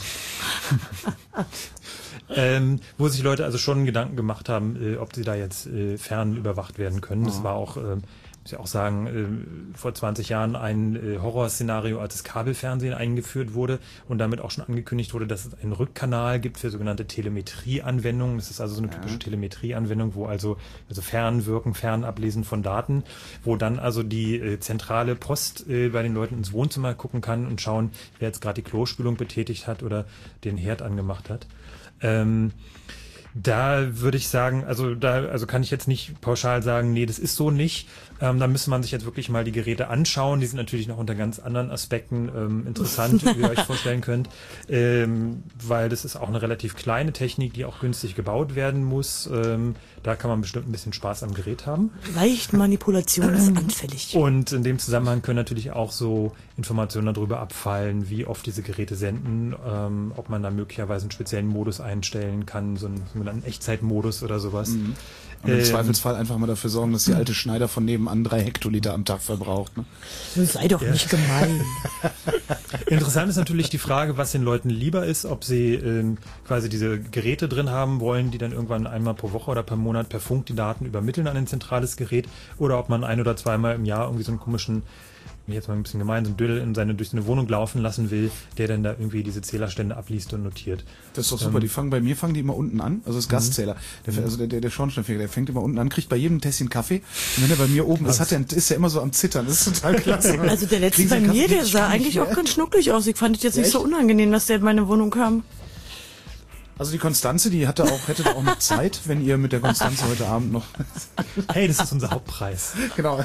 ähm, wo sich Leute also schon Gedanken gemacht haben, äh, ob sie da jetzt äh, fern überwacht werden können. Das Ja. war auch, äh, muss ich auch sagen, äh, vor zwanzig Jahren ein äh, Horrorszenario, als das Kabelfernsehen eingeführt wurde und damit auch schon angekündigt wurde, dass es einen Rückkanal gibt für sogenannte Telemetrieanwendungen. Das ist also so eine typische Telemetrieanwendung, wo also, also Fernwirken, Fernablesen von Daten, wo dann also die äh, zentrale Post äh, bei den Leuten ins Wohnzimmer gucken kann und schauen, wer jetzt gerade die Klospülung betätigt hat oder den Herd angemacht hat. Ähm, Da würde ich sagen, also da, also kann ich jetzt nicht pauschal sagen, nee, das ist so nicht. Ähm, da müsste man sich jetzt wirklich mal die Geräte anschauen. Die sind natürlich noch unter ganz anderen Aspekten ähm, interessant, wie ihr euch vorstellen könnt, ähm, weil das ist auch eine relativ kleine Technik, die auch günstig gebaut werden muss. Ähm, da kann man bestimmt ein bisschen Spaß am Gerät haben. Leicht manipulationsanfällig. Und in dem Zusammenhang können natürlich auch so Informationen darüber abfallen, wie oft diese Geräte senden, ähm, ob man da möglicherweise einen speziellen Modus einstellen kann, so einen sogenannten Echtzeitmodus oder sowas. Mhm. Und im Ähm, Zweifelsfall einfach mal dafür sorgen, dass die alte Schneider von nebenan drei Hektoliter am Tag verbraucht. Ne? Sei doch nicht gemein. Interessant ist natürlich die Frage, was den Leuten lieber ist, ob sie ähm, quasi diese Geräte drin haben wollen, die dann irgendwann einmal pro Woche oder per Monat per Funk die Daten übermitteln an ein zentrales Gerät, oder ob man ein oder zweimal im Jahr irgendwie so einen komischen jetzt mal ein bisschen gemein, so ein Dödel in seine, durch seine Wohnung laufen lassen will, der dann da irgendwie diese Zählerstände abliest und notiert. Das ist doch super, ähm, die fangen, bei mir fangen die immer unten an, also das Gaszähler, der, also der, der, der Schornsteinfeger, der fängt immer unten an, kriegt bei jedem Tässchen Kaffee und wenn er bei mir oben ist, hat er, ist er immer so am Zittern, das ist total klasse. Also der letzte bei mir, der sah eigentlich auch ganz schnucklig aus, ich fand es jetzt nicht Echt? so unangenehm, dass der in meine Wohnung kam. Also die Konstanze, die hatte auch, hätte auch noch Zeit, wenn ihr mit der Konstanze heute Abend noch... Hey, das ist unser Hauptpreis. Genau.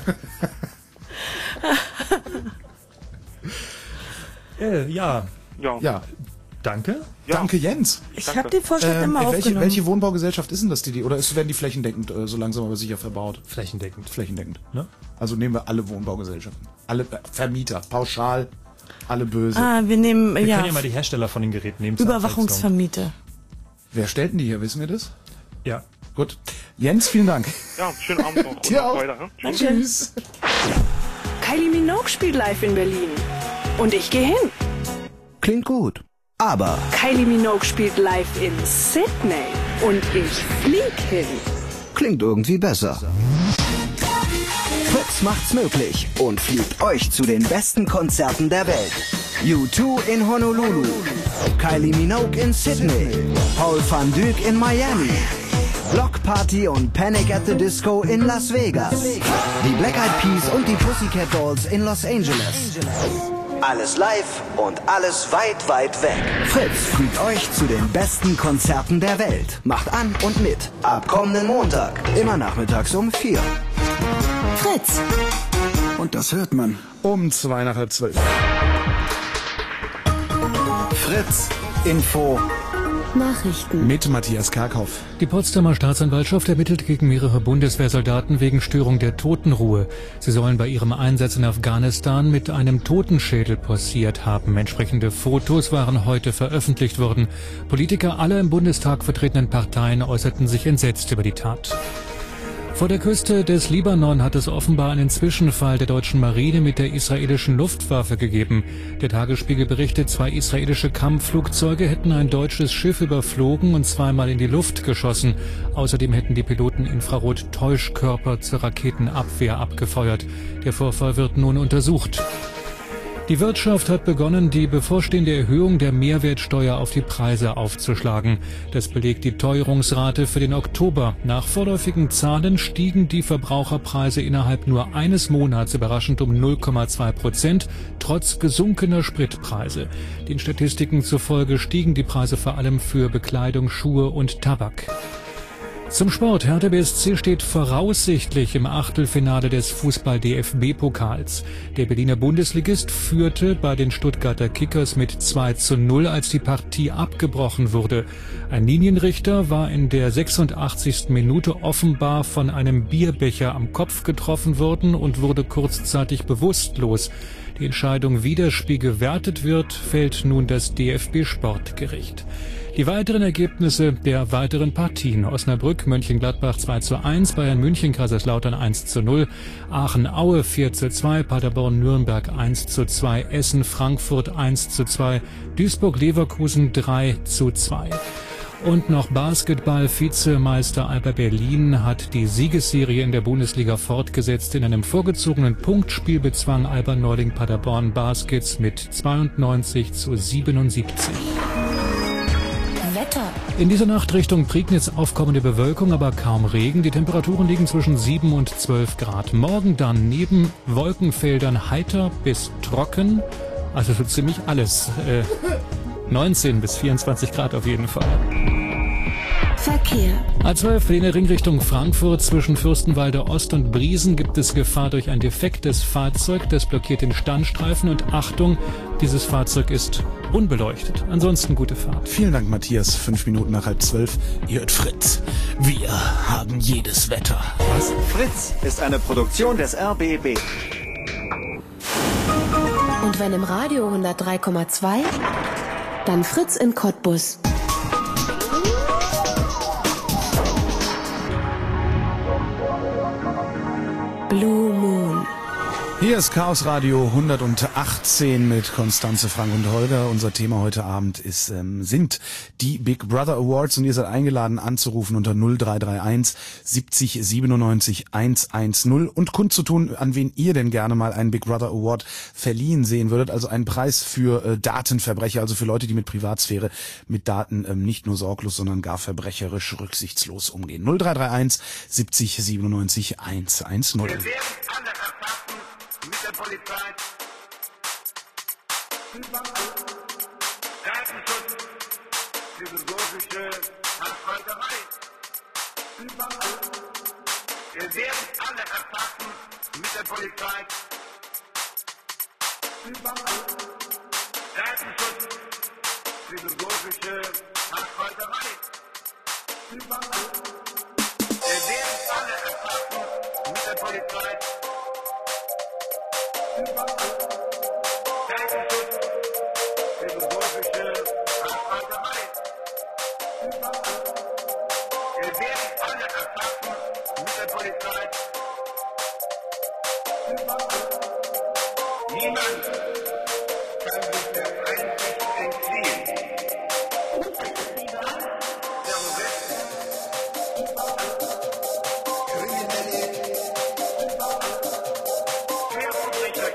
Äh, ja. Ja. Ja. Danke. Ja. Danke, Jens. Ich habe den Vorschlag Ähm, immer welche, aufgenommen. welche Wohnbaugesellschaft ist denn das, die, die oder ist, werden die flächendeckend äh, so langsam aber sicher verbaut? Flächendeckend. Flächendeckend. Ne? Also nehmen wir alle Wohnbaugesellschaften. Alle äh, Vermieter, pauschal, alle böse. Ah, wir nehmen, Wir ja, können ja mal die Hersteller von den Geräten nehmen. zur Abwechslung. Überwachungsvermieter. Wer stellt denn die hier, wissen wir das? Ja. Gut. Jens, vielen Dank. Ja, schönen Abend noch. Dir auch. Weiter, ne? Tschüss. Tschüss. Kylie Minogue spielt live in Berlin. Und ich gehe hin. Klingt gut. Aber Kylie Minogue spielt live in Sydney. Und ich flieg hin. klingt irgendwie besser. Fritz macht's möglich und fliegt euch zu den besten Konzerten der Welt. U zwei in Honolulu, Kylie Minogue in Sydney, Paul van Dyk in Miami, Block Party und Panic at the Disco in Las Vegas, die Black Eyed Peas und die Pussycat Dolls in Los Angeles. Alles live und alles weit, weit weg. Fritz fliegt euch zu den besten Konzerten der Welt. Macht an und mit. Ab kommenden Montag. Immer nachmittags um vier. Fritz. Und das hört man. Um zwei nach halb zwölf. Fritz Info. Nachrichten. Mit Matthias Karkhoff. Die Potsdamer Staatsanwaltschaft ermittelt gegen mehrere Bundeswehrsoldaten wegen Störung der Totenruhe. Sie sollen bei ihrem Einsatz in Afghanistan mit einem Totenschädel posiert haben. Entsprechende Fotos waren heute veröffentlicht worden. Politiker aller im Bundestag vertretenen Parteien äußerten sich entsetzt über die Tat. Vor der Küste des Libanon hat es offenbar einen Zwischenfall der deutschen Marine mit der israelischen Luftwaffe gegeben. Der Tagesspiegel berichtet, zwei israelische Kampfflugzeuge hätten ein deutsches Schiff überflogen und zweimal in die Luft geschossen. Außerdem hätten die Piloten Infrarot-Täuschkörper zur Raketenabwehr abgefeuert. Der Vorfall wird nun untersucht. Die Wirtschaft hat begonnen, die bevorstehende Erhöhung der Mehrwertsteuer auf die Preise aufzuschlagen. Das belegt die Teuerungsrate für den Oktober. Nach vorläufigen Zahlen stiegen die Verbraucherpreise innerhalb nur eines Monats überraschend um null Komma zwei Prozent, trotz gesunkener Spritpreise. Den Statistiken zufolge stiegen die Preise vor allem für Bekleidung, Schuhe und Tabak. Zum Sport. Hertha B S C steht voraussichtlich im Achtelfinale des Fußball-D F B-Pokals. Der Berliner Bundesligist führte bei den Stuttgarter Kickers mit zwei zu null, als die Partie abgebrochen wurde. Ein Linienrichter war in der sechsundachtzigsten Minute offenbar von einem Bierbecher am Kopf getroffen worden und wurde kurzzeitig bewusstlos. Die Entscheidung, wie das Spiel gewertet wird, fällt nun das D F B-Sportgericht. Die weiteren Ergebnisse der weiteren Partien: Osnabrück, Mönchengladbach zwei zu eins, Bayern München, Kaiserslautern eins zu null, Aachen-Aue vier zu zwei, Paderborn-Nürnberg eins zu zwei, Essen, Frankfurt eins zu zwei, Duisburg-Leverkusen drei zu zwei. Und noch Basketball. Vizemeister Alba Berlin hat die Siegesserie in der Bundesliga fortgesetzt. In einem vorgezogenen Punktspiel bezwang Alba Neuling Paderborn Baskets mit zweiundneunzig zu siebenundsiebzig. Wetter. In dieser Nacht Richtung Prignitz aufkommende Bewölkung, aber kaum Regen. Die Temperaturen liegen zwischen sieben und zwölf Grad. Morgen dann neben Wolkenfeldern heiter bis trocken. Also so ziemlich alles. Äh, neunzehn bis vierundzwanzig Grad auf jeden Fall. Verkehr. A zwölf Berliner Ring Richtung Frankfurt. Zwischen Fürstenwalde Ost und Briesen gibt es Gefahr durch ein defektes Fahrzeug. Das blockiert den Standstreifen. Und Achtung, dieses Fahrzeug ist unbeleuchtet. Ansonsten gute Fahrt. Vielen Dank, Matthias. Fünf Minuten nach halb zwölf. Ihr hört Fritz. Wir haben jedes Wetter. Was? Fritz ist eine Produktion des R B B. Und wenn im Radio hundertdrei Komma zwei, dann Fritz in Cottbus. Blue Moon. Hier ist Chaos Radio hundertachtzehn mit Konstanze, Frank und Holger. Unser Thema heute Abend ist ähm, sind die Big Brother Awards und ihr seid eingeladen anzurufen unter null drei drei eins siebzig siebenundneunzig hundertzehn und kundzutun, an wen ihr denn gerne mal einen Big Brother Award verliehen sehen würdet. Also einen Preis für äh, Datenverbrecher, also für Leute, die mit Privatsphäre, mit Daten ähm, nicht nur sorglos, sondern gar verbrecherisch rücksichtslos umgehen. null drei drei eins siebzig siebenundneunzig hundertzehn. Mit der Polizei. Überall. Datenschutz. Philosophische Hasshalterei. Überall. Wir werden alle erfassen mit der Polizei. Überall. Datenschutz. Philosophische Hasshalterei. Überall. Wir werden alle erfassen mit der Polizei. Überall. Datenschutz, philosophische Hasshalterei. Überall. Wir werden alle erfassen mit der Polizei. Überall. Niemand kann sich der Einsicht entziehen. Terroristen. Überall. Kriminelle. Überall. Querverbrecher.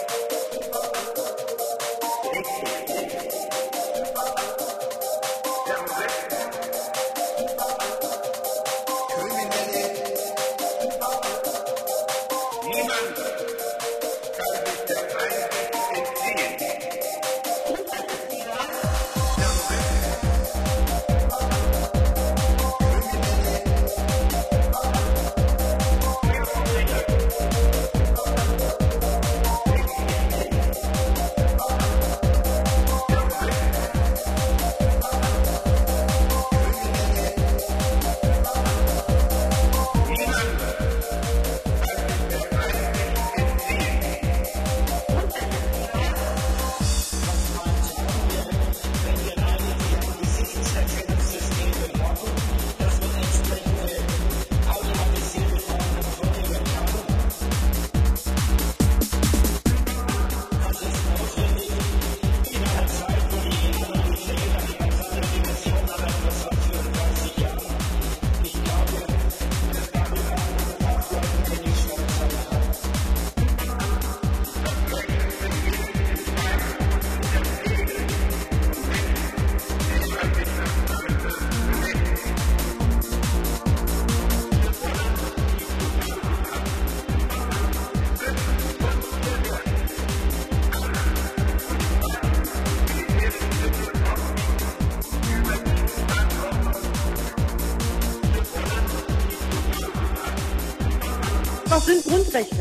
Was sind Grundrechte?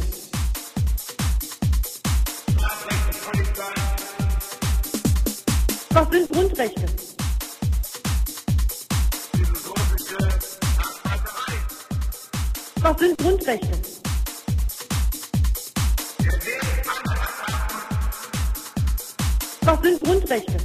Was sind Grundrechte? Was sind Grundrechte? Was sind Grundrechte?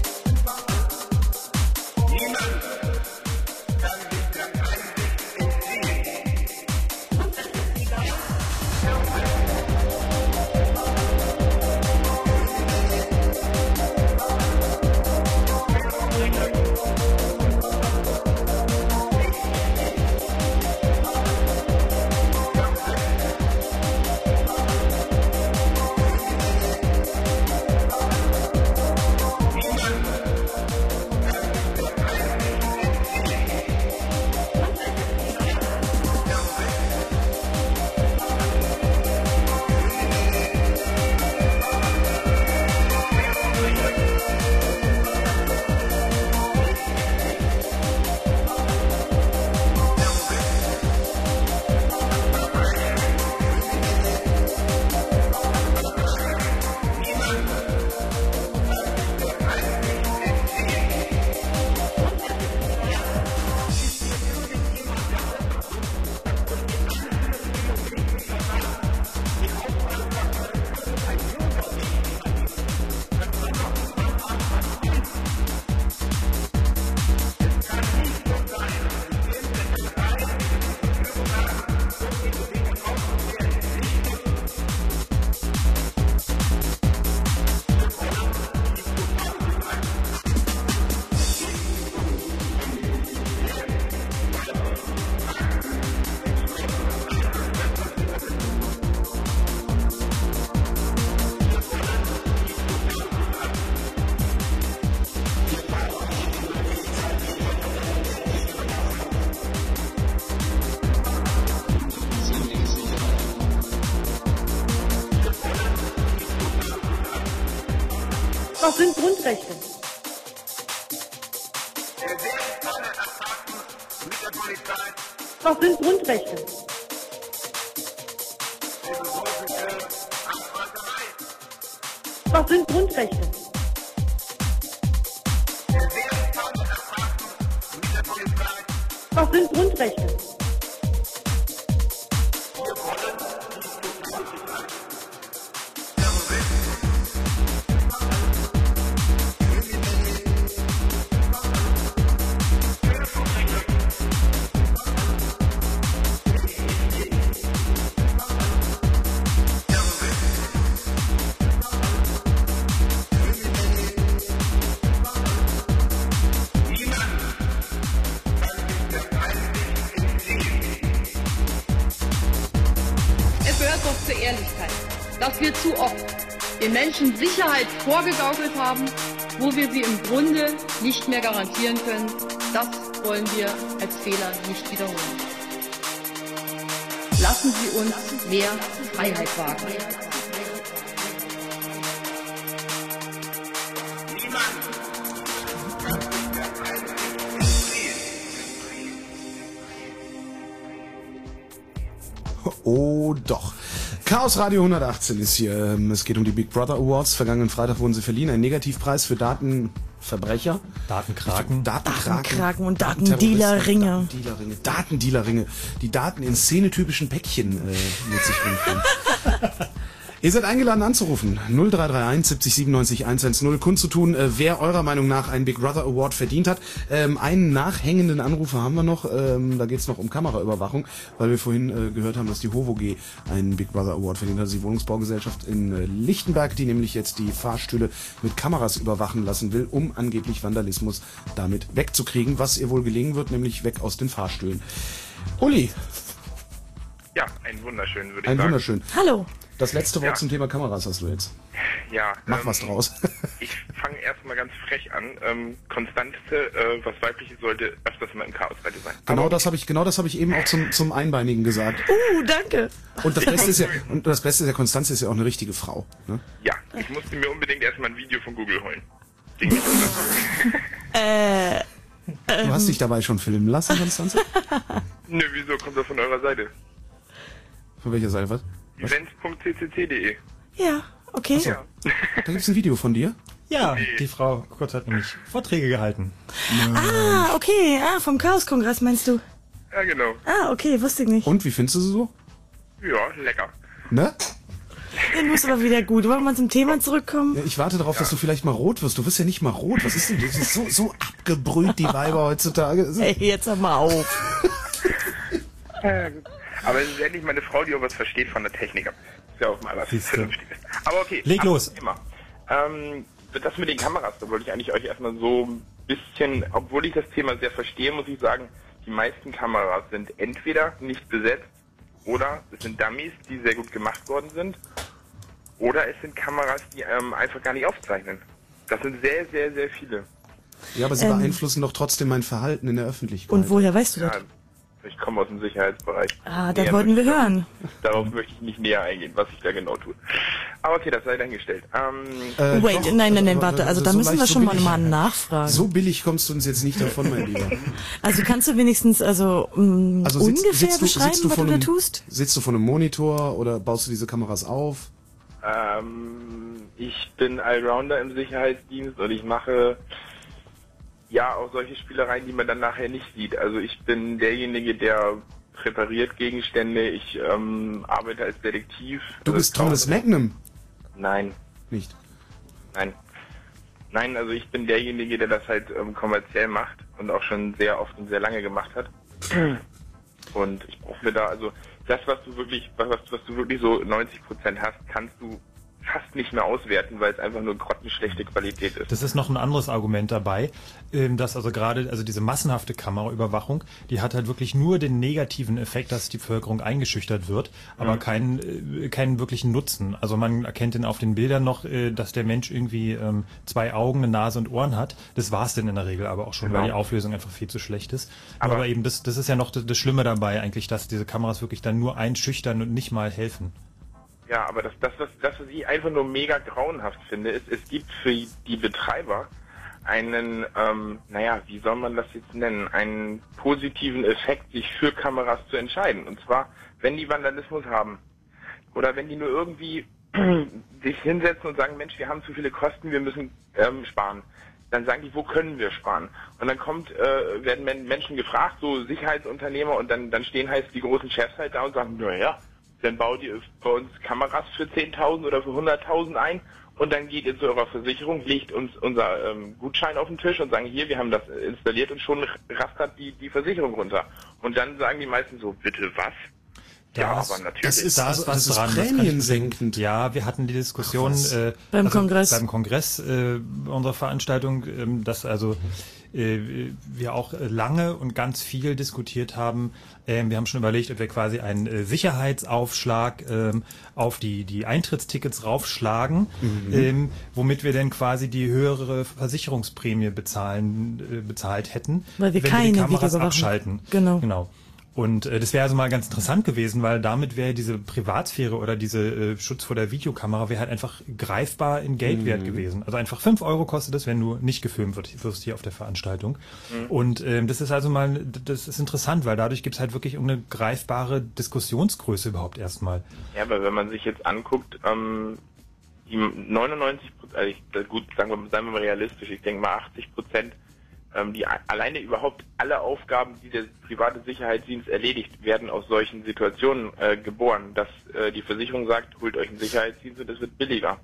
Niemand kann sich der Einsicht entziehen. Was sind Grundrechte? Was sind Grundrechte? Was sind Grundrechte? Was sind Grundrechte? Dass wir zu oft den Menschen Sicherheit vorgegaukelt haben, wo wir sie im Grunde nicht mehr garantieren können. Das wollen wir als Fehler nicht wiederholen. Lassen Sie uns mehr Freiheit wagen. Oh doch. Chaos Radio hundertachtzehn ist hier. Es geht um die Big Brother Awards. Vergangenen Freitag wurden sie verliehen. Ein Negativpreis für Datenverbrecher. Datenkraken. Datenkraken. Datenkraken und Datendealerringe. Datendealerringe. Datendealerringe. Die Daten in szenetypischen Päckchen äh, mit sich bringen. Ihr seid eingeladen anzurufen. null drei drei eins siebzig siebenundneunzig hundertzehn. Kundzutun, äh, wer eurer Meinung nach einen Big Brother Award verdient hat. Ähm, einen nachhängenden Anrufer haben wir noch. Ähm, da geht es noch um Kameraüberwachung, weil wir vorhin äh, gehört haben, dass die HOVOG einen Big Brother Award verdient hat. Also die Wohnungsbaugesellschaft in äh, Lichtenberg, die nämlich jetzt die Fahrstühle mit Kameras überwachen lassen will, um angeblich Vandalismus damit wegzukriegen, was ihr wohl gelingen wird, nämlich weg aus den Fahrstühlen. Uli. Ja, ein wunderschön, würde ich Ein sagen. wunderschön. Hallo. Das letzte Wort Ja. zum Thema Kameras hast du jetzt. Ja. Mach ähm, was draus. Ich fange erstmal ganz frech an. Ähm, Konstante, äh, was Weibliches sollte öfters mal im Chaosradio sein. Genau das habe ich, genau das habe ich eben auch zum, zum Einbeinigen gesagt. Uh, danke. Und das Beste ist ja, und das Beste ist ja, Konstanze ist ja auch eine richtige Frau. Ne? Ja, ich musste mir unbedingt erstmal ein Video von Google holen. Ging nicht anders. Äh, Du hast dich dabei schon filmen lassen, Konstanze? Nö, wieso kommt das von eurer Seite? Von welcher Seite was? events punkt c c c punkt d e. Ja, okay. Ja. Da gibt's ein Video von dir? Ja, die Frau Kurz hat nämlich Vorträge gehalten. Ah, okay. Ah, vom Chaos-Kongress meinst du? Ja, genau. Ah, okay, wusste ich nicht. Und, wie findest du sie so? Ja, lecker. Ne? Den muss aber wieder gut. Wollen wir zum Thema zurückkommen? Ja, ich warte darauf, dass du vielleicht mal rot wirst. Du wirst ja nicht mal rot. Was ist denn das? Das ist so, so abgebrüht, die Weiber heutzutage. Ey, jetzt hör mal auf. Ja, gut. Aber es ist endlich mal eine Frau, die auch was versteht von der Technik. Ist ja auch mal was Vernünftiges. Aber okay. Leg los. Thema. Ähm, das mit den Kameras, da wollte ich eigentlich euch erstmal so ein bisschen, obwohl ich das Thema sehr verstehe, muss ich sagen, die meisten Kameras sind entweder nicht besetzt oder es sind Dummies, die sehr gut gemacht worden sind, oder es sind Kameras, die ähm, einfach gar nicht aufzeichnen. Das sind sehr, sehr, sehr viele. Ja, aber sie Ähm. beeinflussen doch trotzdem mein Verhalten in der Öffentlichkeit. Und woher weißt du das? Ja, ich komme aus dem Sicherheitsbereich. Ah, das Näher wollten wir möchte ich- hören. Darauf möchte ich nicht näher eingehen, was ich da genau tue. Aber okay, das sei dahingestellt. Ähm, Äh, Wait, doch, nein, nein, nein, aber- warte. Also da so müssen wir leicht, so schon mal billig- mal nachfragen. So billig kommst du uns jetzt nicht davon, mein Lieber. Also kannst du wenigstens also, mh, Also sitzt, ungefähr sitzt, du, beschreiben, sitzt, du was vor du da einem, tust? sitzt du vor einem Monitor oder baust du diese Kameras auf? ähm, ich bin Allrounder im Sicherheitsdienst und ich mache ja auch solche Spielereien, die man dann nachher nicht sieht. Also ich bin derjenige, der präpariert Gegenstände, ich ähm, arbeite als Detektiv. Du Also bist ich brauche- Thomas Magnum. Nein. Nicht. Nein. Nein, also ich bin derjenige, der das halt ähm, kommerziell macht und auch schon sehr oft und sehr lange gemacht hat. Und ich brauche mir da, also das, was du wirklich, was, was du wirklich so neunzig Prozent hast, kannst du fast nicht mehr auswerten, weil es einfach nur grottenschlechte Qualität ist. Das ist noch ein anderes Argument dabei, ähm, dass also gerade also diese massenhafte Kameraüberwachung, die hat halt wirklich nur den negativen Effekt, dass die Bevölkerung eingeschüchtert wird, aber Mhm. keinen äh, keinen wirklichen Nutzen. Also man erkennt denn auf den Bildern noch, äh, dass der Mensch irgendwie ähm, zwei Augen, eine Nase und Ohren hat. Das war's denn in der Regel aber auch schon, Genau. weil die Auflösung einfach viel zu schlecht ist. Aber, Aber- eben das, das ist ja noch das, das Schlimme dabei eigentlich, dass diese Kameras wirklich dann nur einschüchtern und nicht mal helfen. Ja, aber das, das, was, das, was ich einfach nur mega grauenhaft finde, ist, es gibt für die Betreiber einen, ähm, naja, wie soll man das jetzt nennen, einen positiven Effekt, sich für Kameras zu entscheiden. Und zwar, wenn die Vandalismus haben oder wenn die nur irgendwie sich hinsetzen und sagen, Mensch, wir haben zu viele Kosten, wir müssen ähm, sparen. Dann sagen die, wo können wir sparen? Und dann kommt, äh, werden Menschen gefragt, so Sicherheitsunternehmer, und dann, dann stehen halt die großen Chefs halt da und sagen, naja, dann baut ihr bei uns Kameras für zehntausend oder für hunderttausend ein und dann geht ihr zu eurer Versicherung, legt uns unser ähm, Gutschein auf den Tisch und sagen, hier, wir haben das installiert, und schon rastert die, die Versicherung runter. Und dann sagen die meisten so, bitte was? Ja, das, aber natürlich. Das ist, da also, ist was das dran. Prämiensenkend. Ja, wir hatten die Diskussion äh, beim also Kongress, beim Kongress äh, unserer Veranstaltung, äh, dass also äh, wir auch lange und ganz viel diskutiert haben. Äh, wir haben schon überlegt, ob wir quasi einen äh, Sicherheitsaufschlag äh, auf die die Eintrittstickets raufschlagen, mhm. ähm, womit wir dann quasi die höhere Versicherungsprämie bezahlen äh, bezahlt hätten, weil wir wenn keine wir die Kameras Videoüberwachung abschalten. Genau. Genau. Und äh, das wäre also mal ganz interessant gewesen, weil damit wäre diese Privatsphäre oder diese äh, Schutz vor der Videokamera wäre halt einfach greifbar in Geld wert mhm. gewesen. Also einfach fünf Euro kostet das, wenn du nicht gefilmt wird, wirst hier auf der Veranstaltung. Mhm. Und ähm, das ist also mal, das ist interessant, weil dadurch gibt es halt wirklich eine greifbare Diskussionsgröße überhaupt erstmal. Ja, aber wenn man sich jetzt anguckt, ähm, die neunundneunzig Prozent, also ich, gut, sagen wir, seien wir mal realistisch, ich denke mal achtzig Prozent, die alleine überhaupt alle Aufgaben, die der private Sicherheitsdienst erledigt, werden aus solchen Situationen äh, geboren, dass äh, die Versicherung sagt, holt euch einen Sicherheitsdienst und es wird billiger.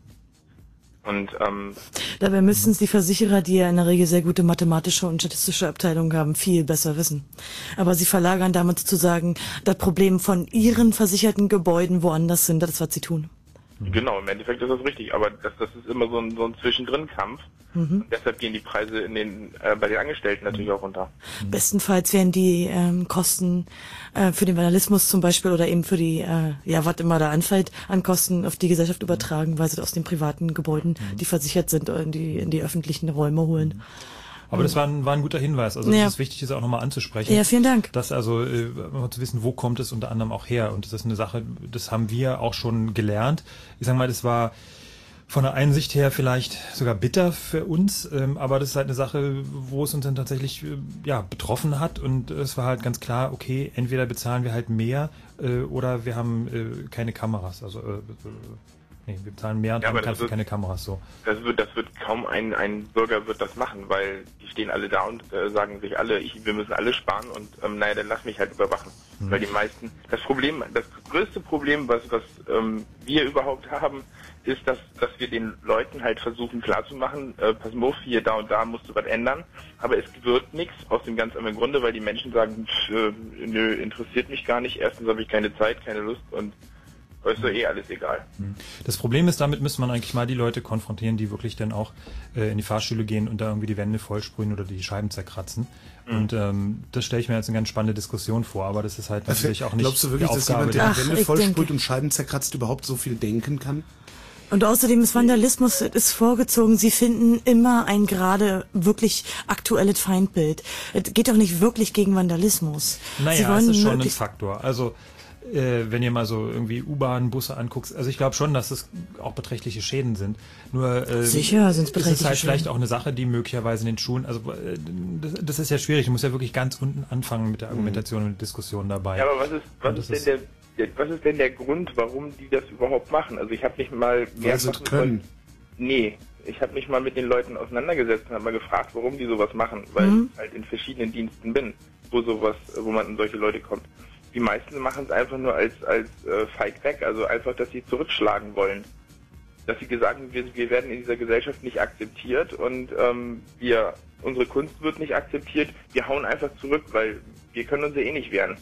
Und ähm, dabei müssten es die Versicherer, die ja in der Regel sehr gute mathematische und statistische Abteilungen haben, viel besser wissen. Aber sie verlagern damit sozusagen das Problem von ihren versicherten Gebäuden woanders hin. Das ist, was sie tun. Genau, im Endeffekt ist das richtig, aber das, das ist immer so ein, so ein Zwischendrin-Kampf. Mhm. Und deshalb gehen die Preise in den, äh, bei den Angestellten natürlich auch runter. Bestenfalls werden die ähm, Kosten äh, für den Vandalismus zum Beispiel oder eben für die, äh, ja, was immer da anfällt, an Kosten auf die Gesellschaft übertragen, weil sie aus den privaten Gebäuden, mhm. die versichert sind, in die, in die öffentlichen Räume holen. Aber das war ein, war ein guter Hinweis. Also ja. das ist wichtig, das auch nochmal anzusprechen. Ja, vielen Dank. Das also äh, zu wissen, wo kommt es unter anderem auch her. Und das ist eine Sache, das haben wir auch schon gelernt. Ich sag mal, das war von der einen Sicht her vielleicht sogar bitter für uns, ähm, aber das ist halt eine Sache, wo es uns dann tatsächlich äh, ja betroffen hat. Und es war halt ganz klar, okay, entweder bezahlen wir halt mehr äh, oder wir haben äh, keine Kameras. Also äh, Nee, wir bezahlen mehr und ja, dann aber kannst wird, du keine Kameras so. Das wird, das wird kaum ein, ein Bürger wird das machen, weil die stehen alle da und äh, sagen sich alle, ich, wir müssen alle sparen und ähm, naja, dann lass mich halt überwachen. Mhm. Weil die meisten, das Problem, das größte Problem, was, was ähm, wir überhaupt haben, ist, dass, dass wir den Leuten halt versuchen klarzumachen, äh, pass mal auf, hier, da und da musst du was ändern, aber es wird nichts aus dem ganz anderen Grunde, weil die Menschen sagen, pff, äh, nö, interessiert mich gar nicht, erstens habe ich keine Zeit, keine Lust und ist doch eh alles egal. Das Problem ist, damit müsste man eigentlich mal die Leute konfrontieren, die wirklich dann auch äh, in die Fahrstühle gehen und da irgendwie die Wände vollsprühen oder die Scheiben zerkratzen. Mhm. Und ähm, das stelle ich mir jetzt eine ganz spannende Diskussion vor, aber das ist halt natürlich auch nicht Glaubst du wirklich, die dass Aufgabe jemand, der der die Wände vollsprüht und Scheiben zerkratzt, überhaupt so viel denken kann? Und außerdem ist Vandalismus ist vorgezogen. Sie finden immer ein gerade wirklich aktuelles Feindbild. Es geht doch nicht wirklich gegen Vandalismus. Naja, Sie wollen es ist schon ein Faktor. Also Äh, wenn ihr mal so irgendwie U-Bahn, Busse anguckst, also ich glaube schon, dass es auch beträchtliche Schäden sind. Nur äh, Sicher sind es beträchtliche ist es halt Schäden. Vielleicht auch eine Sache, die möglicherweise in den Schulen, also äh, das, das ist ja schwierig, du musst ja wirklich ganz unten anfangen mit der Argumentation mhm. und der Diskussion dabei. Ja, aber was ist, was ist, ist denn der, der, was ist denn der Grund, warum die das überhaupt machen? Also ich habe mich mal mehrfach können. Nee, ich habe mich mal mit den Leuten auseinandergesetzt und habe mal gefragt, warum die sowas machen, weil mhm. ich halt in verschiedenen Diensten bin, wo sowas, wo man an solche Leute kommt. Die meisten machen es einfach nur als als äh, feig weg, also einfach, dass sie zurückschlagen wollen. Dass sie gesagt haben, wir, wir werden in dieser Gesellschaft nicht akzeptiert und ähm, wir unsere Kunst wird nicht akzeptiert, wir hauen einfach zurück, weil wir können uns ja eh nicht wehren.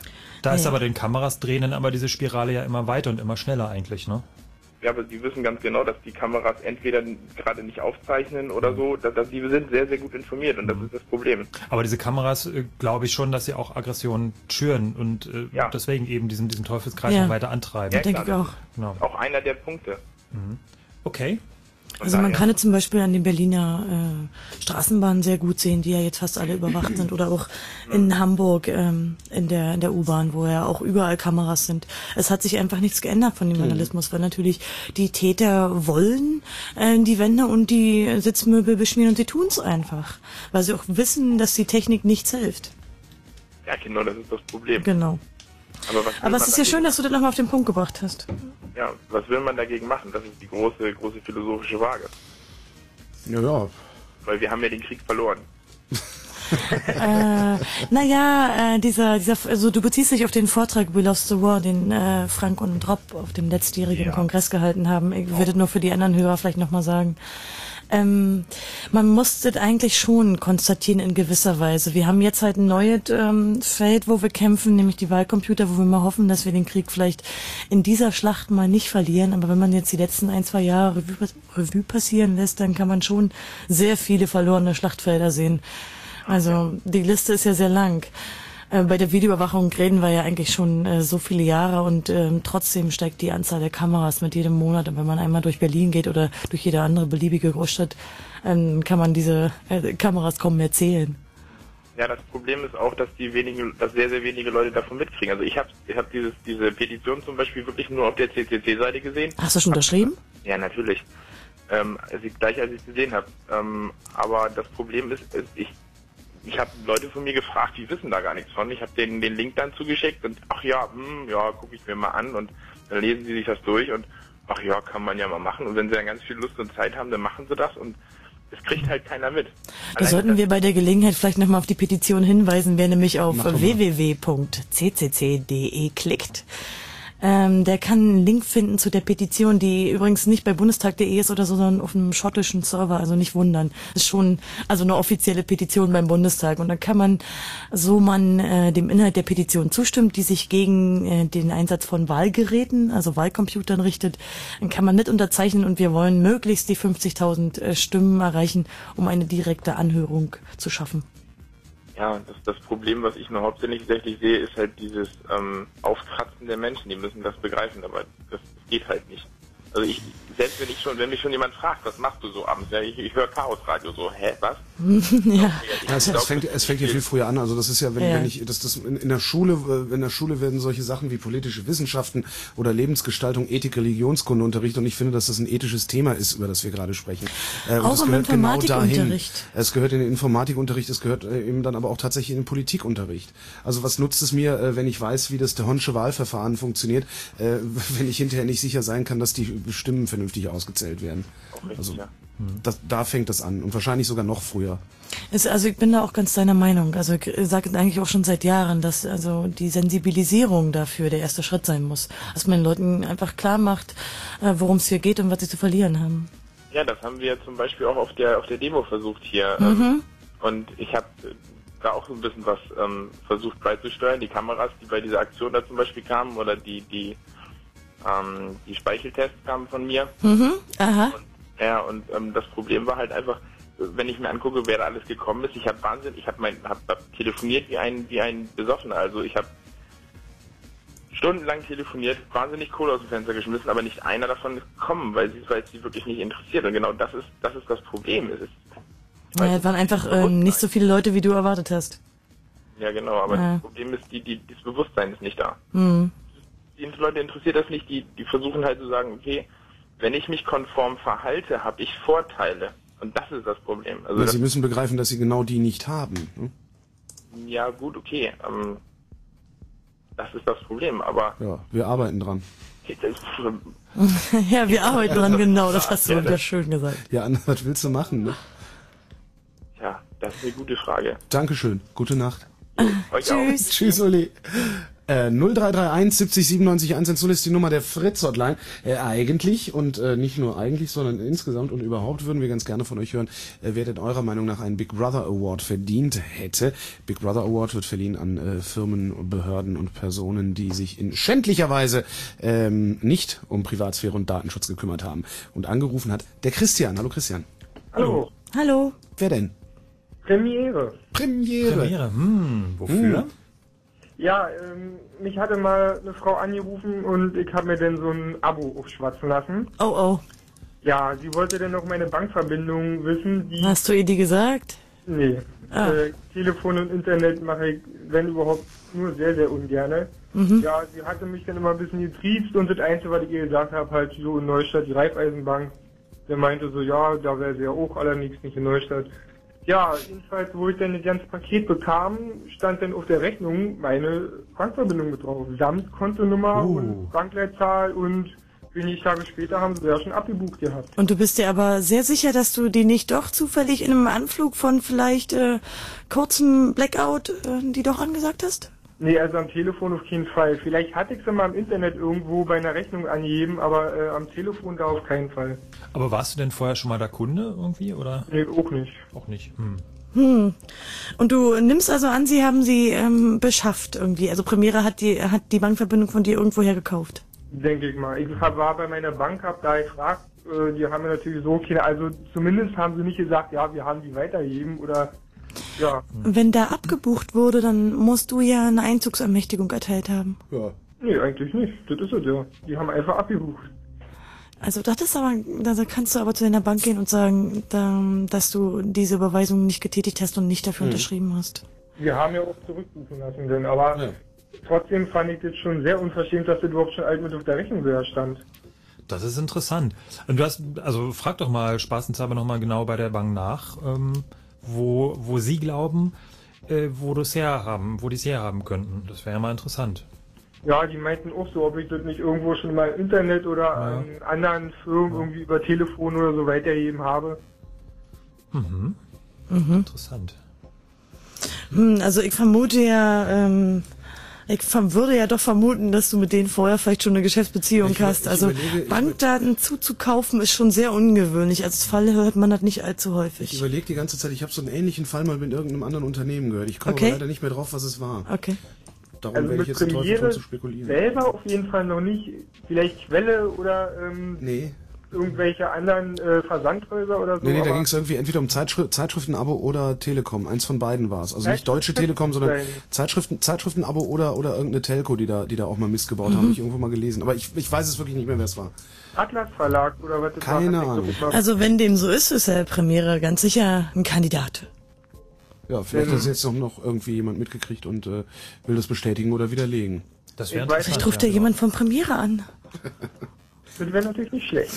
Da ist aber den Kameras drehen dann aber diese Spirale ja immer weiter und immer schneller eigentlich, ne? Ja, aber die wissen ganz genau, dass die Kameras entweder gerade nicht aufzeichnen oder so, dass, dass die sind sehr, sehr gut informiert und das ist das Problem. Aber diese Kameras, äh, glaube ich schon, dass sie auch Aggressionen schüren und äh, ja. deswegen eben diesen, diesen Teufelskreis ja. noch weiter antreiben. Ja, denke ich auch. Genau. Auch einer der Punkte. Mhm. Okay. Also man kann es zum Beispiel an den Berliner äh, Straßenbahnen sehr gut sehen, die ja jetzt fast alle überwacht sind, oder auch in Hamburg ähm, in der in der U-Bahn, wo ja auch überall Kameras sind. Es hat sich einfach nichts geändert von dem Vandalismus, weil natürlich die Täter wollen äh, die Wände und die Sitzmöbel beschmieren und sie tun es einfach, weil sie auch wissen, dass die Technik nichts hilft. Ja, genau, das ist das Problem. Genau. Aber, was Aber es ist ja schön, dass du das nochmal auf den Punkt gebracht hast. Ja, was will man dagegen machen? Das ist die große, große philosophische Frage. Ja, ja. Weil wir haben ja den Krieg verloren. äh, naja, äh, dieser, dieser, also du beziehst dich auf den Vortrag We Lost the War, den äh, Frank und Rob auf dem letztjährigen ja. Kongress gehalten haben. Ich würde nur für die anderen Hörer vielleicht nochmal sagen. Ähm, man muss das eigentlich schon konstatieren in gewisser Weise. Wir haben jetzt halt ein neues ähm, Feld, wo wir kämpfen, nämlich die Wahlcomputer, wo wir mal hoffen, dass wir den Krieg vielleicht in dieser Schlacht mal nicht verlieren. Aber wenn man jetzt die letzten ein, zwei Jahre Revue, Revue passieren lässt, dann kann man schon sehr viele verlorene Schlachtfelder sehen. Also die Liste ist ja sehr lang. Äh, bei der Videoüberwachung reden wir ja eigentlich schon äh, so viele Jahre und ähm, trotzdem steigt die Anzahl der Kameras mit jedem Monat. Und wenn man einmal durch Berlin geht oder durch jede andere beliebige Großstadt, ähm, kann man diese äh, Kameras kaum mehr zählen. Ja, das Problem ist auch, dass die wenigen, dass sehr, sehr wenige Leute davon mitkriegen. Also ich habe ich hab dieses diese Petition zum Beispiel wirklich nur auf der C C C-Seite gesehen. Hast du schon unterschrieben? Ja, natürlich. Ähm, als ich, gleich als ich es gesehen habe. Ähm, aber das Problem ist, ist ich Ich habe Leute von mir gefragt, die wissen da gar nichts von. Ich habe denen den Link dann zugeschickt und ach ja, hm, ja, gucke ich mir mal an und dann lesen sie sich das durch und ach ja, kann man ja mal machen. Und wenn sie dann ganz viel Lust und Zeit haben, dann machen sie das und es kriegt halt keiner mit. Da sollten wir bei der Gelegenheit vielleicht nochmal auf die Petition hinweisen, wer nämlich auf w w w punkt c c c punkt d e klickt. Ähm, der kann einen Link finden zu der Petition, die übrigens nicht bei bundestag punkt d e ist oder so, sondern auf einem schottischen Server, also nicht wundern. Das ist schon also eine offizielle Petition beim Bundestag und dann kann man, so man äh, dem Inhalt der Petition zustimmt, die sich gegen äh, den Einsatz von Wahlgeräten, also Wahlcomputern richtet, dann kann man mit unterzeichnen und wir wollen möglichst die fünfzigtausend äh, Stimmen erreichen, um eine direkte Anhörung zu schaffen. Ja, das, das Problem, was ich nur hauptsächlich sehe, ist halt dieses ähm, Aufkratzen der Menschen. Die müssen das begreifen, aber das, das geht halt nicht. Also ich, selbst wenn ich schon, wenn mich schon jemand fragt, was machst du so abends? Ja, ich, ich höre Chaosradio, so, hä, was? ja. Ja, es, es fängt, es fängt ja viel früher an. Also das ist ja, wenn, ja. wenn ich, das, das in, in der Schule, in der Schule werden solche Sachen wie politische Wissenschaften oder Lebensgestaltung, Ethik, Religionskunde unterrichtet und ich finde, dass das ein ethisches Thema ist, über das wir gerade sprechen. Äh, auch im Informatikunterricht. Genau es gehört in den Informatikunterricht, es gehört eben dann aber auch tatsächlich in den Politikunterricht. Also was nutzt es mir, wenn ich weiß, wie das der Honsche Wahlverfahren funktioniert, äh, wenn ich hinterher nicht sicher sein kann, dass die Stimmen vernünftig ausgezählt werden. Richtig, also ja. das, da fängt das an und wahrscheinlich sogar noch früher. Es, also ich bin da auch ganz deiner Meinung. Also ich sage eigentlich auch schon seit Jahren, dass also die Sensibilisierung dafür der erste Schritt sein muss. Dass man den Leuten einfach klar macht, worum es hier geht und was sie zu verlieren haben. Ja, das haben wir zum Beispiel auch auf der auf der Demo versucht hier. Mhm. Und ich habe da auch so ein bisschen was ähm, versucht beizusteuern. Die Kameras, die bei dieser Aktion da zum Beispiel kamen oder die die Ähm, die Speicheltests kamen von mir. Mhm, aha. Und, ja, und ähm, das Problem war halt einfach, wenn ich mir angucke, wer da alles gekommen ist, ich habe Wahnsinn, ich habe mein, hab, hab telefoniert wie ein, wie ein Besoffener. Also ich habe stundenlang telefoniert, wahnsinnig Kohle aus dem Fenster geschmissen, aber nicht einer davon ist gekommen, weil sie, weil es sie wirklich nicht interessiert. Und genau das ist, das ist das Problem. Es ist, ja, es waren einfach ähm, nicht so viele Leute, wie du erwartet hast. Ja, genau, aber ja. das Problem ist, die, die, das Bewusstsein ist nicht da. Mhm. Die Leute interessiert das nicht, die, die versuchen halt zu sagen, okay, wenn ich mich konform verhalte, habe ich Vorteile. Und das ist das Problem. Also ja, das, sie müssen begreifen, dass sie genau die nicht haben. Hm? Ja, gut, okay. Ähm, das ist das Problem, aber... Ja, wir arbeiten dran. ja, wir arbeiten dran, genau, das hast du ja, wieder schön gesagt. Ja, Anna, was willst du machen, ne? Ja, das ist eine gute Frage. Dankeschön, gute Nacht. Euch Tschüss. Auch. Tschüss, Uli. Äh, null drei drei eins siebzig siebenundneunzig hundertzehn ist die Nummer der Fritz-Hotline. Äh, eigentlich und äh, nicht nur eigentlich, sondern insgesamt und überhaupt würden wir ganz gerne von euch hören, äh, wer denn eurer Meinung nach einen Big Brother Award verdient hätte. Big Brother Award wird verliehen an äh, Firmen, Behörden und Personen, die sich in schändlicher Weise ähm, nicht um Privatsphäre und Datenschutz gekümmert haben. Und angerufen hat der Christian. Hallo Christian. Hallo. Hallo. Wer denn? Premiere. Premiere. Premiere, hm, wofür? Hm. Ja, ähm, mich hatte mal eine Frau angerufen und ich habe mir dann so ein Abo aufschwatzen lassen. Oh, oh. Ja, sie wollte dann noch meine Bankverbindung wissen. Die Hast du ihr die gesagt? Nee. Ah. Äh, Telefon und Internet mache ich, wenn überhaupt, nur sehr, sehr ungern. Mhm. Ja, sie hatte mich dann immer ein bisschen getriezt und das Einzige, was ich ihr gesagt habe, halt so in Neustadt, die Raiffeisenbank. Der meinte so, ja, da wäre sie ja auch, allerdings nicht in Neustadt. Ja, jedenfalls, wo ich dann das ganze Paket bekam, stand dann auf der Rechnung meine Bankverbindung mit drauf. Samt Kontonummer Uh. und Bankleitzahl und wenige Tage später haben sie ja schon abgebucht gehabt. Und du bist dir aber sehr sicher, dass du die nicht doch zufällig in einem Anflug von vielleicht äh, kurzem Blackout äh, die doch angesagt hast? Nee, also am Telefon auf keinen Fall. Vielleicht hatte ich sie mal im Internet irgendwo bei einer Rechnung angegeben, aber äh, am Telefon da auf keinen Fall. Aber warst du denn vorher schon mal der Kunde irgendwie, oder? Nee, auch nicht. Auch nicht. Hm. Hm. Und du nimmst also an, sie haben sie ähm, beschafft irgendwie. Also Primera hat die hat die Bankverbindung von dir irgendwoher gekauft. Denke ich mal. Ich war bei meiner Bank, hab da gefragt, äh, die haben mir natürlich so keine, also zumindest haben sie nicht gesagt, ja, wir haben die weitergegeben oder, ja. Wenn da abgebucht wurde, dann musst du ja eine Einzugsermächtigung erteilt haben. Ja. Nee, eigentlich nicht. Das ist es ja. Die haben einfach abgebucht. Also das ist aber, da kannst du aber zu deiner Bank gehen und sagen, da, dass du diese Überweisung nicht getätigt hast und nicht dafür Mhm. unterschrieben hast. Wir haben ja auch zurückbuchen lassen, denn, aber Ja. trotzdem fand ich das schon sehr unverschämt, dass das überhaupt schon alt mit auf der Rechnung sogar stand. Das ist interessant. Und du hast, also frag doch mal spaßenshalber nochmal genau bei der Bank nach, ähm, wo, wo sie glauben, äh, wo du es herhaben, wo die es herhaben könnten. Das wäre ja mal interessant. Ja, die meinten auch so, ob ich das nicht irgendwo schon mal im Internet oder Ja. an anderen Firmen irgendwie über Telefon oder so weitergegeben habe. Mhm. Mhm. Interessant. Hm, also ich vermute ja, ähm, ich ver- würde ja doch vermuten, dass du mit denen vorher vielleicht schon eine Geschäftsbeziehung Ich- hast. ich Also überlege- ich- Bankdaten zuzukaufen ist schon sehr ungewöhnlich. Als Fall hört man das nicht allzu häufig. Ich überlege die ganze Zeit, ich habe so einen ähnlichen Fall mal mit irgendeinem anderen Unternehmen gehört. Ich komme Okay. aber leider nicht mehr drauf, was es war. Okay. Darum Also werde ich mit jetzt den Teufel tun Premiere zu spekulieren. selber auf jeden Fall noch nicht. Vielleicht Quelle oder ähm, Nee. irgendwelche anderen äh, Versandhäuser oder so. Nee, nee, da aber- ging es irgendwie entweder um Zeitschri Zeitschriftenabo oder Telekom. Eins von beiden war es. Also nicht Deutsche Zeitschriften- Telekom, sondern Nein. Zeitschriften, Zeitschriftenabo oder, oder irgendeine Telco, die da, die da auch mal Mist gebaut Mhm. haben. Habe ich irgendwo mal gelesen. Aber ich, ich weiß es wirklich nicht mehr, wer es war. Atlas Verlag oder was das Keine war. Ahnung. Also wenn dem so ist, ist der Premiere ganz sicher ein Kandidat. Ja, vielleicht Ähm. hat es jetzt noch, noch irgendwie jemand mitgekriegt und äh, will das bestätigen oder widerlegen. Das wäre Ich weiß Vielleicht ruft ja jemand von Premiere an. Das wäre natürlich nicht schlecht.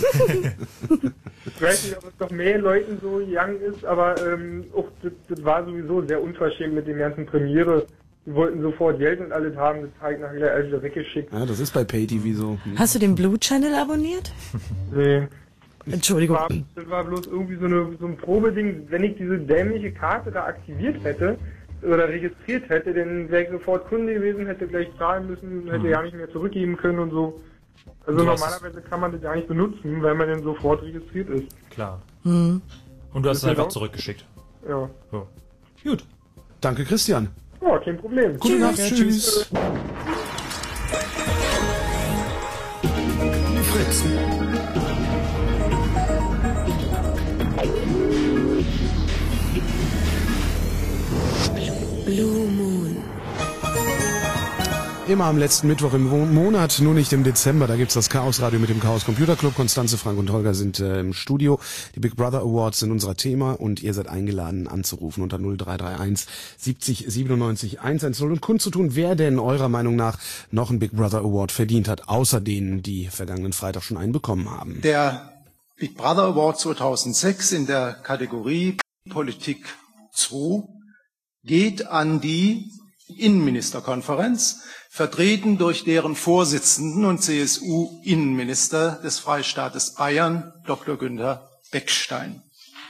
Ich weiß nicht, ob es noch mehr Leuten so young ist, aber ähm, auch das, das war sowieso sehr unverschämt mit dem ganzen Premiere. Die wollten sofort Geld und alles haben, das habe ich nachher gleich alles wieder weggeschickt. Ja, das ist bei Pay-T V so. Hm. Hast du den Blue Channel abonniert? Nee. Entschuldigung. Das war, das war bloß irgendwie so, eine, so ein Probeding. Wenn ich diese dämliche Karte da aktiviert hätte oder registriert hätte, dann wäre ich sofort Kunde gewesen, hätte gleich zahlen müssen, hätte Mhm. ja nicht mehr zurückgeben können und so. Also Du hast normalerweise kann man das ja nicht benutzen, weil man dann sofort registriert ist. Klar. Hm. Und du hast es Genau. einfach zurückgeschickt. Ja. So. Gut. Danke, Christian. Ja, kein Problem. Gute Nacht. Tschüss. Fritz. Blue Moon. Immer am letzten Mittwoch im Mo- Monat, nur nicht im Dezember. Da gibt's das Chaos-Radio mit dem Chaos Computer Club. Konstanze, Frank und Holger sind äh, im Studio. Die Big Brother Awards sind unser Thema und ihr seid eingeladen anzurufen unter null drei drei eins siebzig siebenundneunzig hundertzehn und kundzutun, wer denn eurer Meinung nach noch einen Big Brother Award verdient hat, außer denen, die vergangenen Freitag schon einen bekommen haben. Der Big Brother Award zweitausendsechs in der Kategorie Politik zwei geht an die Innenministerkonferenz, vertreten durch deren Vorsitzenden und C S U-Innenminister des Freistaates Bayern, Doktor Günther Beckstein.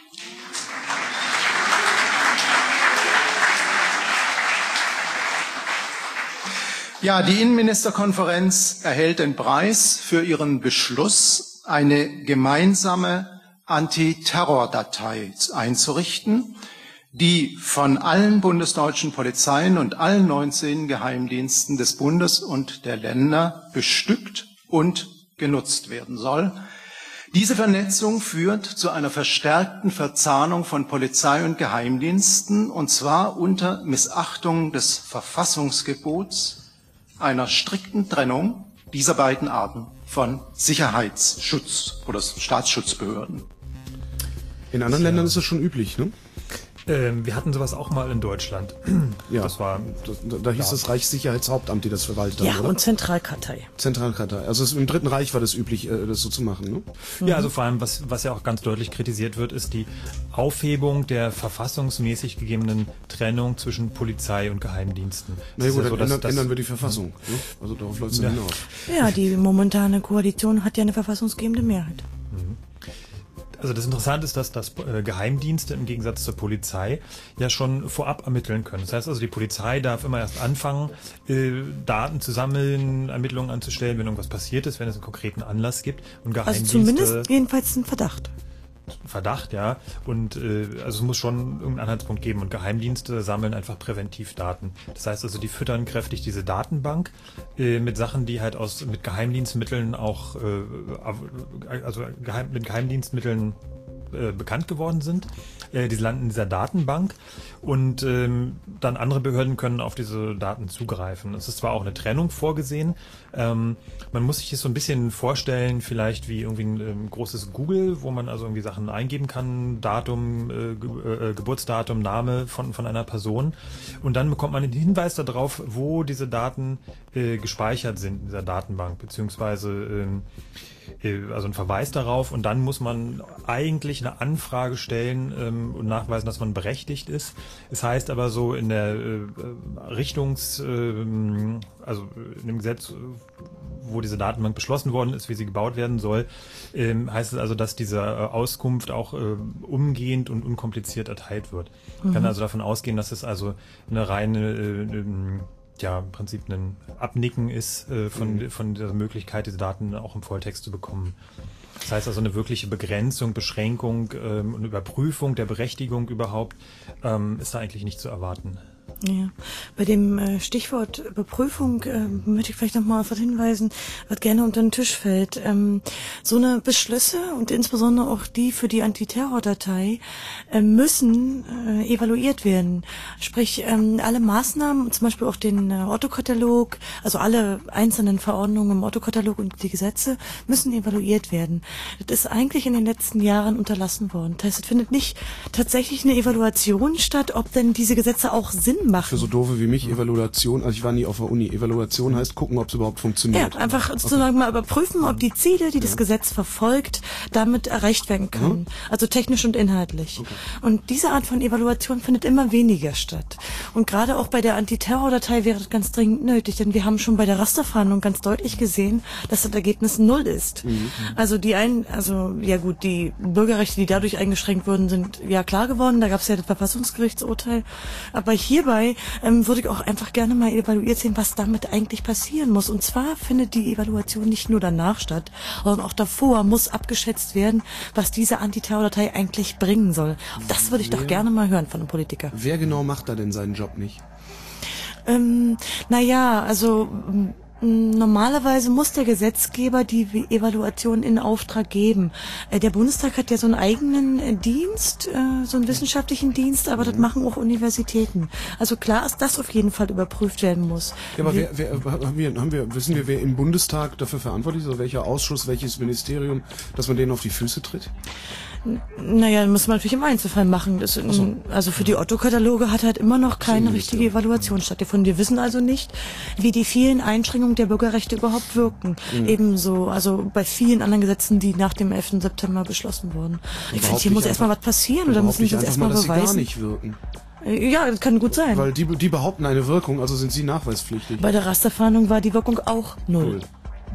Ja, die Innenministerkonferenz erhält den Preis für ihren Beschluss, eine gemeinsame Antiterrordatei einzurichten, die von allen bundesdeutschen Polizeien und allen neunzehn Geheimdiensten des Bundes und der Länder bestückt und genutzt werden soll. Diese Vernetzung führt zu einer verstärkten Verzahnung von Polizei und Geheimdiensten, und zwar unter Missachtung des Verfassungsgebots, einer strikten Trennung dieser beiden Arten von Sicherheitsschutz oder Staatsschutzbehörden. In anderen Ländern ist das schon üblich, ne? Ähm, wir hatten sowas auch mal in Deutschland. Ja, das war, da, da hieß ja. das Reichssicherheitshauptamt, die das verwaltet haben, Ja, oder? und Zentralkartei. Zentralkartei. Also es, im Dritten Reich war das üblich, äh, das so zu machen, ne? Ja, also vor allem, was, was ja auch ganz deutlich kritisiert wird, ist die Aufhebung der verfassungsmäßig gegebenen Trennung zwischen Polizei und Geheimdiensten. Na ja, gut, ja dann so, ändern, dass, ändern wir die Verfassung. Ne? Also darauf läuft es Ja. hinaus. Ja, die momentane Koalition hat ja eine verfassungsgebende Mehrheit. Also das Interessante ist, dass, dass äh, Geheimdienste im Gegensatz zur Polizei ja schon vorab ermitteln können. Das heißt also, die Polizei darf immer erst anfangen, äh, Daten zu sammeln, Ermittlungen anzustellen, wenn irgendwas passiert ist, wenn es einen konkreten Anlass gibt. Und Also Geheimdienste, zumindest jedenfalls ein Verdacht. Verdacht, ja. Und äh, also es muss schon irgendeinen Anhaltspunkt geben. Und Geheimdienste sammeln einfach präventiv Daten. Das heißt also, die füttern kräftig diese Datenbank äh, mit Sachen, die halt aus mit Geheimdienstmitteln auch äh, also geheim, mit Geheimdienstmitteln äh, bekannt geworden sind. Äh, die landen in dieser Datenbank und ähm, dann andere Behörden können auf diese Daten zugreifen. Es ist zwar auch eine Trennung vorgesehen. Ähm, man muss sich das so ein bisschen vorstellen, vielleicht wie irgendwie ein ähm, großes Google, wo man also irgendwie Sachen eingeben kann, Datum, äh, Ge äh, Geburtsdatum, Name von von einer Person und dann bekommt man einen Hinweis darauf, wo diese Daten äh, gespeichert sind in dieser Datenbank, beziehungsweise ähm, also ein Verweis darauf und dann muss man eigentlich eine Anfrage stellen ähm, und nachweisen, dass man berechtigt ist. Es heißt aber so in der äh, Richtungs, äh, also in dem Gesetz, wo diese Datenbank beschlossen worden ist, wie sie gebaut werden soll, ähm, heißt es also, dass diese äh, Auskunft auch äh, umgehend und unkompliziert erteilt wird. Man kann Mhm. also davon ausgehen, dass es also eine reine äh, ähm, ja, im Prinzip ein Abnicken ist äh, von, Mhm. von der Möglichkeit, diese Daten auch im Volltext zu bekommen. Das heißt also, eine wirkliche Begrenzung, Beschränkung ähm, und Überprüfung der Berechtigung überhaupt ähm, ist da eigentlich nicht zu erwarten. Ja, bei dem äh, Stichwort Überprüfung äh, möchte ich vielleicht nochmal auf was hinweisen, was gerne unter den Tisch fällt. Ähm, so eine Beschlüsse und insbesondere auch die für die Antiterrordatei äh, müssen äh, evaluiert werden. Sprich, ähm, alle Maßnahmen, zum Beispiel auch den äh, Otto-Katalog, also alle einzelnen Verordnungen im Otto-Katalog und die Gesetze müssen evaluiert werden. Das ist eigentlich in den letzten Jahren unterlassen worden. Das heißt, es findet nicht tatsächlich eine Evaluation statt, ob denn diese Gesetze auch Sinn machen. Für so doofe wie mich, Evaluation, also ich war nie auf der Uni, Evaluation heißt gucken, ob es überhaupt funktioniert. Ja, einfach sozusagen mal überprüfen, ob die Ziele, die das Gesetz verfolgt, damit erreicht werden können. Also technisch und inhaltlich. Und diese Art von Evaluation findet immer weniger statt. Und gerade auch bei der Antiterrordatei wäre das ganz dringend nötig, denn wir haben schon bei der Rasterfahndung ganz deutlich gesehen, dass das Ergebnis null ist. Also die ein, also ja gut, die Bürgerrechte, die dadurch eingeschränkt wurden, sind ja klar geworden. Da gab es ja das Verfassungsgerichtsurteil. Aber hierbei ähm, würde ich auch einfach gerne mal evaluiert sehen, was damit eigentlich passieren muss. Und zwar findet die Evaluation nicht nur danach statt, sondern auch davor muss abgeschätzt werden, was diese Antiterrordatei eigentlich bringen soll. Und das würde ich doch gerne mal hören von einem Politiker. Wer genau macht da denn seinen Job nicht? Ähm, naja, also m, normalerweise muss der Gesetzgeber die Evaluation in Auftrag geben. Äh, der Bundestag hat ja so einen eigenen äh, Dienst, äh, so einen wissenschaftlichen Dienst, aber das machen auch Universitäten. Also klar ist, dass auf jeden Fall überprüft werden muss. Ja, aber wer, wer, haben wir, haben wir, wissen wir, wer im Bundestag dafür verantwortlich ist, oder welcher Ausschuss, welches Ministerium, dass man denen auf die Füße tritt? Naja, muss man natürlich im Einzelfall machen. Das, so. Also für die Otto-Kataloge hat halt immer noch keine richtige Evaluation stattgefunden. Wir wissen also nicht, wie die vielen Einschränkungen der Bürgerrechte überhaupt wirken. Mhm. Ebenso, also bei vielen anderen Gesetzen, die nach dem elften September beschlossen wurden. Ich finde, hier muss erstmal was passieren oder müssen sie das erstmal dass beweisen. sie gar nicht wirken. Ja, das kann gut sein. Weil die, die behaupten eine Wirkung, also sind sie nachweispflichtig. Bei der Rasterfahndung war die Wirkung auch null. Cool.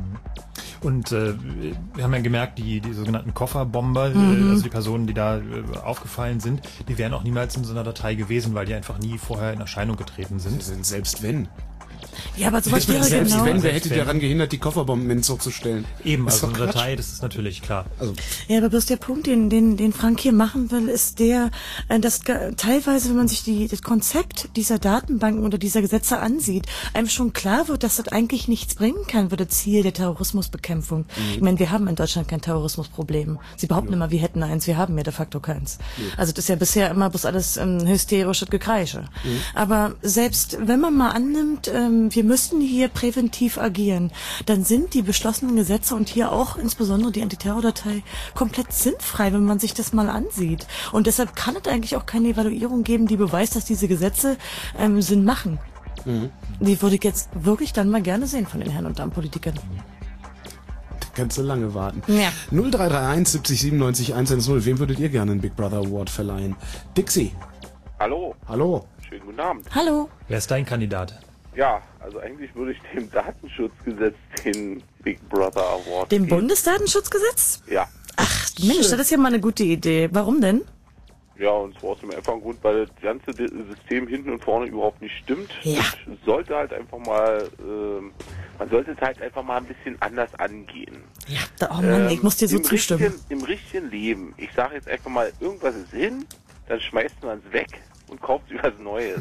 Und äh, wir haben ja gemerkt, die, die sogenannten Kofferbomber, Mhm. äh, also die Personen, die da äh, aufgefallen sind, die wären auch niemals in so einer Datei gewesen, weil die einfach nie vorher in Erscheinung getreten sind. Selbst wenn. Ja, aber sowas wäre Selbst genau... wenn, wer hätte daran gehindert, die Kofferbomben in den Zug zu stellen? Eben, Das ist also doch eine Quatsch. Datei, das ist natürlich klar. Also, Ja, aber bloß der Punkt, den, den, den Frank hier machen will, ist der, äh, dass ge- teilweise, wenn man sich die, das Konzept dieser Datenbanken oder dieser Gesetze ansieht, einem schon klar wird, dass das eigentlich nichts bringen kann für das Ziel der Terrorismusbekämpfung. Ich meine, wir haben in Deutschland kein Terrorismusproblem. Sie behaupten immer, wir hätten eins, wir haben ja de facto keins. Also das ist ja bisher immer bloß alles ähm, hysterisches Gekreische. Aber selbst wenn man mal annimmt, ähm, ähm, wir müssten hier präventiv agieren, dann sind die beschlossenen Gesetze und hier auch insbesondere die Antiterrordatei komplett sinnfrei, wenn man sich das mal ansieht. Und deshalb kann es eigentlich auch keine Evaluierung geben, die beweist, dass diese Gesetze ähm, Sinn machen. Mhm. Die würde ich jetzt wirklich dann mal gerne sehen von den Herren und Damen-Politikern. Kannst du lange warten. Ja. null drei drei eins siebzig siebenundneunzig hundertzehn. Wem würdet ihr gerne einen Big Brother Award verleihen? Dixie. Hallo. Hallo. Schönen guten Abend. Hallo. Wer ist dein Kandidat? Ja, also eigentlich würde ich dem Datenschutzgesetz den Big Brother Award Dem geben. Bundesdatenschutzgesetz? Ja. Ach, Mensch, das ist ja mal eine gute Idee. Warum denn? Ja, und zwar aus dem einfachen Grund, weil das ganze System hinten und vorne überhaupt nicht stimmt. Ja. Es sollte halt einfach mal, ähm, man sollte es halt einfach mal ein bisschen anders angehen. Ja, da, oh Mann, Ähm, ich muss dir so im zustimmen. Richtigen, Im richtigen Leben, ich sage jetzt einfach mal, irgendwas ist hin, dann schmeißt man es weg und kauft sich was Neues.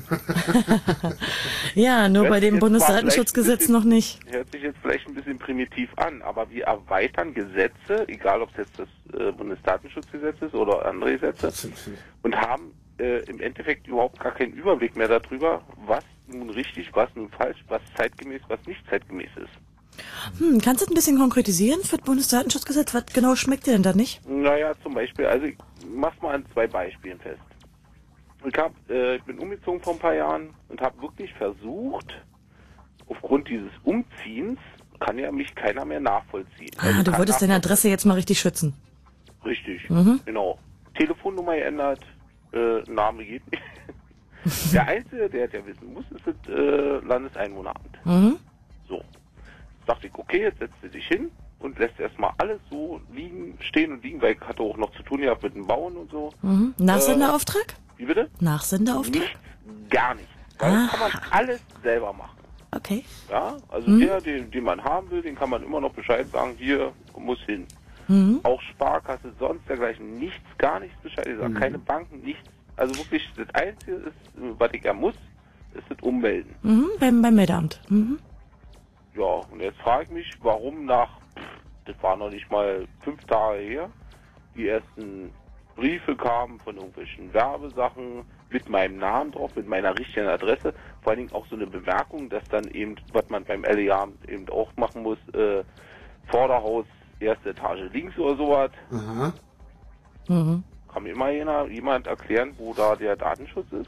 Ja, nur Hört bei sich dem jetzt Bundesdatenschutzgesetz zwar noch nicht. Hört sich jetzt vielleicht ein bisschen primitiv an, aber wir erweitern Gesetze, egal ob es jetzt das äh, Bundesdatenschutzgesetz ist oder andere Gesetze, und haben äh, im Endeffekt überhaupt gar keinen Überblick mehr darüber, was nun richtig, was nun falsch, was zeitgemäß, was nicht zeitgemäß ist. Hm, kannst du das ein bisschen konkretisieren für das Bundesdatenschutzgesetz? Was genau schmeckt dir denn da nicht? Naja, zum Beispiel, also ich mach's mal an zwei Beispielen fest. Ich, hab, äh, ich bin umgezogen vor ein paar Jahren und habe wirklich versucht, aufgrund dieses Umziehens kann ja mich keiner mehr nachvollziehen. Ah, Also du kann wolltest deine Adresse jetzt mal richtig schützen. Richtig, Mhm. genau. Telefonnummer geändert, äh, Name geht nicht. Der Einzige, der es ja wissen muss, ist das äh, Landeseinwohneramt. Mhm. So. Dachte ich, okay, jetzt setzt du dich hin und lässt erstmal alles so liegen, stehen und liegen, weil ich hatte auch noch zu tun gehabt mit dem Bauen und so. Mhm. Nachsenderauftrag? Äh, wie bitte? Nachsenderauftrag? Nichts, gar nichts. Weil das kann man alles selber machen. Okay. Ja, also Mhm. der, den, den man haben will, den kann man immer noch Bescheid sagen, hier muss hin. Mhm. Auch Sparkasse, sonst dergleichen, nichts, gar nichts Bescheid. Ich sag, Mhm. keine Banken, nichts. Also wirklich, das Einzige ist, was ich ja muss, ist das Ummelden. Mhm, beim, beim Meldeamt. Mhm. Ja, und jetzt frage ich mich, warum nach, pff, das war noch nicht mal fünf Tage her, die ersten Briefe kamen von irgendwelchen Werbesachen mit meinem Namen drauf, mit meiner richtigen Adresse. Vor allen Dingen auch so eine Bemerkung, dass dann eben, was man beim L E A eben auch machen muss, äh, Vorderhaus, erste Etage links oder sowas. Aha. Mhm. Kann mir immer jemand, jemand erklären, wo da der Datenschutz ist?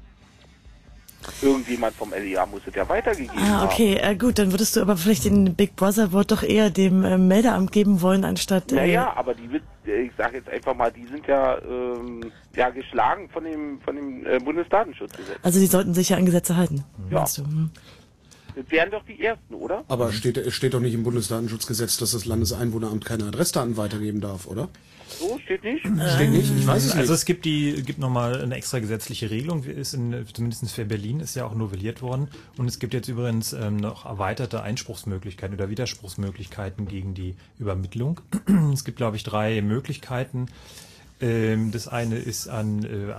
Irgendjemand vom L E A muss es ja weitergegeben Ah, haben. okay, äh, gut, dann würdest du aber vielleicht den Big Brother Award doch eher dem äh, Meldeamt geben wollen, anstatt... Äh, Naja, aber die wird, ich sage jetzt einfach mal, die sind ja, ähm, ja geschlagen von dem, von dem äh, Bundesdatenschutzgesetz. Also die sollten sich ja an Gesetze halten, Ja. meinst du? Hm. Das wären doch die Ersten, oder? Aber steht, es steht doch nicht im Bundesdatenschutzgesetz, dass das Landeseinwohneramt keine Adressdaten weitergeben darf, oder? So, steht nicht? Steht nicht? Ich weiß es nicht. Also es gibt die gibt nochmal eine extra gesetzliche Regelung, ist in, zumindest für Berlin ist ja auch novelliert worden. Und es gibt jetzt übrigens ähm, noch erweiterte Einspruchsmöglichkeiten oder Widerspruchsmöglichkeiten gegen die Übermittlung. Es gibt, glaube ich, drei Möglichkeiten. Ähm, das eine ist an äh,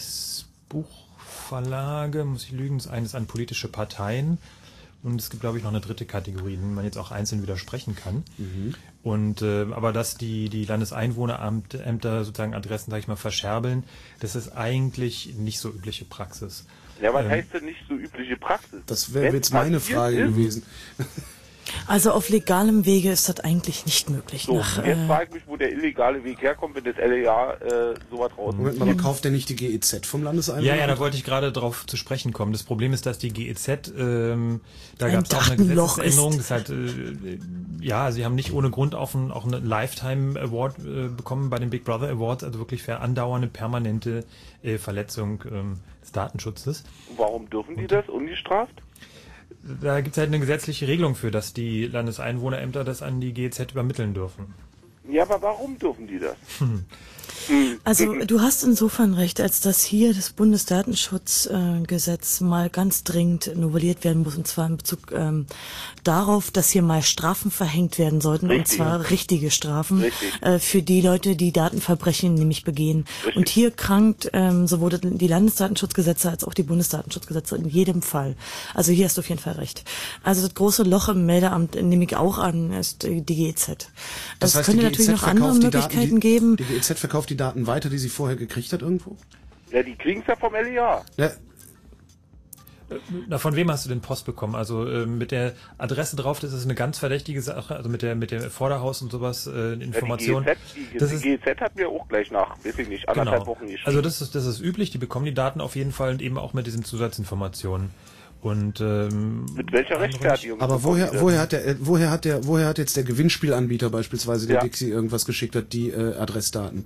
Adressbuchverlage, muss ich lügen, das eine ist an politische Parteien. Und es gibt, glaube ich, noch eine dritte Kategorie, die man jetzt auch einzeln widersprechen kann. Mhm. Und äh, aber dass die die Landeseinwohnerämter sozusagen Adressen, sag ich mal, verscherbeln, das ist eigentlich nicht so übliche Praxis. Ja, was Ähm, heißt denn nicht so übliche Praxis? Das wäre Wenn's jetzt meine passiert Frage ist, gewesen. Also auf legalem Wege ist das eigentlich nicht möglich. So, nach, jetzt äh, frage ich mich, wo der illegale Weg herkommt, wenn das L E A äh, sowas raus. Moment mal, aber kauft der nicht die G E Z vom Landeseinwohneramt? Ja, ja, da wollte ich gerade drauf zu sprechen kommen. Das Problem ist, dass die G E Z, ähm, da Ein gab es auch eine Datenloch Gesetzesänderung. ist. Das halt, äh, ja, sie haben nicht ohne Grund auch, ein, auch einen Lifetime Award äh, bekommen bei den Big Brother Awards, also wirklich für andauernde, permanente äh, Verletzung ähm, des Datenschutzes. Warum dürfen die das ungestraft? Da gibt es halt eine gesetzliche Regelung für, dass die Landeseinwohnerämter das an die G E Z übermitteln dürfen. Ja, aber warum dürfen die das? Hm. Also du hast insofern recht, als dass hier das Bundesdatenschutzgesetz äh, mal ganz dringend novelliert werden muss, und zwar in Bezug ähm, darauf, dass hier mal Strafen verhängt werden sollten, und Richtige. zwar richtige Strafen Richtig. äh, für die Leute, die Datenverbrechen nämlich begehen. Und hier krankt ähm, sowohl die Landesdatenschutzgesetze als auch die Bundesdatenschutzgesetze in jedem Fall. Also hier hast du auf jeden Fall recht. Also das große Loch im Meldeamt, nehme ich auch an, ist die G E Z. Das Es heißt, könnte die natürlich G E Z noch andere verkauft die Möglichkeiten Daten, die, geben. Die G E Z verkauft die Daten weiter, die sie vorher gekriegt hat irgendwo? Ja, die kriegen es ja vom L E A. Ja. Na, von wem hast du denn Post bekommen? Also äh, mit der Adresse drauf, das ist eine ganz verdächtige Sache, also mit der mit der Vorderhaus und sowas, äh, Information. Ja, die G E Z, die, das die ist, G E Z hat mir auch gleich nach, weiß ich nicht, anderthalb genau. Wochen geschrieben. Also das ist, das ist üblich, die bekommen die Daten auf jeden Fall und eben auch mit diesen Zusatzinformationen. Und ähm, mit welcher Rechtfertigung? Aber woher, woher hat der, äh, woher hat der, woher hat jetzt der Gewinnspielanbieter beispielsweise, der Ja. Dixie irgendwas geschickt hat, die äh, Adressdaten?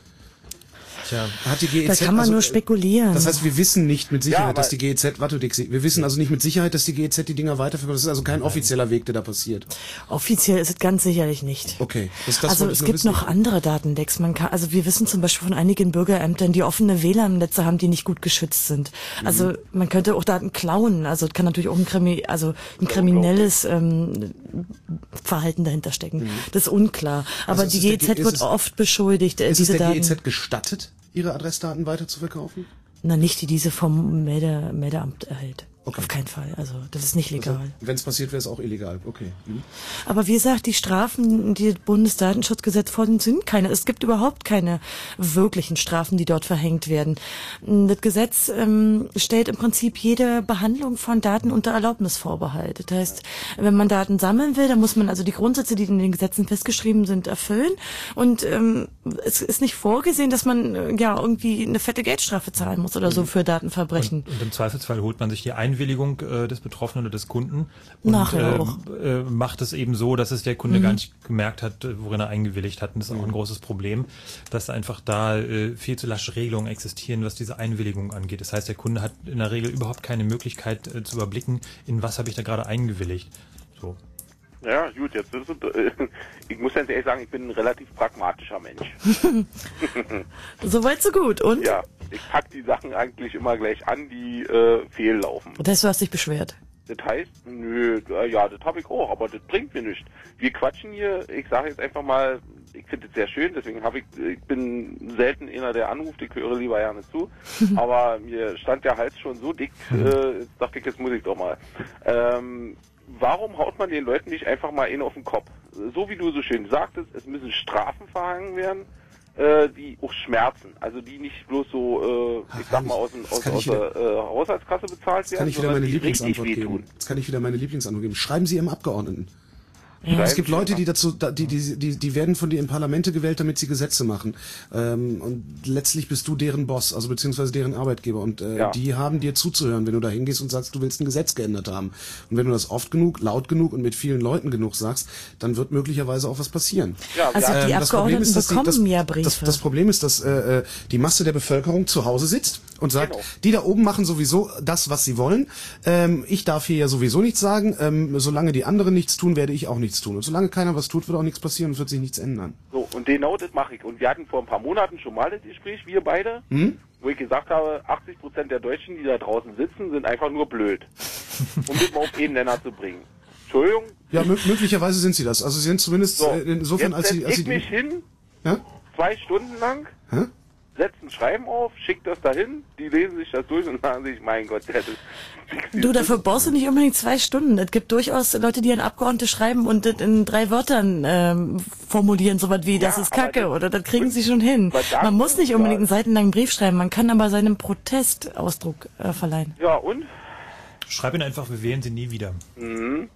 Tja, hat die G E Z, da kann man also, nur spekulieren. Das heißt, wir wissen nicht mit Sicherheit, Ja, dass die G E Z, warte Dixie, wir wissen also nicht mit Sicherheit, dass die G E Z die Dinger weiterführt. Das ist also kein offizieller Weg, der da passiert. Offiziell ist es ganz sicherlich nicht. Okay, das, das also wollte es ich nur gibt wissen. noch andere Datenlecks. Man kann, also wir wissen zum Beispiel von einigen Bürgerämtern, die offene W L A N-Netze haben, die nicht gut geschützt sind. Also Mhm. man könnte auch Daten klauen. Also es kann natürlich auch ein, Krimi, also ein kriminelles ähm, Verhalten dahinter stecken. Mhm. Das ist unklar. Aber Also die ist G E es Z der- wird ist es- oft beschuldigt, äh, Ist es diese der Daten. G E Z gestattet, ihre Adressdaten weiter zu verkaufen? Na, nicht die diese vom Melde, Meldeamt erhält. Okay. Auf keinen Fall. Also das ist nicht legal. Also, wenn es passiert, wäre es auch illegal. Okay. Mhm. Aber wie gesagt, die Strafen, die das Bundesdatenschutzgesetz vorsieht, sind keine. Es gibt überhaupt keine wirklichen Strafen, die dort verhängt werden. Das Gesetz ähm, stellt im Prinzip jede Behandlung von Daten unter Erlaubnisvorbehalt. Das heißt, wenn man Daten sammeln will, dann muss man also die Grundsätze, die in den Gesetzen festgeschrieben sind, erfüllen. Und ähm, es ist nicht vorgesehen, dass man äh, ja irgendwie eine fette Geldstrafe zahlen muss oder so für Datenverbrechen. Und, und im Zweifelsfall holt man sich die Einwilligung äh, des Betroffenen oder des Kunden und Nachher äh, auch. äh, macht es eben so, dass es der Kunde Mhm. gar nicht gemerkt hat, äh, worin er eingewilligt hat. Und das ist auch ein großes Problem, dass einfach da äh, viel zu lasche Regelungen existieren, was diese Einwilligung angeht. Das heißt, der Kunde hat in der Regel überhaupt keine Möglichkeit äh, zu überblicken, in was habe ich da gerade eingewilligt. So. Ja, gut, jetzt ist es, äh, ich muss ganz ehrlich sagen, ich bin ein relativ pragmatischer Mensch. Soweit so gut. Und? Ja, ich pack die Sachen eigentlich immer gleich an, die äh, fehllaufen. Und das, du hast dich beschwert. Das heißt, nö, äh, ja, das habe ich auch, aber das bringt mir nichts. Wir quatschen hier, ich sage jetzt einfach mal, ich finde es sehr schön, deswegen habe ich, ich bin selten einer, der anruft, ich höre lieber gerne zu, aber mir stand der Hals schon so dick, äh, jetzt dachte ich, jetzt muss ich doch mal. Ähm, warum haut man den Leuten nicht einfach mal einen auf den Kopf? So wie du so schön sagtest, es müssen Strafen verhangen werden, äh, die auch schmerzen, also die nicht bloß so, äh, ich sag mal, aus, dem, aus, aus der äh, Haushaltskasse bezahlt Jetzt kann werden, ich wieder sondern meine die richtig Lieblingsantwort wehtun. geben. Jetzt kann ich wieder meine Lieblingsantwort geben. Schreiben Sie Ihrem Abgeordneten. Schreiben Es gibt Sie Leute, mal. die dazu, da- die, die, die, die werden von dir in Parlamente gewählt, damit sie Gesetze machen. Ähm, und letztlich bist du deren Boss, also beziehungsweise deren Arbeitgeber. Und äh, Ja. die haben dir zuzuhören, wenn du da hingehst und sagst, du willst ein Gesetz geändert haben. Und wenn du das oft genug, laut genug und mit vielen Leuten genug sagst, dann wird möglicherweise auch was passieren. Ja, Also die Ähm, das Problem Abgeordneten ist, dass die- bekommen das, ja Briefe. Das, das Problem ist, dass äh, äh, die Masse der Bevölkerung zu Hause sitzt und sagt, Genau. die da oben machen sowieso das, was sie wollen. Ähm, ich darf hier ja sowieso nichts sagen. Ähm, solange die anderen nichts tun, werde ich auch nichts tun. Und solange keiner was tut, wird auch nichts passieren und wird sich nichts ändern. So, und genau das mache ich. Und wir hatten vor ein paar Monaten schon mal das Gespräch, wir beide, Hm? wo ich gesagt habe, achtzig Prozent der Deutschen, die da draußen sitzen, sind einfach nur blöd. Um das mal auf einen Nenner zu bringen. Entschuldigung? Ja, mö möglicherweise sind sie das. Also sie sind zumindest So, äh, insofern, jetzt als sie... setz Als ich sie mich hin, ja? zwei Stunden lang, Hä? setze ein Schreiben auf, schicke das dahin, die lesen sich das durch und sagen sich, mein Gott, der hat das... Du, dafür brauchst du nicht unbedingt zwei Stunden. Es gibt durchaus Leute, die an Abgeordnete schreiben und das in drei Wörtern ähm, formulieren, sowas wie, das ist Kacke, das- oder das kriegen sie schon hin. Verdammt, Man muss nicht unbedingt ja. einen seitenlangen Brief schreiben, man kann aber seinem Protest Ausdruck äh, verleihen. Ja, und? Schreib ihn einfach, wir wählen sie nie wieder. Mhm.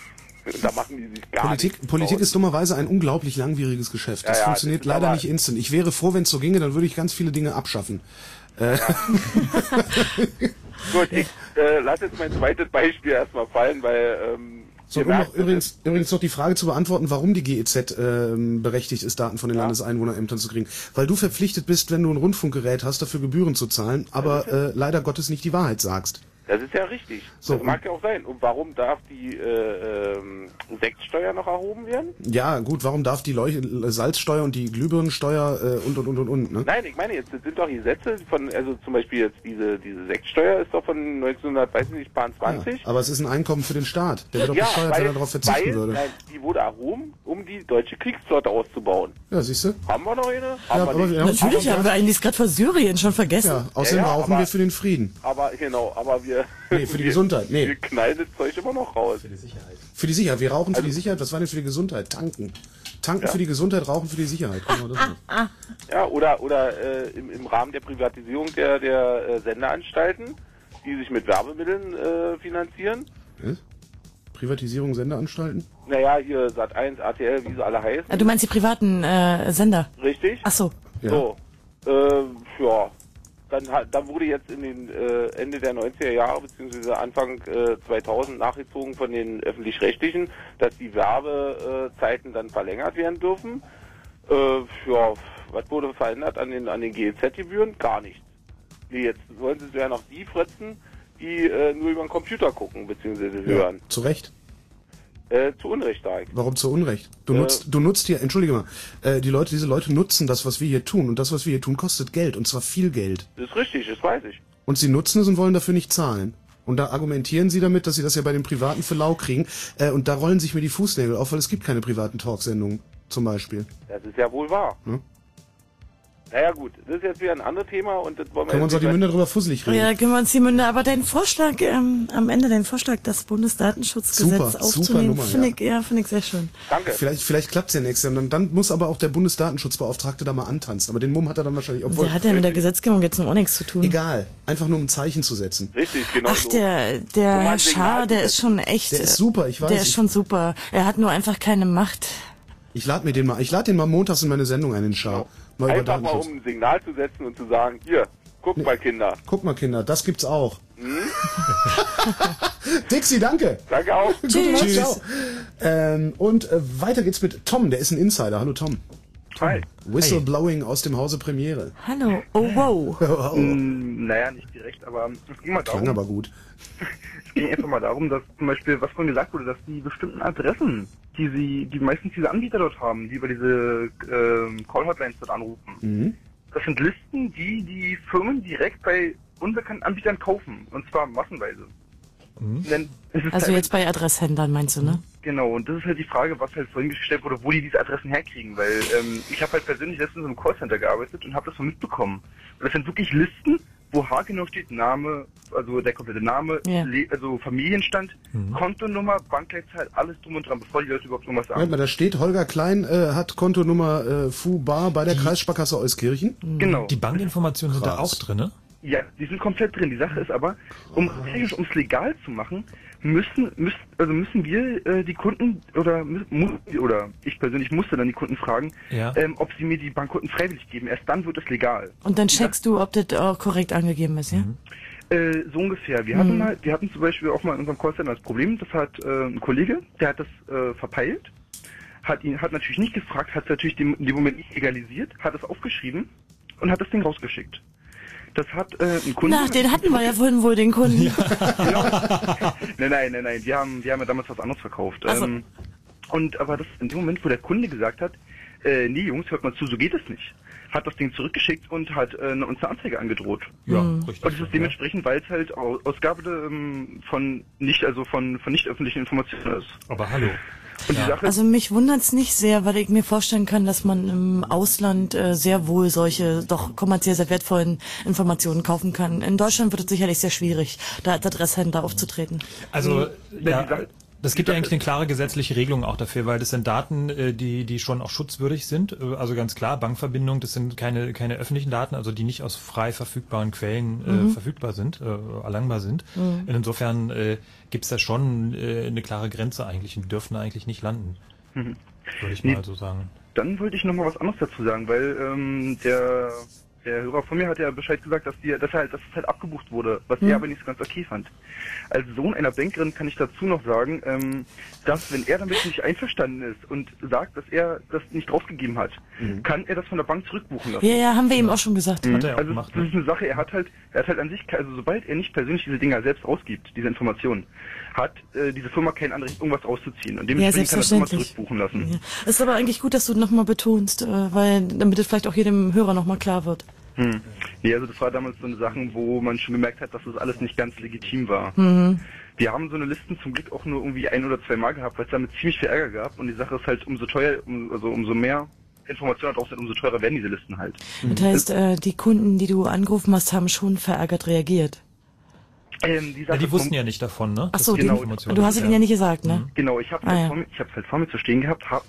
Da machen die sich gar Politik, nichts Politik draus. ist dummerweise ein unglaublich langwieriges Geschäft. Das Ja, ja, funktioniert das ist leider aber- nicht instant. Ich wäre froh, wenn es so ginge, dann würde ich ganz viele Dinge abschaffen. Äh, Gut, ich äh, lasse jetzt mein zweites Beispiel erstmal fallen, weil... Ähm, So, ihr um noch, merkt, übrigens, übrigens noch die Frage zu beantworten, warum die G E Z ähm, berechtigt ist, Daten von den Landeseinwohnerämtern zu kriegen. Weil du verpflichtet bist, wenn du ein Rundfunkgerät hast, dafür Gebühren zu zahlen, aber äh, leider Gottes nicht die Wahrheit sagst. Das ist ja richtig. So, das mag ja auch sein. Und warum darf die äh, ähm, Sektsteuer noch erhoben werden? Ja, gut, warum darf die Leuch Salzsteuer und die Glühbirnensteuer äh, und, und, und, und, und, ne? Nein, ich meine jetzt, das sind doch Gesetze von, also zum Beispiel jetzt diese diese Sektsteuer ist doch von neunzehnhundertzwanzig. Ja, aber es ist ein Einkommen für den Staat. Der wird doch besteuert, wenn er darauf verzichten weil, würde. Nein, die wurde erhoben, um die deutsche Kriegsflotte auszubauen. Ja, siehst du? Haben wir noch eine? Haben Ja, wir aber nicht. wir haben- Natürlich haben wir eigentlich gerade vor Syrien schon vergessen. Ja, außerdem Ja, ja, rauchen aber- wir für den Frieden. Aber genau, aber wir... Nee, für die wir, Gesundheit, nee. Wir knallen das Zeug immer noch raus. Für die Sicherheit. Für die Sicherheit. Wir rauchen für Also- die Sicherheit. Was war denn für die Gesundheit? Tanken. Tanken Ja. für die Gesundheit, rauchen für die Sicherheit. Genau das ist. Ja, oder oder äh, im, im Rahmen der Privatisierung der der äh, Sendeanstalten die sich mit Werbemitteln äh, finanzieren. Was? Privatisierung Sendeanstalten? Naja, hier Sat eins, R T L, wie sie alle heißen. Ah, du meinst die privaten äh, Sender? Richtig. Ach so. Ja. So, äh, ja. Dann, hat- dann wurde jetzt in den äh, Ende der neunziger Jahre beziehungsweise Anfang äh, zweitausend nachgezogen von den Öffentlich-Rechtlichen, dass die Werbezeiten dann verlängert werden dürfen. Äh, ja, was wurde verändert an den an den G E Z-Gebühren? Gar nichts. Nee, jetzt wollen sie es ja noch die fritzen, die äh, nur über den Computer gucken beziehungsweise hören. Ja, zu Recht. Äh, zu Unrecht, sag ich. Warum zu Unrecht? Du Äh, nutzt, du nutzt hier, entschuldige mal, äh, die Leute, diese Leute nutzen das, was wir hier tun. Und das, was wir hier tun, kostet Geld. Und zwar viel Geld. Das ist richtig, das weiß ich. Und sie nutzen es und wollen dafür nicht zahlen. Und da argumentieren sie damit, dass sie das ja bei den Privaten für lau kriegen. Äh, und da rollen sich mir die Fußnägel auf, weil es gibt keine privaten Talksendungen, zum Beispiel. Das ist ja wohl wahr. Ne? Naja gut, das ist jetzt wieder ein anderes Thema und das wollen wir Können wir uns auch jetzt die nicht Münder drüber fusselig reden. Ja, können wir uns die Münder, aber dein Vorschlag, ähm, am Ende dein Vorschlag, das Bundesdatenschutzgesetz Super, super aufzunehmen, Nummer, finde ja. ich, ja, finde ich sehr schön. Danke. Vielleicht, vielleicht klappt's ja nächstes Jahr. Und dann muss aber auch der Bundesdatenschutzbeauftragte da mal antanzen. Aber den Mumm hat er dann wahrscheinlich, obwohl... Der hat ja mit der Gesetzgebung jetzt noch auch nichts zu tun. Egal. Einfach nur um ein Zeichen zu setzen. Richtig, genau Ach, so. der, Um der ein Herr Signal Schaar, zu der ist schon echt... Der ist super, ich weiß. Der ist schon super. Er hat nur einfach keine Macht. Ich lade mir den mal, ich lade den mal montags in meine Sendung ein, den Schar. Mal über Einfach mal, Datenschutz. um ein Signal zu setzen und zu sagen, hier, guck mal Kinder. Guck mal, Kinder, das gibt's auch. Hm? Dixie, danke. Danke auch. Gute Nacht, ciao. Ähm, und äh, weiter geht's mit Tom, der ist ein Insider. Hallo Tom. Hi. Whistleblowing aus dem Hause Premiere. Hallo. Oh, wow. Oh. Mm, naja, nicht direkt, aber es ging mal darum. Klang aber gut. Es ging einfach mal darum, dass zum Beispiel, was vorhin gesagt wurde, dass die bestimmten Adressen, die sie, die meistens diese Anbieter dort haben, die über diese ähm, Call-Hotlines dort anrufen, Mhm. das sind Listen, die die Firmen direkt bei unbekannten Anbietern kaufen. Und zwar massenweise. Denn es ist Also teilweise- jetzt bei Adresshändlern meinst du, ne? Genau, und das ist halt die Frage, was halt vorhin gestellt wurde, wo die diese Adressen herkriegen, weil ähm, ich habe halt persönlich letztens im Callcenter gearbeitet und habe das so mitbekommen. Und das sind wirklich Listen, wo haargenau steht Name, also der komplette Name, Ja. Le also Familienstand, Kontonummer, Bankleitzahl, alles drum und dran, bevor die Leute überhaupt irgendwas sagen. Moment mal, da steht, Holger Klein äh, hat Kontonummer äh, F U Bar bei der Kreissparkasse Euskirchen. Genau. Die Bankinformationen sind da Krass. auch drin, ne? Ja, die sind komplett drin. Die Sache ist aber, um technisch, um es legal zu machen, müssen, müssen, also müssen wir äh, die Kunden oder mü- muss, oder ich persönlich musste dann die Kunden fragen, Ja. ähm, ob sie mir die Bankkonten freiwillig geben. Erst dann wird es legal. Und dann checkst du, ob das auch korrekt angegeben ist, ja? Äh, so ungefähr. Wir Mhm. hatten mal, wir hatten zum Beispiel auch mal in unserem Callcenter das Problem, das hat äh, ein Kollege, der hat das äh, verpeilt, hat ihn, hat natürlich nicht gefragt, hat es natürlich dem, in dem Moment nicht egalisiert, hat es aufgeschrieben und hat das Ding rausgeschickt. Das hat äh, ein Kunde... Na, den hatten wir ja vorhin wohl, den Kunden. Nein, nein, nein, nein. Wir haben, wir haben ja damals was anderes verkauft. Ach so. Ähm, und aber das in dem Moment, wo der Kunde gesagt hat, äh, nee Jungs, hört mal zu, so geht es nicht, hat das Ding zurückgeschickt und hat äh, uns eine Anzeige angedroht. Ja, Und richtig. das ist dementsprechend, weil es halt Au- Ausgabe ähm, von nicht, also von, von nicht öffentlichen Informationen ist. Aber hallo. Und die Sache Also mich wundert's nicht sehr, weil ich mir vorstellen kann, dass man im Ausland äh, sehr wohl solche doch kommerziell sehr wertvollen Informationen kaufen kann. In Deutschland wird es sicherlich sehr schwierig, da als Adresshändler aufzutreten. Also, die ja, Sache- das gibt ja eigentlich eine klare gesetzliche Regelung auch dafür, weil das sind Daten, äh, die die schon auch schutzwürdig sind. Äh, Also ganz klar, Bankverbindung, das sind keine keine öffentlichen Daten, also die nicht aus frei verfügbaren Quellen äh, Mhm. verfügbar sind, äh, erlangbar sind. Mhm. Insofern äh, gibt es da schon äh, eine klare Grenze eigentlich und die dürfen eigentlich nicht landen, Mhm. würde ich Nee. mal so sagen. Dann wollte ich noch mal was anderes dazu sagen, weil ähm, der der Hörer von mir hat ja Bescheid gesagt, dass die, dass halt, dass es halt abgebucht wurde, was Mhm. er aber nicht so ganz okay fand. Als Sohn einer Bankerin kann ich dazu noch sagen, ähm, dass wenn er damit nicht einverstanden ist und sagt, dass er das nicht draufgegeben hat, Mhm. kann er das von der Bank zurückbuchen lassen. Ja, ja, haben wir ihm auch schon gesagt. Mhm. Hat er ja auch also gemacht, das ne? ist eine Sache, er hat halt, er hat halt an sich, also sobald er nicht persönlich diese Dinger selbst ausgibt, diese Informationen, hat äh, diese Firma kein Anrecht, irgendwas rauszuziehen. Und Ja, dementsprechend kann er das immer selbstverständlich. zurückbuchen lassen. Ja. Ist aber eigentlich gut, dass du nochmal betonst, äh, weil damit es vielleicht auch jedem Hörer nochmal klar wird. Hm. Nee, also das war damals so eine Sache, wo man schon gemerkt hat, dass das alles nicht ganz legitim war. Mhm. Wir haben so eine Listen zum Glück auch nur irgendwie ein oder zwei Mal gehabt, weil es damit ziemlich viel Ärger gab. Und die Sache ist halt, umso teuer, um, also umso mehr Informationen drauf sind, umso teurer werden diese Listen halt. Das heißt, äh, die Kunden, die du angerufen hast, haben schon verärgert reagiert. Ähm, die Ja, Sache die ist, wussten ja nicht davon, ne? Ach so, Das die, sind Informationen. du hast es ihnen ja nicht gesagt, ne? Genau, ich habe Ah, halt, ja. vor mir- ich hab's halt vor mir zu stehen gehabt, hab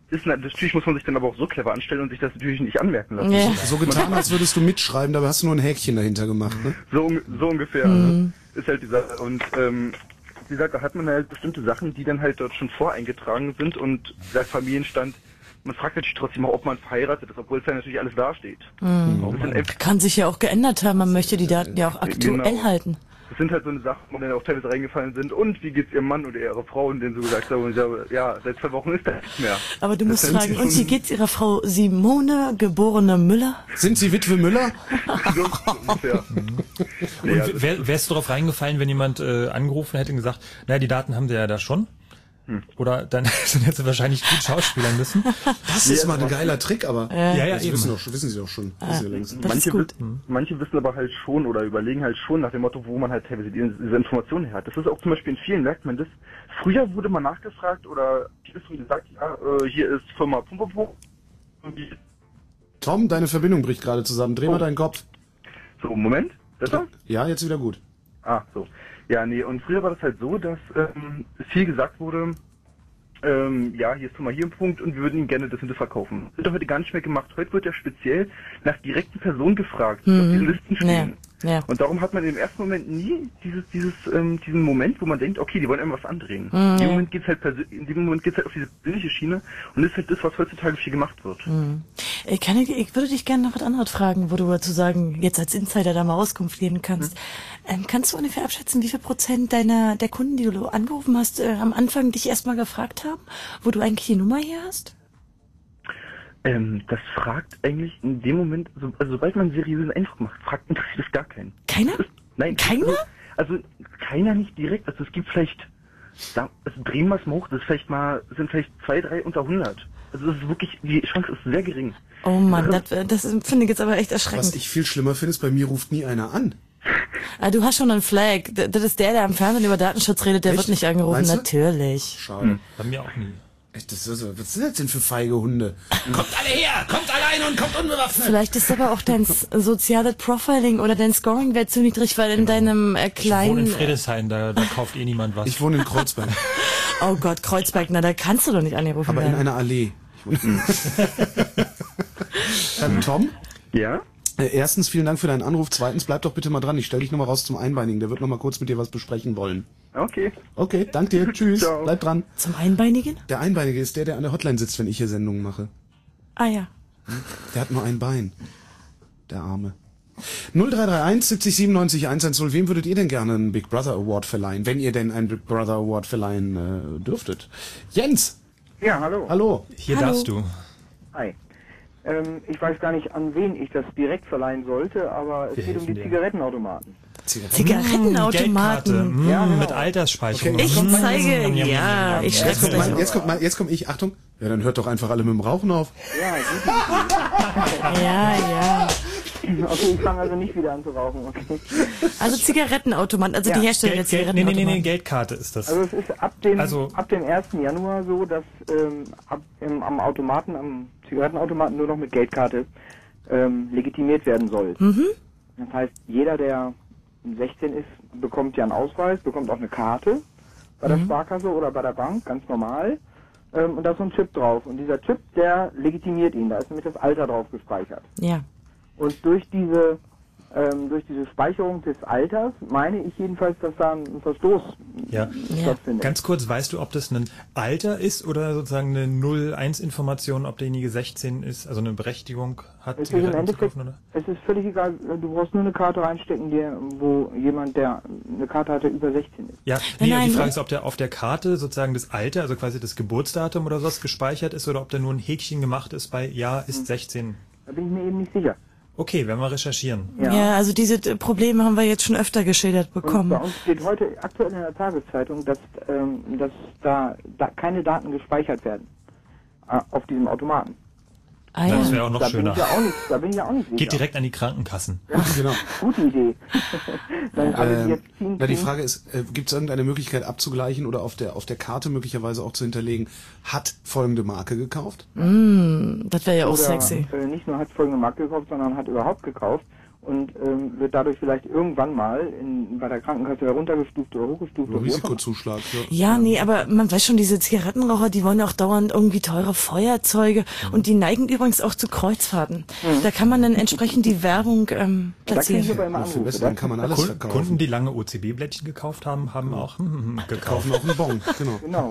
ist natürlich muss man sich dann aber auch so clever anstellen und sich das natürlich nicht anmerken lassen. Ja. So getan, als würdest du mitschreiben, dabei hast du nur ein Häkchen dahinter gemacht, ne? So, so ungefähr. Mhm. Also, ist halt die Sache. Und ähm, wie gesagt, da hat man halt bestimmte Sachen, die dann halt dort schon voreingetragen sind und der Familienstand, man fragt natürlich trotzdem auch, ob man verheiratet ist, obwohl es ja natürlich alles dasteht. Mhm. Das sind einfach- Kann sich ja auch geändert haben, man möchte die Daten ja auch aktuell Genau. halten. Das sind halt so eine Sachen, wo dann auch teilweise reingefallen sind. Und wie geht's ihrem Mann oder ihrer Frau? Und denen so gesagt haben, und ich sage, ja, seit zwei Wochen ist das nicht mehr. Aber du Das musst sind fragen, sie und schon- wie geht's ihrer Frau Simone, geborene Müller? Sind Sie Witwe Müller? So ungefähr. Und wär, wärst du darauf reingefallen, wenn jemand äh, angerufen hätte und gesagt, naja, die Daten haben sie ja da schon? Hm. Oder dann, dann hättest du wahrscheinlich gut schauspielern müssen. Das ist mal ein geiler Trick, aber Ja, ja, das eben. wissen, doch, wissen sie doch schon. Wissen sie längst. Manche, wissen, manche wissen aber halt schon oder überlegen halt schon nach dem Motto, wo man halt teilweise die- diese Informationen her hat. Das ist auch zum Beispiel in vielen merkt man das. Früher wurde man nachgefragt oder hier ist gesagt, ja, äh, hier ist Firma Pumpopo. Tom, deine Verbindung bricht gerade zusammen. Dreh mal deinen Kopf. So, Moment. Besser? Ja, jetzt wieder gut. Ah, so. Ja, nee, und früher war das halt so, dass ähm, viel gesagt wurde, ähm, ja, hier ist mal hier ein Punkt und wir würden Ihnen gerne das und das verkaufen. Das wird doch heute gar nicht mehr gemacht. Heute wird ja speziell nach direkten Personen gefragt, die auf Mhm. diesen Listen stehen. Ja, ja. Und darum hat man im ersten Moment nie dieses, dieses, ähm, diesen Moment, wo man denkt, okay, die wollen irgendwas andrehen. Mhm. In dem Moment geht's halt persö- in dem Moment geht's halt auf diese persönliche Schiene und das ist halt das, was heutzutage viel gemacht wird. Hm. Ich, kann, ich würde dich gerne noch was anderes fragen, wo du dazu sagen, jetzt als Insider da mal Auskunft geben kannst. Ähm, kannst du ungefähr abschätzen, wie viel Prozent deiner der Kunden, die du angerufen hast, äh, am Anfang dich erstmal gefragt haben, wo du eigentlich die Nummer her hast? Ähm, das fragt eigentlich in dem Moment, so, also sobald man einen seriösen Eindruck macht, fragt interessiert es gar keinen. Keiner? Das ist, nein. Keiner? Also, also keiner nicht direkt. Also es gibt vielleicht, da, also drehen wir es mal hoch, das ist vielleicht mal, sind vielleicht zwei, drei unter hundert. Also das ist wirklich, die Chance ist sehr gering. Oh Mann, das, das finde ich jetzt aber echt Was erschreckend. ich viel schlimmer finde, ist, bei mir ruft nie einer an. Ah, du hast schon einen Flag. D- Das ist der, der am Fernsehen über Datenschutz redet, der Echt? wird nicht angerufen. Meinst du? Natürlich. Schade. Bei mir auch nie. Echt, das ist, so- was sind das denn für feige Hunde? Kommt alle her! Kommt alleine und kommt unbewaffnet! Vielleicht ist aber auch dein s- soziales Profiling oder dein Scoring-Wert zu niedrig, weil in deinem äh, Ich wohne in kleinen... Friedrichshain, da, da kauft eh niemand was. Ich wohne in Kreuzberg. Oh Gott, Kreuzberg, na da kannst du doch nicht angerufen Aber in werden. einer Allee. ähm, Tom? Ja? Äh, erstens, vielen Dank für deinen Anruf. Zweitens, bleib doch bitte mal dran. Ich stelle dich nochmal raus zum Einbeinigen. Der wird nochmal kurz mit dir was besprechen wollen. Okay. Okay, dank dir. Tschüss. Bleib dran. Zum Einbeinigen? Der Einbeinige ist der, der an der Hotline sitzt, wenn ich hier Sendungen mache. Ah ja. Der hat nur ein Bein. Der Arme. null drei drei eins siebzig siebenundneunzig hundertzehn. Wem würdet ihr denn gerne einen Big Brother Award verleihen, wenn ihr denn einen Big Brother Award verleihen äh, dürftet? Jens! Ja, hallo. Hallo. Hier Hallo. darfst du. Hi. Ähm, ich weiß gar nicht, an wen ich das direkt verleihen sollte, aber es Wir geht um helfen die dir. Zigarettenautomaten. Zigarettenautomaten. Geldkarte, Ja, mm, genau. mit Altersspeicherung. Okay, Ich jetzt kommt- zeige, Mm, ja, ich Jetzt schreibe kommt, gleich mal, auf. jetzt, kommt mal, jetzt komme ich. Achtung. Ja, dann hört doch einfach alle mit dem Rauchen auf. Ja, gut. Ja, ja. Okay, ich fange also nicht wieder an zu rauchen. Okay. Also Zigarettenautomaten, also Ja. die Hersteller der Geld, Geld, nee, nee, nee, nee, Zigarettenautomaten. Geldkarte ist das. Also es ist ab dem, Also- ab dem ersten Januar so, dass ähm, ab, im, am Automaten, am Zigarettenautomaten nur noch mit Geldkarte ähm, legitimiert werden soll. Mhm. Das heißt, jeder, der sechzehn ist, bekommt ja einen Ausweis, bekommt auch eine Karte bei der Mhm. Sparkasse oder bei der Bank, ganz normal. Ähm, und da ist so ein Chip drauf. Und dieser Chip, der legitimiert ihn. Da ist nämlich das Alter drauf gespeichert. Ja. Und durch diese ähm, durch diese Speicherung des Alters meine ich jedenfalls, dass da ein Verstoß Ja. stattfindet. Ganz kurz, weißt du, ob das ein Alter ist oder sozusagen eine null eins Information, ob derjenige sechzehn ist, also eine Berechtigung hat, Es ist im Zigaretten zu Endeffekt, kaufen, oder? es ist völlig egal, du brauchst nur eine Karte reinstecken, die, wo jemand, der eine Karte hat, der über sechzehn ist. Ja, nee, Nein, die Frage nein. ist, ob der auf der Karte sozusagen das Alter, also quasi das Geburtsdatum oder sowas gespeichert ist oder ob da nur ein Häkchen gemacht ist bei Ja, ist sechzehn. Da bin ich mir eben nicht sicher. Okay, werden wir recherchieren. Ja. also diese äh, Probleme haben wir jetzt schon öfter geschildert Und bekommen. bei uns steht heute aktuell in der Tageszeitung, dass, ähm, dass da, da keine Daten gespeichert werden äh, auf diesem Automaten. Ah, Das wäre auch noch da schöner. Bin ich ja auch nicht, da bin ich ja auch nicht sicher. Geht direkt an die Krankenkassen. Ja, Genau. gute Idee. Dann, also Ähm, jetzt ziehen, na, die ziehen- Frage ist, äh, gibt es irgendeine Möglichkeit abzugleichen oder auf der auf der Karte möglicherweise auch zu hinterlegen, hat folgende Marke gekauft? Mm, das wäre ja auch oder, sexy. Äh, nicht nur hat folgende Marke gekauft, sondern hat überhaupt gekauft. und ähm, wird dadurch vielleicht irgendwann mal in, bei der Krankenkasse heruntergestuft oder hochgestuft. Oder Risikozuschlag. Ja. Ja, nee, aber man weiß schon, diese Zigarettenraucher, die wollen ja auch dauernd irgendwie teure Feuerzeuge Mhm. und die neigen übrigens auch zu Kreuzfahrten. Mhm. Da kann man dann entsprechend die Werbung ähm, platzieren. Dann kann man alles Kunden, verkaufen. Kunden, die lange O C B-Blättchen gekauft haben, haben auch hm, hm, hm, gekauft. Kaufen auch einen Bon, genau. Genau.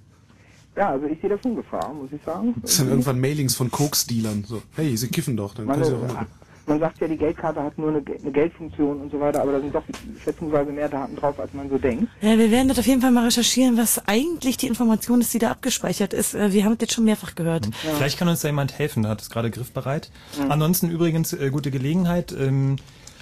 Ja, also ich sehe da schon Gefahr, muss ich sagen. Das sind irgendwann Mailings von Koks-Dealern. So, hey, sie kiffen doch, dann können sie auch machen. Man sagt ja, die Geldkarte hat nur eine, eine Geldfunktion und so weiter, aber da sind doch schätzungsweise mehr Daten drauf, als man so denkt. Ja, wir werden das auf jeden Fall mal recherchieren, was eigentlich die Information ist, die da abgespeichert ist. Äh, Wir haben das jetzt schon mehrfach gehört. Ja. Vielleicht kann uns da jemand helfen, hat es gerade griffbereit. Mhm. Ansonsten übrigens äh, gute Gelegenheit, ähm,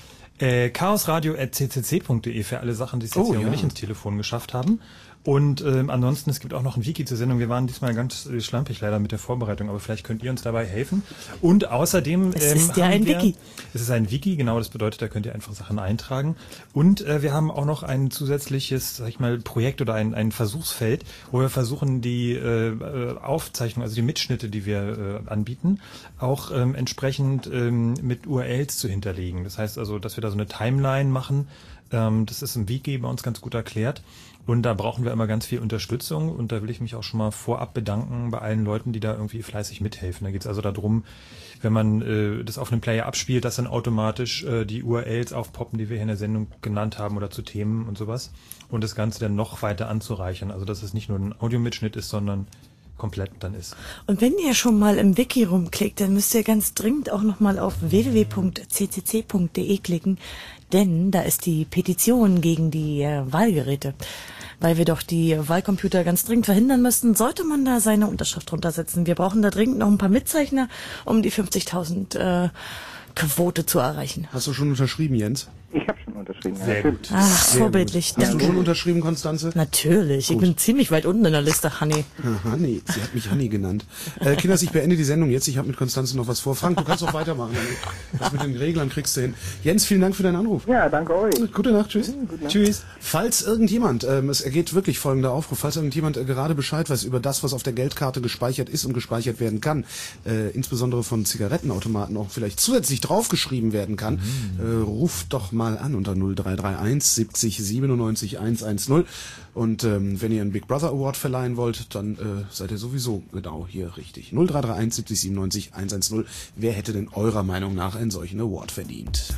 äh, chaosradio at c c c punkt d e für alle Sachen, die es jetzt Oh, hier ja. nicht ins Telefon geschafft haben. Und ähm, ansonsten, es gibt auch noch ein Wiki zur Sendung. Wir waren diesmal ganz äh, schlampig leider mit der Vorbereitung, aber vielleicht könnt ihr uns dabei helfen. Und außerdem Es ähm, ist ja haben ein wir, Wiki. Es ist ein Wiki, genau, das bedeutet, da könnt ihr einfach Sachen eintragen. Und äh, wir haben auch noch ein zusätzliches, sag ich mal, Projekt oder ein, ein Versuchsfeld, wo wir versuchen, die äh, Aufzeichnung, also die Mitschnitte, die wir äh, anbieten, auch ähm, entsprechend ähm, mit U R Ls zu hinterlegen. Das heißt also, dass wir da so eine Timeline machen. Ähm, das ist im Wiki bei uns ganz gut erklärt. Und da brauchen wir immer ganz viel Unterstützung und da will ich mich auch schon mal vorab bedanken bei allen Leuten, die da irgendwie fleißig mithelfen. Da geht es also darum, wenn man äh, das auf einem Player abspielt, dass dann automatisch äh, die U R Ls aufpoppen, die wir hier in der Sendung genannt haben oder zu Themen und sowas. Und das Ganze dann noch weiter anzureichern. Also dass es nicht nur ein Audiomitschnitt ist, sondern komplett dann ist. Und wenn ihr schon mal im Wiki rumklickt, dann müsst ihr ganz dringend auch nochmal auf w w w punkt c c c punkt d e klicken, denn da ist die Petition gegen die äh, Wahlgeräte. Weil wir doch die Wahlcomputer ganz dringend verhindern müssten, sollte man da seine Unterschrift drunter setzen. Wir brauchen da dringend noch ein paar Mitzeichner, um die fünfzigtausend äh, Quote zu erreichen. Hast du schon unterschrieben, Jens? Ich habe schon unterschrieben. Sehr ja. gut. Ach, Sehr vorbildlich. gut. Hast Danke. du schon unterschrieben, Konstanze? Natürlich, Gut. ich bin ziemlich weit unten in der Liste, Hanni. Ja, Hanni, sie hat mich Hanni genannt. Äh, Kinders, ich beende die Sendung jetzt. Ich habe mit Konstanze noch was vor. Frank, du kannst auch weitermachen. Das mit den Reglern kriegst du hin. Jens, vielen Dank für deinen Anruf. Ja, danke euch. Gute Nacht, tschüss. Gute Nacht. Tschüss. Falls irgendjemand, ähm, es ergeht wirklich folgender Aufruf, falls irgendjemand äh, gerade Bescheid weiß über das, was auf der Geldkarte gespeichert ist und gespeichert werden kann, äh, insbesondere von Zigarettenautomaten auch vielleicht zusätzlich draufgeschrieben werden kann, mhm. äh, ruft doch mal an unter null drei drei eins siebzig siebenundneunzig hundertzehn. Und ähm, wenn ihr einen Big Brother Award verleihen wollt, dann äh, seid ihr sowieso genau hier richtig. null drei drei eins siebzig siebenundneunzig hundertzehn. Wer hätte denn eurer Meinung nach einen solchen Award verdient?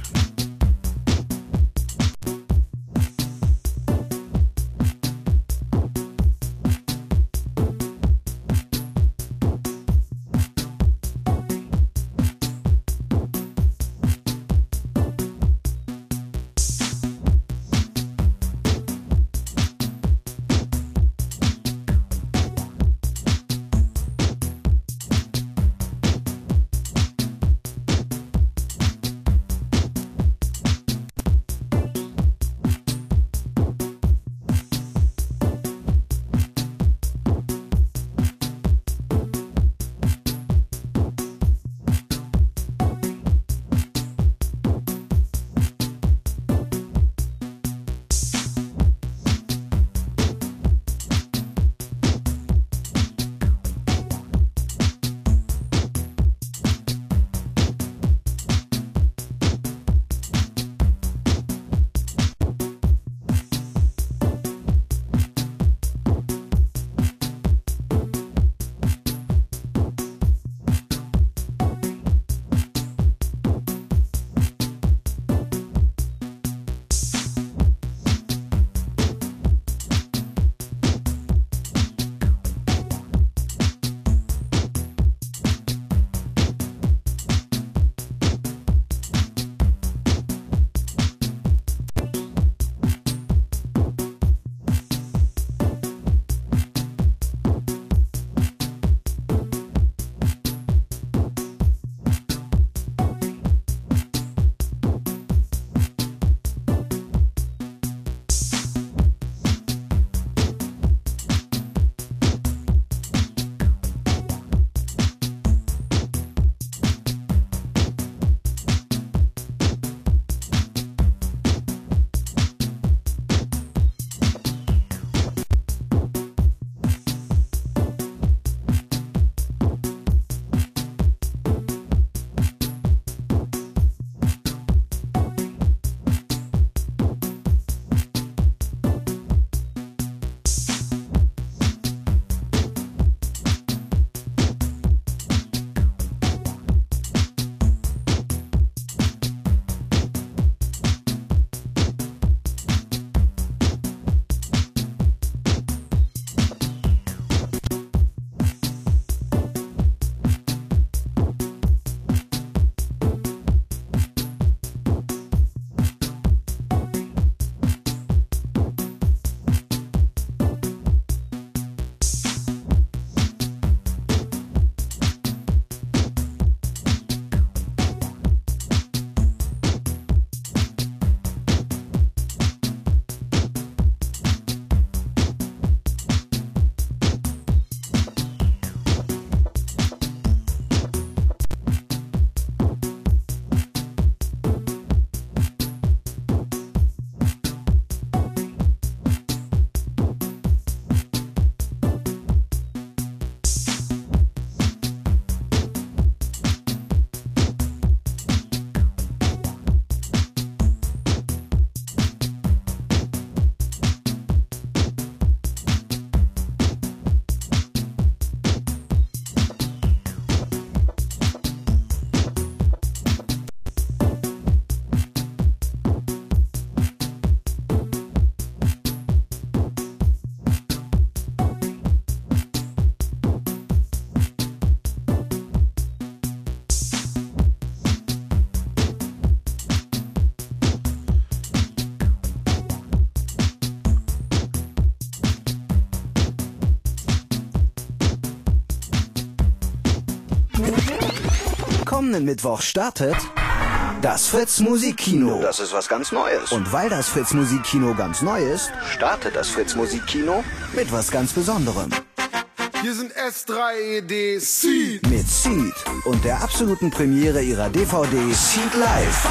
Kommenden Mittwoch startet das Fritz Musikkino. Das ist was ganz Neues. Und weil das Fritz Musikkino ganz neu ist, startet das Fritz Musikkino mit was ganz Besonderem. Hier sind S drei E D Seed. Mit Seed und der absoluten Premiere ihrer D V D Seed Live.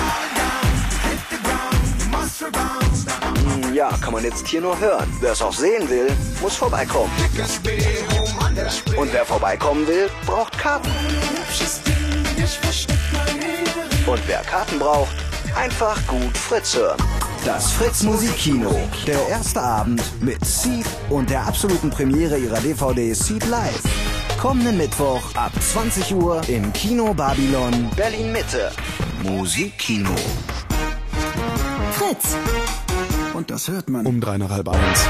Hm, ja, kann man jetzt hier nur hören. Wer es auch sehen will, muss vorbeikommen. Und wer vorbeikommen will, braucht Karten. Und wer Karten braucht, einfach gut Fritz hören. Das Fritz Musikkino. Der erste Abend mit Seed und der absoluten Premiere ihrer D V D Seed Live. Kommenden Mittwoch ab zwanzig Uhr im Kino Babylon Berlin Mitte. Musikkino. Fritz. Und das hört man um drei nach halb eins.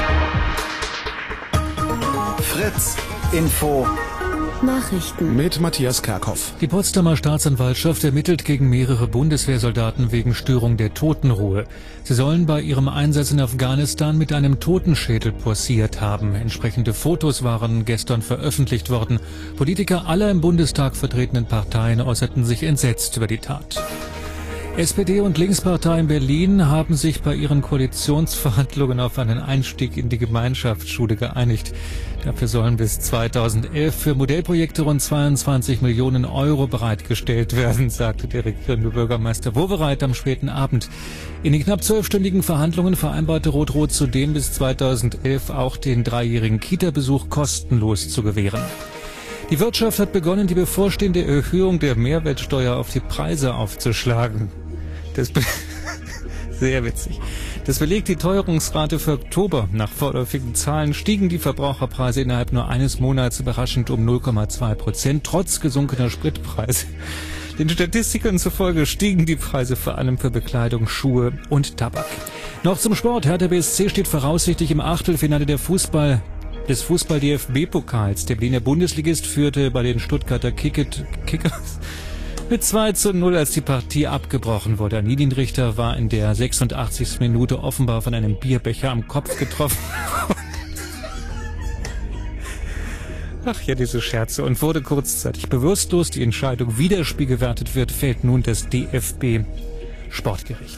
Fritz Info. Nachrichten mit Matthias Kerkhoff. Die Potsdamer Staatsanwaltschaft ermittelt gegen mehrere Bundeswehrsoldaten wegen Störung der Totenruhe. Sie sollen bei ihrem Einsatz in Afghanistan mit einem Totenschädel posiert haben. Entsprechende Fotos waren gestern veröffentlicht worden. Politiker aller im Bundestag vertretenen Parteien äußerten sich entsetzt über die Tat. S P D und Linkspartei in Berlin haben sich bei ihren Koalitionsverhandlungen auf einen Einstieg in die Gemeinschaftsschule geeinigt. Dafür sollen bis zweitausendelf für Modellprojekte rund zweiundzwanzig Millionen Euro bereitgestellt werden, sagte der regierende Bürgermeister Wowereit am späten Abend. In den knapp zwölfstündigen Verhandlungen vereinbarte Rot-Rot zudem bis zweitausendelf auch den dreijährigen Kita-Besuch kostenlos zu gewähren. Die Wirtschaft hat begonnen, die bevorstehende Erhöhung der Mehrwertsteuer auf die Preise aufzuschlagen. Das be- Sehr witzig. Das belegt die Teuerungsrate für Oktober. Nach vorläufigen Zahlen stiegen die Verbraucherpreise innerhalb nur eines Monats überraschend um null Komma zwei Prozent, trotz gesunkener Spritpreise. Den Statistikern zufolge stiegen die Preise vor allem für Bekleidung, Schuhe und Tabak. Noch zum Sport. Hertha B S C steht voraussichtlich im Achtelfinale der Fußball des Fußball-D F B-Pokals. Der Berliner Bundesligist führte bei den Stuttgarter Kicket, Kickers mit zwei zu null, als die Partie abgebrochen wurde. Ein Linienrichter war in der sechsundachtzigsten Minute offenbar von einem Bierbecher am Kopf getroffen. Ach ja, diese Scherze. Und wurde kurzzeitig bewusstlos. Die Entscheidung, wie das Spiel gewertet wird, fällt nun das D F B-Sportgericht.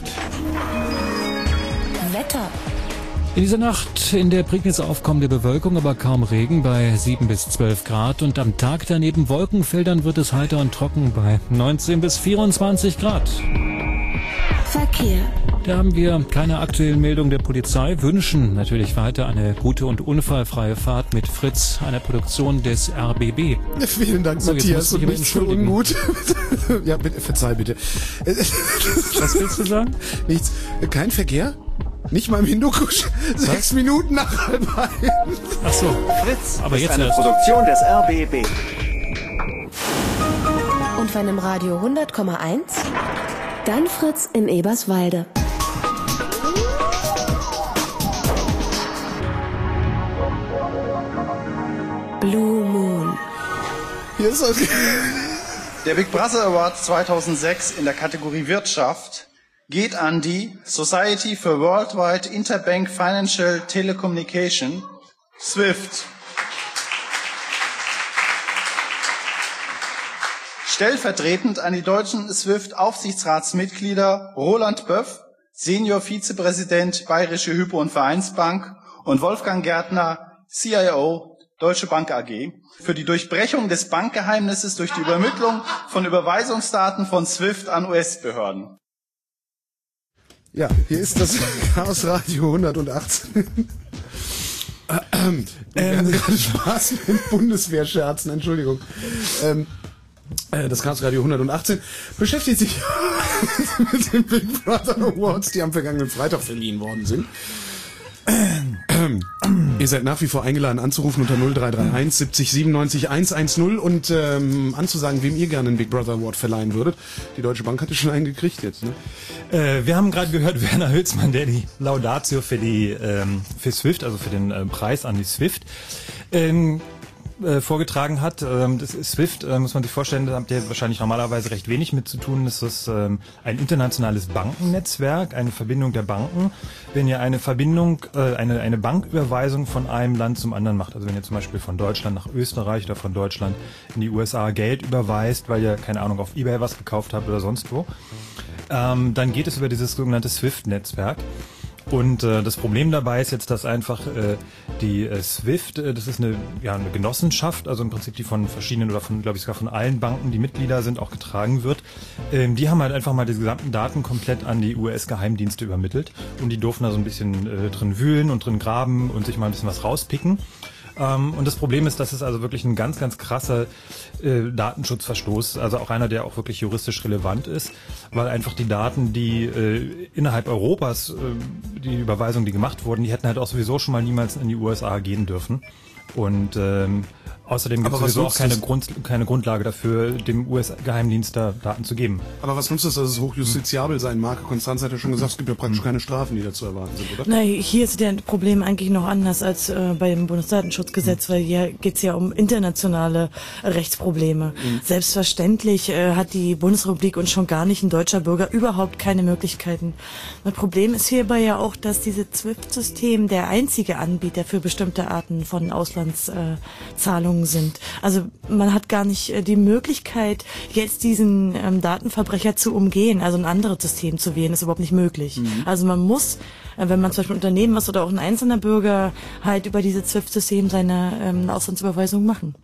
Wetter. In dieser Nacht in der Prignitz aufkommende Bewölkung, aber kaum Regen bei sieben bis zwölf Grad. Und am Tag daneben Wolkenfeldern wird es heiter und trocken bei neunzehn bis vierundzwanzig Grad. Verkehr. Da haben wir keine aktuellen Meldungen der Polizei, wünschen natürlich weiter eine gute und unfallfreie Fahrt mit Fritz, einer Produktion des R B B. Vielen Dank, so, Matthias, und nichts für Unmut. Ja, bitte, verzeih bitte. Was willst du sagen? Nichts. Kein Verkehr? Nicht mal im Hindukusch. Sechs Minuten nach halb eins. Ach so. Fritz aber ist jetzt eine erst. Produktion des R B B. Und wenn im Radio hundert Komma eins, dann Fritz in Eberswalde. Blue Moon. Hier ist das. Der Big Brother Award zweitausendsechs in der Kategorie Wirtschaft geht an die Society for Worldwide Interbank Financial Telecommunication, SWIFT. Stellvertretend an die deutschen SWIFT-Aufsichtsratsmitglieder Roland Böff, Senior Vizepräsident Bayerische Hypo- und Vereinsbank, und Wolfgang Gärtner, C I O Deutsche Bank A G, für die Durchbrechung des Bankgeheimnisses durch die Übermittlung von Überweisungsdaten von SWIFT an U S-Behörden. Ja, hier ist das Chaos Radio hundertachtzehn. Ähm, wir hatten gerade Spaß mit Bundeswehrscherzen, Entschuldigung. Ähm, äh, das Chaos Radio hundertachtzehn beschäftigt sich mit den Big Brother Awards, die am vergangenen Freitag verliehen worden sind. Ähm, ihr seid nach wie vor eingeladen anzurufen unter null drei drei eins siebzig siebenundneunzig hundertzehn und ähm, anzusagen, wem ihr gerne einen Big Brother Award verleihen würdet. Die Deutsche Bank hatte schon einen gekriegt jetzt, ne? Äh, wir haben gerade gehört, Werner Hülsmann, der die Laudatio für die ähm, für SWIFT, also für den äh, Preis an die SWIFT. Ähm, äh, vorgetragen hat. Ähm, das ist SWIFT, äh, muss man sich vorstellen, da habt ihr wahrscheinlich normalerweise recht wenig mit zu tun. Das ist ähm, ein internationales Bankennetzwerk, eine Verbindung der Banken. Wenn ihr eine Verbindung, äh, eine, eine Banküberweisung von einem Land zum anderen macht, also wenn ihr zum Beispiel von Deutschland nach Österreich oder von Deutschland in die U S A Geld überweist, weil ihr, keine Ahnung, auf eBay was gekauft habt oder sonst wo, ähm, dann geht es über dieses sogenannte SWIFT-Netzwerk. Und äh, das Problem dabei ist jetzt, dass einfach äh, die äh, SWIFT, äh, das ist eine, ja, eine Genossenschaft, also im Prinzip die von verschiedenen oder von, glaube ich, sogar von allen Banken, die Mitglieder sind, auch getragen wird. Ähm, die haben halt einfach mal die gesamten Daten komplett an die U S-Geheimdienste übermittelt und die durften da so ein bisschen äh, drin wühlen und drin graben und sich mal ein bisschen was rauspicken. Ähm, und das Problem ist, dass es also wirklich ein ganz, ganz krasser äh, Datenschutzverstoß, also auch einer, der auch wirklich juristisch relevant ist, weil einfach die Daten, die äh, innerhalb Europas, äh, die Überweisungen, die gemacht wurden, die hätten halt auch sowieso schon mal niemals in die U S A gehen dürfen. Und ähm, außerdem gibt es sowieso auch keine, Grund, keine Grundlage dafür, dem U S-Geheimdienst da Daten zu geben. Aber was nutzt es, dass es hochjustiziabel sein mag? Konstanz hat ja schon gesagt, es gibt ja praktisch keine Strafen, die da zu erwarten sind, oder? Na, hier ist das Problem eigentlich noch anders als äh, beim Bundesdatenschutzgesetz, weil hier geht's ja um internationale Rechtsprobleme. Mhm. Selbstverständlich äh, hat die Bundesrepublik und schon gar nicht ein deutscher Bürger überhaupt keine Möglichkeiten. Das Problem ist hierbei ja auch, dass dieses SWIFT-System der einzige Anbieter für bestimmte Arten von Auslandszahlungen äh, sind. Also man hat gar nicht äh, die Möglichkeit, jetzt diesen ähm, Datenverbrecher zu umgehen, also ein anderes System zu wählen, ist überhaupt nicht möglich. Mhm. Also man muss, äh, wenn man zum Beispiel ein Unternehmen ist oder auch ein einzelner Bürger, halt über dieses SWIFT-System seine ähm, Auslandsüberweisung machen.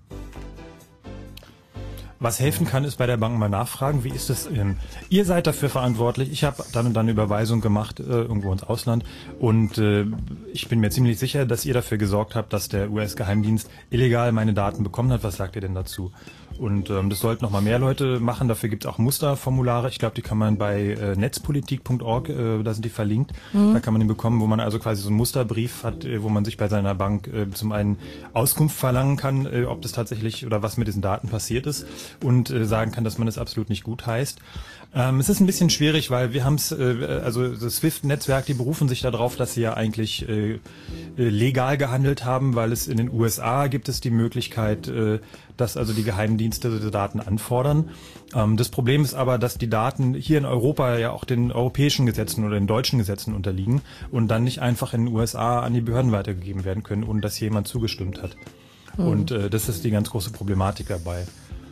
Was helfen kann, ist bei der Bank mal nachfragen, wie ist das, ähm, ihr seid dafür verantwortlich, ich habe dann und dann eine Überweisung gemacht äh, irgendwo ins Ausland und äh, ich bin mir ziemlich sicher, dass ihr dafür gesorgt habt, dass der U S-Geheimdienst illegal meine Daten bekommen hat. Was sagt ihr denn dazu? Und ähm, das sollten noch mal mehr Leute machen. Dafür gibt es auch Musterformulare. Ich glaube, die kann man bei äh, netzpolitik punkt org, äh, da sind die verlinkt. Mhm. Da kann man die bekommen, wo man also quasi so einen Musterbrief hat, äh, wo man sich bei seiner Bank äh, zum einen Auskunft verlangen kann, äh, ob das tatsächlich oder was mit diesen Daten passiert ist und äh, sagen kann, dass man das absolut nicht gut heißt. Ähm, es ist ein bisschen schwierig, weil wir haben es, äh, also das SWIFT-Netzwerk, die berufen sich darauf, dass sie ja eigentlich äh, legal gehandelt haben, weil es in den U S A gibt es die Möglichkeit, äh, dass also die Geheimdienste diese Daten anfordern. Ähm, das Problem ist aber, dass die Daten hier in Europa ja auch den europäischen Gesetzen oder den deutschen Gesetzen unterliegen und dann nicht einfach in den U S A an die Behörden weitergegeben werden können, ohne dass jemand zugestimmt hat. Mhm. Und äh, das ist die ganz große Problematik dabei.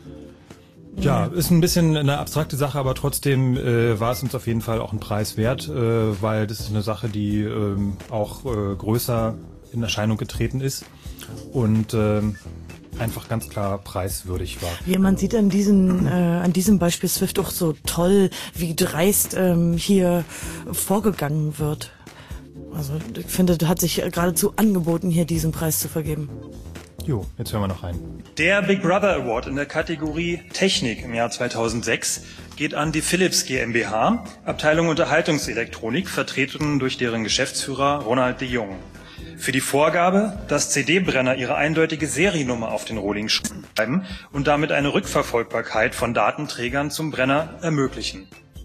Ja, ist ein bisschen eine abstrakte Sache, aber trotzdem äh, war es uns auf jeden Fall auch ein Preis wert, äh, weil das ist eine Sache, die äh, auch äh, größer in Erscheinung getreten ist und äh, einfach ganz klar preiswürdig war. Ja, man sieht an diesem, äh, an diesem Beispiel SWIFT auch so toll, wie dreist ähm, hier vorgegangen wird. Also ich finde, das hat sich geradezu angeboten, hier diesen Preis zu vergeben. Jo, jetzt hören wir noch rein. Der Big Brother Award in der Kategorie Technik im Jahr zweitausendsechs geht an die Philips GmbH, Abteilung Unterhaltungselektronik, vertreten durch deren Geschäftsführer Ronald de Jong. Für die Vorgabe, dass C D-Brenner ihre eindeutige Seriennummer auf den Rohling schreiben und damit eine Rückverfolgbarkeit von Datenträgern zum Brenner ermöglichen.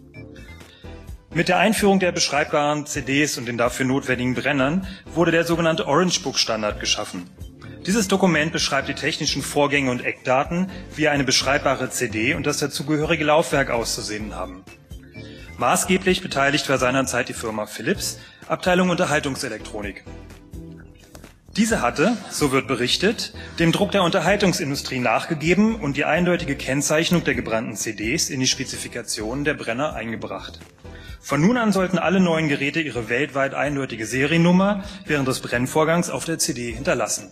Mit der Einführung der beschreibbaren C Ds und den dafür notwendigen Brennern wurde der sogenannte Orange Book Standard geschaffen. Dieses Dokument beschreibt die technischen Vorgänge und Eckdaten, wie eine beschreibbare C D und das dazugehörige Laufwerk auszusehen haben. Maßgeblich beteiligt war seinerzeit die Firma Philips, Abteilung Unterhaltungselektronik. Diese hatte, so wird berichtet, dem Druck der Unterhaltungsindustrie nachgegeben und die eindeutige Kennzeichnung der gebrannten C Ds in die Spezifikationen der Brenner eingebracht. Von nun an sollten alle neuen Geräte ihre weltweit eindeutige Seriennummer während des Brennvorgangs auf der C D hinterlassen.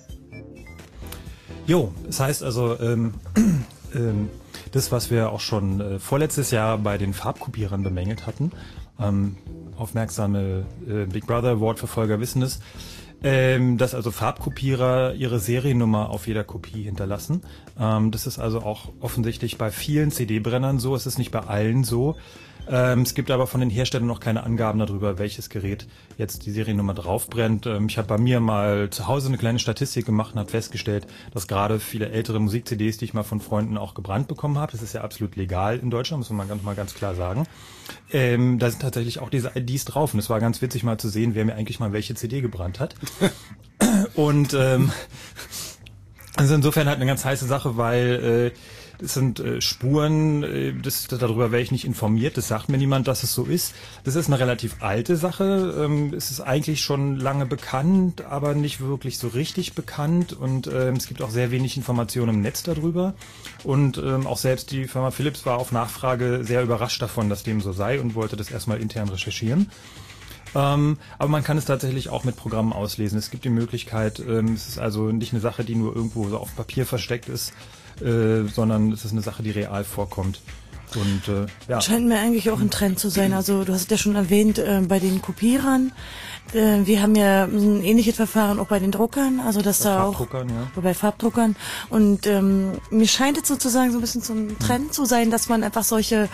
Jo, das heißt also, ähm, ähm, das, was wir auch schon äh, vorletztes Jahr bei den Farbkopierern bemängelt hatten, ähm, aufmerksame äh, Big Brother Award-Verfolger wissen es, ähm, dass also Farbkopierer ihre Seriennummer auf jeder Kopie hinterlassen. Ähm, das ist also auch offensichtlich bei vielen C D-Brennern so, es ist nicht bei allen so. Ähm, es gibt aber von den Herstellern noch keine Angaben darüber, welches Gerät jetzt die Seriennummer draufbrennt. Ähm, ich habe bei mir mal zu Hause eine kleine Statistik gemacht und habe festgestellt, dass gerade viele ältere Musik-C Ds, die ich mal von Freunden auch gebrannt bekommen habe, das ist ja absolut legal in Deutschland, muss man ganz, mal ganz klar sagen, ähm, da sind tatsächlich auch diese I Ds drauf. Und es war ganz witzig mal zu sehen, wer mir eigentlich mal welche C D gebrannt hat. Und ähm, Also insofern halt eine ganz heiße Sache, weil äh, das sind äh, Spuren, äh, das, darüber wäre ich nicht informiert, das sagt mir niemand, dass es so ist. Das ist eine relativ alte Sache, ähm, es ist eigentlich schon lange bekannt, aber nicht wirklich so richtig bekannt und ähm, es gibt auch sehr wenig Informationen im Netz darüber und ähm, auch selbst die Firma Philips war auf Nachfrage sehr überrascht davon, dass dem so sei und wollte das erstmal intern recherchieren. Ähm, aber man kann es tatsächlich auch mit Programmen auslesen. Es gibt die Möglichkeit, ähm, es ist also nicht eine Sache, die nur irgendwo so auf Papier versteckt ist, äh, sondern es ist eine Sache, die real vorkommt. Und äh, ja. Scheint mir eigentlich auch ein Trend zu sein. Also du hast ja schon erwähnt, äh, bei den Kopierern, äh, wir haben ja ein ähnliches Verfahren auch bei den Druckern, also dass bei da auch Farbdruckern, ja. bei Farbdruckern. Und ähm, mir scheint es sozusagen so ein bisschen so ein Trend zu sein, dass man einfach solche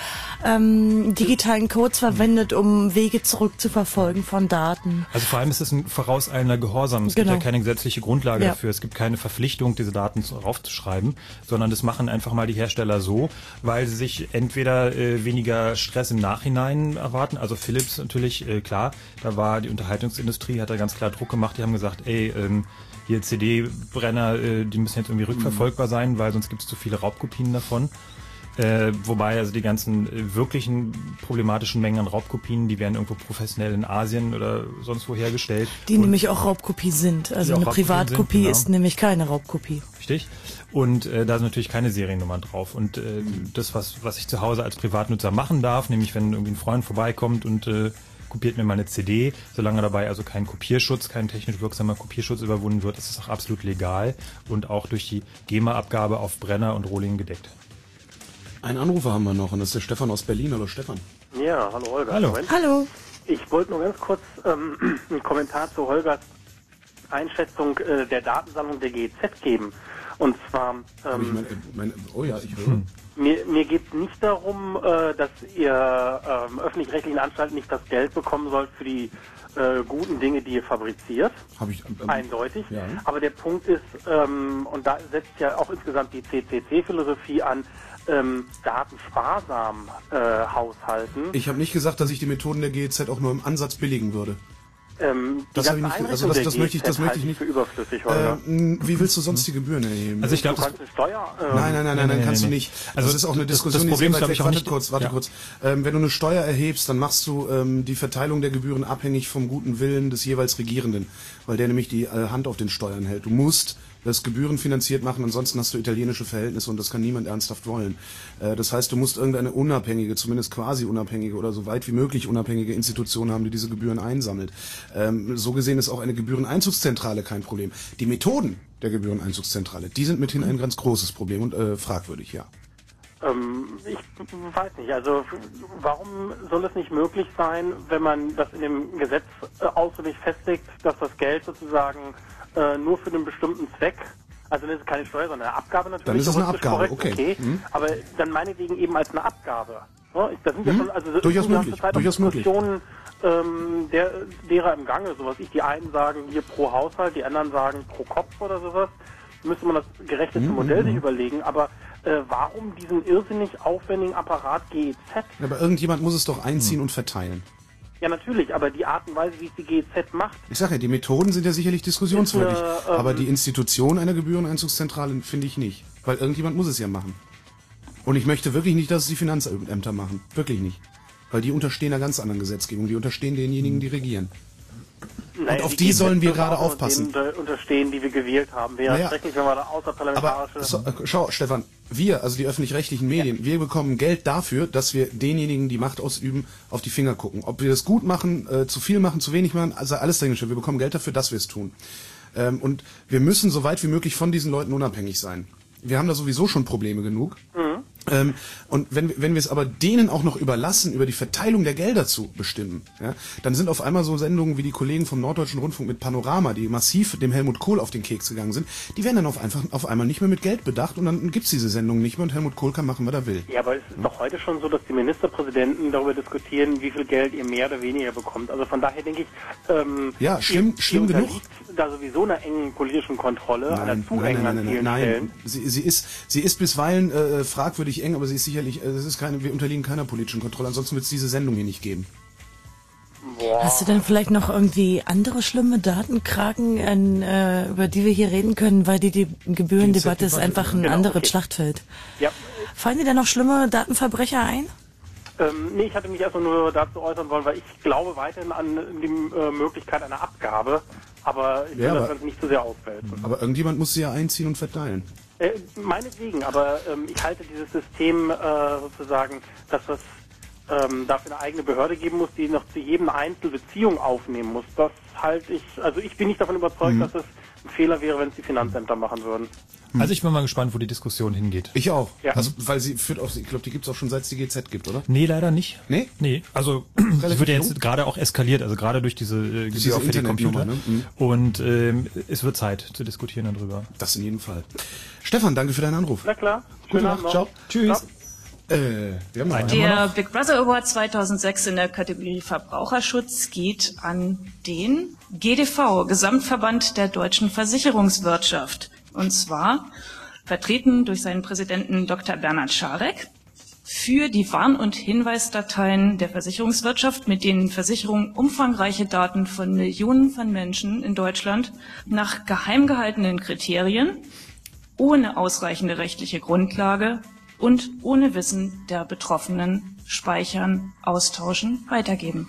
ähm, digitalen Codes verwendet, um Wege zurückzuverfolgen von Daten. Also vor allem ist es ein vorauseilender Gehorsam. Es Genau. gibt ja keine gesetzliche Grundlage Ja. dafür. Es gibt keine Verpflichtung, diese Daten raufzuschreiben, sondern das machen einfach mal die Hersteller so, weil sie sich entweder äh, weniger Stress im Nachhinein erwarten. Also Philips natürlich, äh, klar, da war die Unterhaltungsindustrie, hat da ganz klar Druck gemacht. Die haben gesagt, ey, ähm, hier C D-Brenner, äh, die müssen jetzt irgendwie rückverfolgbar sein, weil sonst gibt es zu viele Raubkopien davon. Äh, wobei also die ganzen äh, wirklichen problematischen Mengen an Raubkopien, die werden irgendwo professionell in Asien oder sonst wo hergestellt. Die Und nämlich auch Raubkopie sind. Also Die auch eine Raubkopien Privatkopie sind, genau. ist nämlich keine Raubkopie. Richtig. Und äh, da sind natürlich keine Seriennummern drauf. Und äh, das, was, was ich zu Hause als Privatnutzer machen darf, nämlich wenn irgendwie ein Freund vorbeikommt und äh, kopiert mir mal eine C D, solange dabei also kein Kopierschutz, kein technisch wirksamer Kopierschutz überwunden wird, ist es auch absolut legal und auch durch die GEMA-Abgabe auf Brenner und Rohling gedeckt. Einen Anrufer haben wir noch und das ist der Stefan aus Berlin. Hallo Stefan. Ja, hallo Holger. Hallo. Moment. Hallo. Ich wollte nur ganz kurz ähm, einen Kommentar zu Holgers Einschätzung äh, der Datensammlung der G E Z geben. Und zwar, Hab ich ähm, mein, mein, oh ja, ich höre. mir, mir geht es nicht darum, äh, dass ihr ähm, öffentlich-rechtlichen Anstalten nicht das Geld bekommen sollt für die äh, guten Dinge, die ihr fabriziert. Habe ich ähm, Eindeutig. Ja. Aber der Punkt ist, ähm, und da setzt ja auch insgesamt die C C C-Philosophie an, ähm, datensparsam äh, haushalten. Ich habe nicht gesagt, dass ich die Methoden der G E Z auch nur im Ansatz billigen würde. Ähm, die Das habe ganze ich nicht. Also Einrichtung das, der das möchte ich, das G E Z möchte ich halte nicht. für überflüssig, Holger. Ähm, wie willst du sonst die Gebühren erheben? Also ich glaube, du kannst eine Steuer... Ähm, Nein, nein, nein, nein, nein, kannst du nicht. Also das ist auch eine das- Diskussion, das Problem die ist, sehr glaub weit ich, weg. auch Warte nicht- kurz, warte ja. kurz. Ähm, wenn du eine Steuer erhebst, dann machst du ähm, die Verteilung der Gebühren abhängig vom guten Willen des jeweils Regierenden, weil der nämlich die äh, Hand auf den Steuern hält. Du musst das gebührenfinanziert machen, ansonsten hast du italienische Verhältnisse und das kann niemand ernsthaft wollen. Äh, das heißt, du musst irgendeine unabhängige, zumindest quasi unabhängige oder so weit wie möglich unabhängige Institution haben, die diese Gebühren einsammelt. Ähm, so gesehen ist auch eine Gebühreneinzugszentrale kein Problem. Die Methoden der Gebühreneinzugszentrale, die sind mithin ein ganz großes Problem und äh, fragwürdig, ja. Ähm, ich weiß nicht, also warum soll es nicht möglich sein, wenn man das in dem Gesetz äh, ausdrücklich festlegt, dass das Geld sozusagen äh, nur für einen bestimmten Zweck, also das ist keine Steuer, sondern eine Abgabe natürlich. Dann ist es eine juristisch Abgabe, korrekt, okay. Mhm. Aber dann meinetwegen eben als eine Abgabe. Ja, das sind ja Mhm. schon, also Durchaus die ganze möglich, Zeit auch durchaus möglich. Diskussionen, ähm, der, derer im Gange, sowas ich, die einen sagen hier pro Haushalt, die anderen sagen pro Kopf oder sowas. Müsste man das gerechteste Mhm, Modell sich mhm. überlegen, aber äh, warum diesen irrsinnig aufwendigen Apparat G E Z? Aber irgendjemand muss es doch einziehen und verteilen. Ja, natürlich, aber die Art und Weise, wie es die G E Z macht, Ich sage ja, die Methoden sind ja sicherlich diskussionswürdig, Ist eine, ähm, aber die Institution einer Gebühreneinzugszentrale finde ich nicht, weil irgendjemand muss es ja machen. Und ich möchte wirklich nicht, dass es die Finanzämter machen, wirklich nicht, weil die unterstehen einer ganz anderen Gesetzgebung, die unterstehen denjenigen, die regieren. naja, auf die G E Z sollen wir dürfen gerade auch nur aufpassen. denen unter- unterstehen, die wir gewählt haben. Wäre Naja. schrecklich, wenn wir da außerparlamentarische... Aber so, äh, schau, Stefan, wir, also die öffentlich-rechtlichen Medien, wir bekommen Geld dafür, dass wir denjenigen, die Macht ausüben, auf die Finger gucken. Ob wir das gut machen, äh, zu viel machen, zu wenig machen, also alles dahingestellt. Wir bekommen Geld dafür, dass wir es tun. Ähm, und wir müssen so weit wie möglich von diesen Leuten unabhängig sein. Wir haben da sowieso schon Probleme genug. Mhm. Ähm, und wenn, wenn wir es aber denen auch noch überlassen, über die Verteilung der Gelder zu bestimmen, ja, dann sind auf einmal so Sendungen wie die Kollegen vom Norddeutschen Rundfunk mit Panorama, die massiv dem Helmut Kohl auf den Keks gegangen sind, die werden dann auf, einfach, auf einmal nicht mehr mit Geld bedacht und dann gibt's diese Sendungen nicht mehr und Helmut Kohl kann machen, was er will. Ja, aber es ist doch heute schon so, dass die Ministerpräsidenten darüber diskutieren, wie viel Geld ihr mehr oder weniger bekommt. Also von daher denke ich, ähm, Ja, schlimm- ihr, schlimm ihr genug. unterliegt da sowieso einer engen politischen Kontrolle, einer zu nein, engen nein, an nein, vielen nein, Stellen. nein. Sie, sie ist, sie ist bisweilen äh, fragwürdig eng, aber sie ist sicherlich, äh, es ist keine, wir unterliegen keiner politischen Kontrolle, ansonsten wird es diese Sendung hier nicht geben. Boah, Hast du denn vielleicht noch irgendwie andere schlimme Datenkraken, äh, über die wir hier reden können, weil die, die Gebührendebatte ist einfach ein genau, anderes okay. Schlachtfeld. Ja. Fallen dir da noch schlimme Datenverbrecher ein? Ähm, nee, ich hatte mich erstmal nur dazu äußern wollen, weil ich glaube weiterhin an die äh, Möglichkeit einer Abgabe, aber ich will Ja, das aber- Ganze nicht zu sehr auswälzen. Aber irgendjemand muss sie ja einziehen und verteilen. Äh, meinetwegen, aber ähm, ich halte dieses System äh, sozusagen, dass es ähm, dafür eine eigene Behörde geben muss, die noch zu jedem Einzel Beziehung aufnehmen muss. Das halte ich, also ich bin nicht davon überzeugt, Mhm. dass es ein Fehler wäre, wenn es die Finanzämter machen würden. Also ich bin mal gespannt, wo die Diskussion hingeht. Ich auch. Ja. Also, weil sie führt auch, ich glaube, die gibt's auch schon seit es die G Z gibt, oder? Nee, leider nicht. Nee? Nee, also Relativ es wird ja jetzt jung? gerade auch eskaliert, also gerade durch diese äh, diese Gebühr für die Internetnummer, Computer. ne? Mhm. Und ähm, es wird Zeit zu diskutieren darüber. Das in jedem Fall. Stefan, danke für deinen Anruf. Na klar. Gute Schönen Nacht, Abend noch. ciao. Tschüss. Äh, wir haben noch einen. Der Big Brother Award zweitausendsechs in der Kategorie Verbraucherschutz geht an den G D V, Gesamtverband der deutschen Versicherungswirtschaft. Und zwar vertreten durch seinen Präsidenten Doktor Bernhard Scharek für die Warn- und Hinweisdateien der Versicherungswirtschaft, mit denen Versicherungen umfangreiche Daten von Millionen von Menschen in Deutschland nach geheim gehaltenen Kriterien, ohne ausreichende rechtliche Grundlage und ohne Wissen der Betroffenen speichern, austauschen, weitergeben.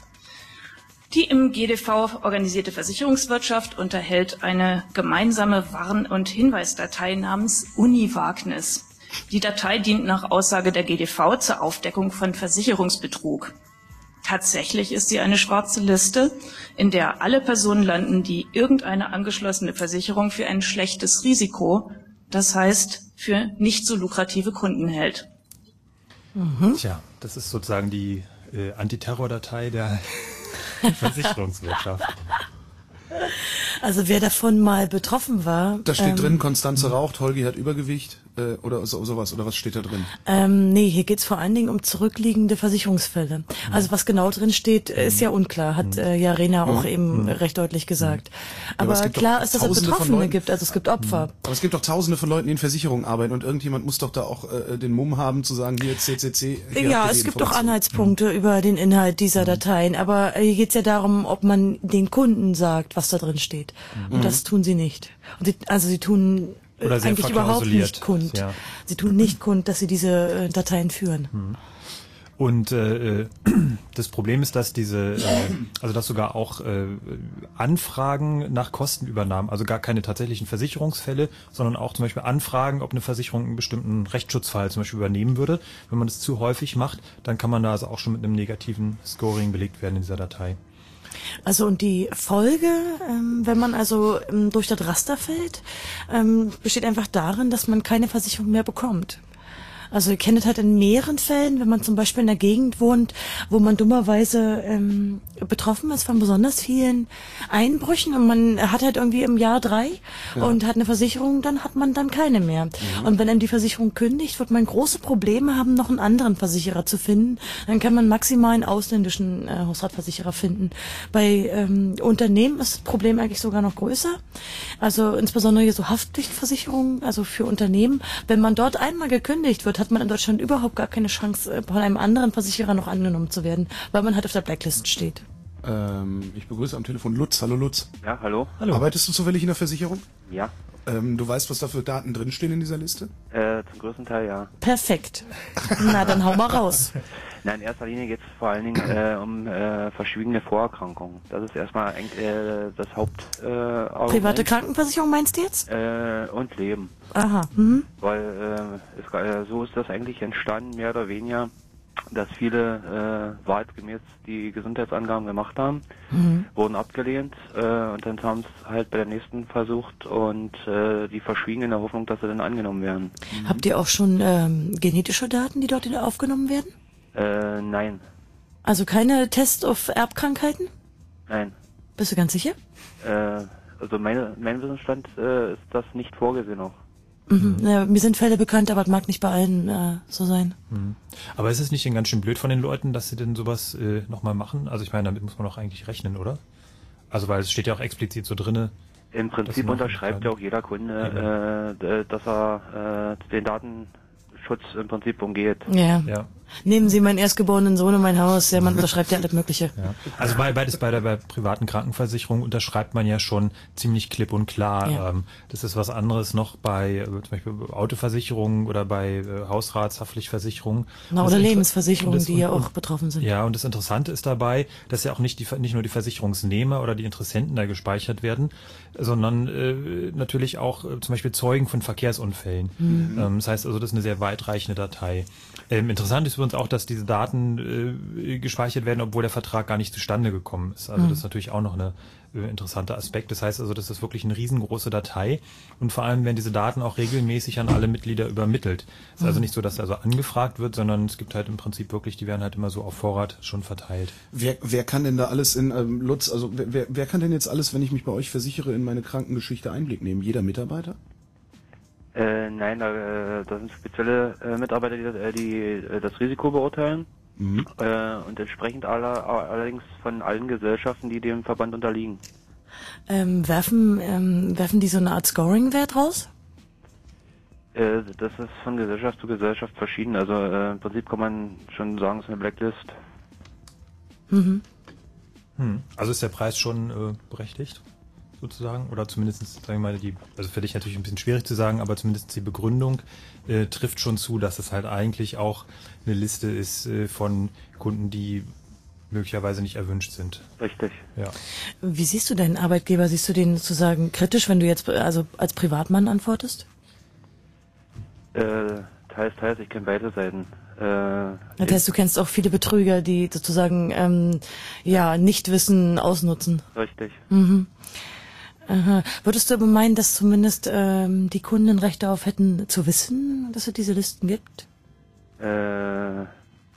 Die im G D V organisierte Versicherungswirtschaft unterhält eine gemeinsame Warn- und Hinweisdatei namens Uniwagnis. Die Datei dient nach Aussage der G D V zur Aufdeckung von Versicherungsbetrug. Tatsächlich ist sie eine schwarze Liste, in der alle Personen landen, die irgendeine angeschlossene Versicherung für ein schlechtes Risiko, das heißt für nicht so lukrative Kunden hält. Mhm. Tja, das ist sozusagen die äh, Antiterror-Datei der Versicherungswirtschaft. Also wer davon mal betroffen war... Da steht ähm, drin, Konstanze raucht, Holgi hat Übergewicht äh, oder so, sowas. Oder was steht da drin? Ähm, nee, hier geht's vor allen Dingen um zurückliegende Versicherungsfälle. Also was genau drin steht, ist ja unklar, hat äh, ja Rena auch Mhm. eben Mhm. recht deutlich gesagt. Ja, aber es gibt klar doch ist, dass es Tausende von Betroffene Leuten. gibt, also es gibt Opfer. Aber es gibt doch tausende von Leuten, die in Versicherungen arbeiten und irgendjemand muss doch da auch äh, den Mumm haben zu sagen, hier C C C. Hier Ja, habt ihr es die gibt doch Information. Anhaltspunkte über den Inhalt dieser Dateien, aber hier geht's ja darum, ob man den Kunden sagt, was da drin steht. Und Mhm. das tun sie nicht. Und sie, also sie tun äh, Oder sehr eigentlich überhaupt verklausuliert, nicht kund. ja. Sie tun nicht kund, dass sie diese äh, Dateien führen. Und äh, das Problem ist, dass diese, äh, also dass sogar auch äh, Anfragen nach Kostenübernahmen, also gar keine tatsächlichen Versicherungsfälle, sondern auch zum Beispiel Anfragen, ob eine Versicherung einen bestimmten Rechtsschutzfall zum Beispiel übernehmen würde. Wenn man das zu häufig macht, dann kann man da also auch schon mit einem negativen Scoring belegt werden in dieser Datei. Also und die Folge, ähm, wenn man also ähm, durch das Raster fällt, ähm, besteht einfach darin, dass man keine Versicherung mehr bekommt. Also ihr kennt es halt in mehreren Fällen, wenn man zum Beispiel in einer Gegend wohnt, wo man dummerweise ähm, betroffen ist von besonders vielen Einbrüchen und man hat halt irgendwie im Jahr drei Ja. und hat eine Versicherung, dann hat man dann keine mehr. Mhm. Und wenn einem die Versicherung kündigt, wird man große Probleme haben, noch einen anderen Versicherer zu finden. Dann kann man maximal einen ausländischen äh, Hausratversicherer finden. Bei ähm, Unternehmen ist das Problem eigentlich sogar noch größer. Also insbesondere hier so Haftpflichtversicherungen, also für Unternehmen. Wenn man dort einmal gekündigt wird, hat man in Deutschland überhaupt gar keine Chance, äh, von einem anderen Versicherer noch angenommen zu werden, weil man halt auf der Blacklist steht. Ähm, ich begrüße am Telefon Lutz. Hallo Lutz. Ja, hallo. Arbeitest du zufällig in der Versicherung? Ja, Ähm, du weißt, was da für Daten drinstehen in dieser Liste? äh, zum größten Teil ja. Perfekt. Na, dann hau mal raus. Na, in erster Linie geht es vor allen Dingen äh, um äh, verschwiegene Vorerkrankungen. Das ist erstmal eigentlich äh, das Haupt äh, Argument. Private Krankenversicherung meinst du jetzt? Äh, und Leben. Aha. Mhm. Weil äh, es, äh, so ist das eigentlich entstanden, mehr oder weniger, dass viele äh, wahrheitsgemäß die Gesundheitsangaben gemacht haben, Mhm. wurden abgelehnt äh, und dann haben es halt bei der nächsten versucht und äh, die verschwiegen in der Hoffnung, dass sie dann angenommen werden. Habt ihr auch schon ähm, genetische Daten, die dort wieder aufgenommen werden? Äh, nein, Also keine Tests auf Erbkrankheiten? nein. Bist du ganz sicher? Äh, also meine, mein Wissensstand äh, ist das nicht vorgesehen noch. Mhm. Ja, mir sind Fälle bekannt, aber es mag nicht bei allen äh, so sein. Mhm. Aber ist es nicht denn ganz schön blöd von den Leuten, dass sie denn sowas äh, nochmal machen? Also ich meine, damit muss man doch eigentlich rechnen, oder? Also weil es steht ja auch explizit so drinne. Im Prinzip unterschreibt ja auch jeder Kunde, äh, d- dass er äh, den Datenschutz im Prinzip umgeht. Ja. Ja. Nehmen Sie meinen erstgeborenen Sohn in mein Haus, ja, man unterschreibt ja alles Mögliche. Ja. Also bei, beides bei der bei privaten Krankenversicherung unterschreibt man ja schon ziemlich klipp und klar. Ja. Ähm, das ist was anderes noch bei äh, zum Beispiel Autoversicherungen oder bei äh, Hausratshaftpflichtversicherungen. Na, Und oder das Lebensversicherungen, das- die ja und- auch betroffen sind. Ja, und das Interessante ist dabei, dass ja auch nicht die nicht nur die Versicherungsnehmer oder die Interessenten da gespeichert werden, sondern äh, natürlich auch äh, zum Beispiel Zeugen von Verkehrsunfällen. Mhm. Ähm, das heißt also, das ist eine sehr weitreichende Datei. Ähm, interessant ist für uns auch, dass diese Daten äh, gespeichert werden, obwohl der Vertrag gar nicht zustande gekommen ist. Also Mhm. das ist natürlich auch noch eine äh, interessanter Aspekt. Das heißt also, das ist wirklich eine riesengroße Datei und vor allem werden diese Daten auch regelmäßig an alle Mitglieder übermittelt. Es ist also Mhm. nicht so, dass also angefragt wird, sondern es gibt halt im Prinzip wirklich, die werden halt immer so auf Vorrat schon verteilt. Wer, wer kann denn da alles in, ähm, Lutz, also wer- wer, wer kann denn jetzt alles, wenn ich mich bei euch versichere, in meine Krankengeschichte Einblick nehmen? Jeder Mitarbeiter? Äh, nein, da, äh, das sind spezielle äh, Mitarbeiter, die, äh, die äh, das Risiko beurteilen Mhm. äh, und entsprechend aller, allerdings von allen Gesellschaften, die dem Verband unterliegen. Ähm, werfen, ähm, werfen die so eine Art Scoring-Wert raus? Äh, das ist von Gesellschaft zu Gesellschaft verschieden. Also äh, im Prinzip kann man schon sagen, es ist eine Blacklist. Mhm. Hm. Also ist der Preis schon äh, berechtigt, sozusagen? Oder zumindest, sagen wir mal, die, also für dich natürlich ein bisschen schwierig zu sagen, aber zumindest die Begründung äh, trifft schon zu, dass es halt eigentlich auch eine Liste ist äh, von Kunden, die möglicherweise nicht erwünscht sind. Richtig. Ja. Wie siehst du deinen Arbeitgeber? Siehst du den sozusagen kritisch, wenn du jetzt also als Privatmann antwortest? Äh, teils, teils, ich kenne beide Seiten. Äh, Das heißt, du kennst auch viele Betrüger, die sozusagen ähm, ja Nichtwissen ausnutzen. Richtig. Mhm. Aha. Würdest du aber meinen, dass zumindest ähm, die Kunden ein Recht darauf hätten, zu wissen, dass es diese Listen gibt? Äh,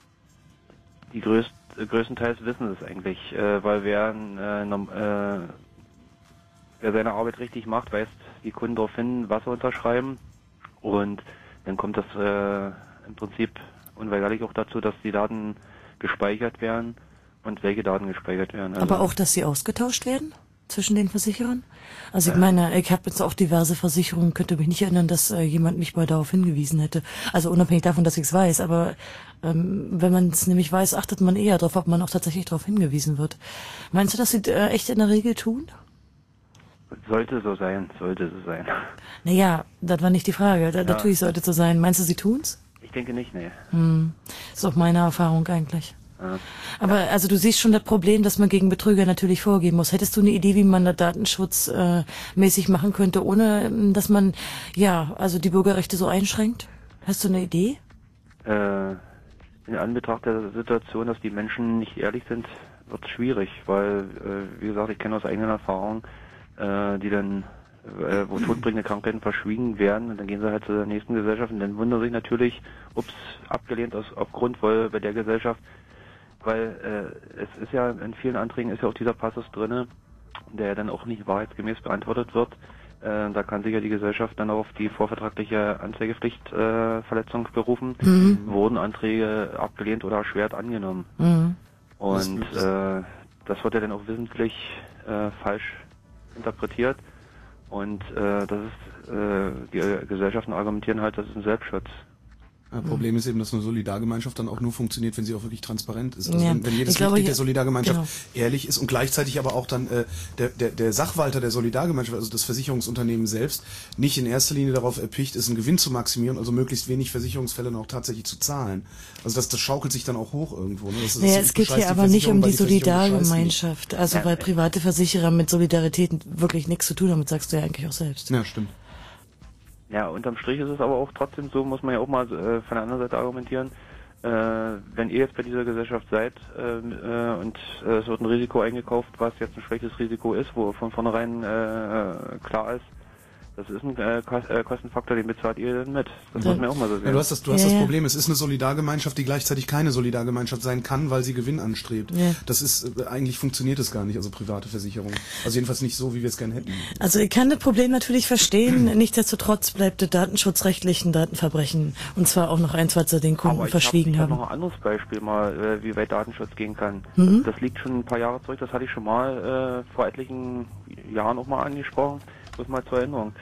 die größt, äh, größtenteils wissen es eigentlich, äh, weil wer, äh, norm- äh, wer seine Arbeit richtig macht, weist die Kunden darauf hin, was sie unterschreiben, und dann kommt das äh, im Prinzip unweigerlich auch dazu, dass die Daten gespeichert werden und welche Daten gespeichert werden. Also, Aber auch, dass sie ausgetauscht werden zwischen den Versicherern? Also ich meine, ich habe jetzt auch diverse Versicherungen, könnte mich nicht erinnern, dass äh, jemand mich mal darauf hingewiesen hätte. Also unabhängig davon, dass ich es weiß, aber ähm, wenn man es nämlich weiß, achtet man eher darauf, ob man auch tatsächlich darauf hingewiesen wird. Meinst du, dass sie äh, echt in der Regel tun? sollte so sein, sollte so sein. Naja, das war nicht die Frage. Da, Ja. Natürlich sollte es so sein. Meinst du, sie tun's? Ich denke nicht, nee. Hm. Ist auch meine Erfahrung eigentlich. Ja. Aber also du siehst schon das Problem, dass man gegen Betrüger natürlich vorgehen muss. Hättest du eine Idee, wie man das datenschutzmäßig äh, mäßig machen könnte, ohne ähm, dass man ja also die Bürgerrechte so einschränkt? Hast du eine Idee? Äh, in Anbetracht der Situation, dass die Menschen nicht ehrlich sind, wird es schwierig, weil, äh, wie gesagt, ich kenne aus eigener Erfahrung, äh, die dann, äh, wo todbringende Krankheiten verschwiegen werden, und dann gehen sie halt zu der nächsten Gesellschaft und dann wundern sich natürlich, ups, abgelehnt aus, aufgrund, weil bei der Gesellschaft, weil äh, es ist ja, in vielen Anträgen ist ja auch dieser Passus drinne, der dann auch nicht wahrheitsgemäß beantwortet wird. Äh, da kann sich ja die Gesellschaft dann auf die vorvertragliche Anzeigepflichtverletzung äh, Verletzung berufen. Mhm. Wurden Anträge abgelehnt oder erschwert angenommen. Mhm. Und äh, das wird ja dann auch wissentlich äh, falsch interpretiert. Und äh, das ist, äh, die äh, Gesellschaften argumentieren halt, das ist ein Selbstschutz. Ja, Problem ist eben, dass eine Solidargemeinschaft dann auch nur funktioniert, wenn sie auch wirklich transparent ist. Also Ja, wenn, wenn jedes ich glaube, Mitglied hier- der Solidargemeinschaft genau. ehrlich ist und gleichzeitig aber auch dann äh, der, der, der Sachwalter der Solidargemeinschaft, also das Versicherungsunternehmen selbst, nicht in erster Linie darauf erpicht ist, einen Gewinn zu maximieren, also möglichst wenig Versicherungsfälle noch tatsächlich zu zahlen. Also das, das schaukelt sich dann auch hoch irgendwo. Ne? Das ist, Naja, das es geht bescheißt hier die aber nicht um Versicherung, die weil Versicherung bescheißt nicht. Solidargemeinschaft. Also weil private Versicherer mit Solidarität wirklich nichts zu tun haben, das sagst du ja eigentlich auch selbst. Ja, stimmt. Ja, unterm Strich ist es aber auch trotzdem so, muss man ja auch mal äh, von der anderen Seite argumentieren, äh, wenn ihr jetzt bei dieser Gesellschaft seid äh, äh, und äh, es wird ein Risiko eingekauft, was jetzt ein schlechtes Risiko ist, wo von vornherein äh, klar ist, das ist ein äh, Kost- äh, Kostenfaktor, den bezahlt ihr dann mit. Das muss man ja auch mal so sehen. Ja, du hast das, du hast das Problem, es ist eine Solidargemeinschaft, die gleichzeitig keine Solidargemeinschaft sein kann, weil sie Gewinn anstrebt. Ja. Das ist, äh, eigentlich funktioniert es gar nicht, also private Versicherung. Also jedenfalls nicht so, wie wir es gerne hätten. Also ich kann das Problem natürlich verstehen, nichtsdestotrotz bleibt das datenschutzrechtlich ein Datenverbrechen. Und zwar auch noch eins, was sie den Kunden Aber ich verschwiegen hab, ich haben. hab noch ein anderes Beispiel mal, äh, wie weit Datenschutz gehen kann. Mhm. Das liegt schon ein paar Jahre zurück, das hatte ich schon mal äh, vor etlichen Jahren auch mal angesprochen, bloß mal zur Erinnerung.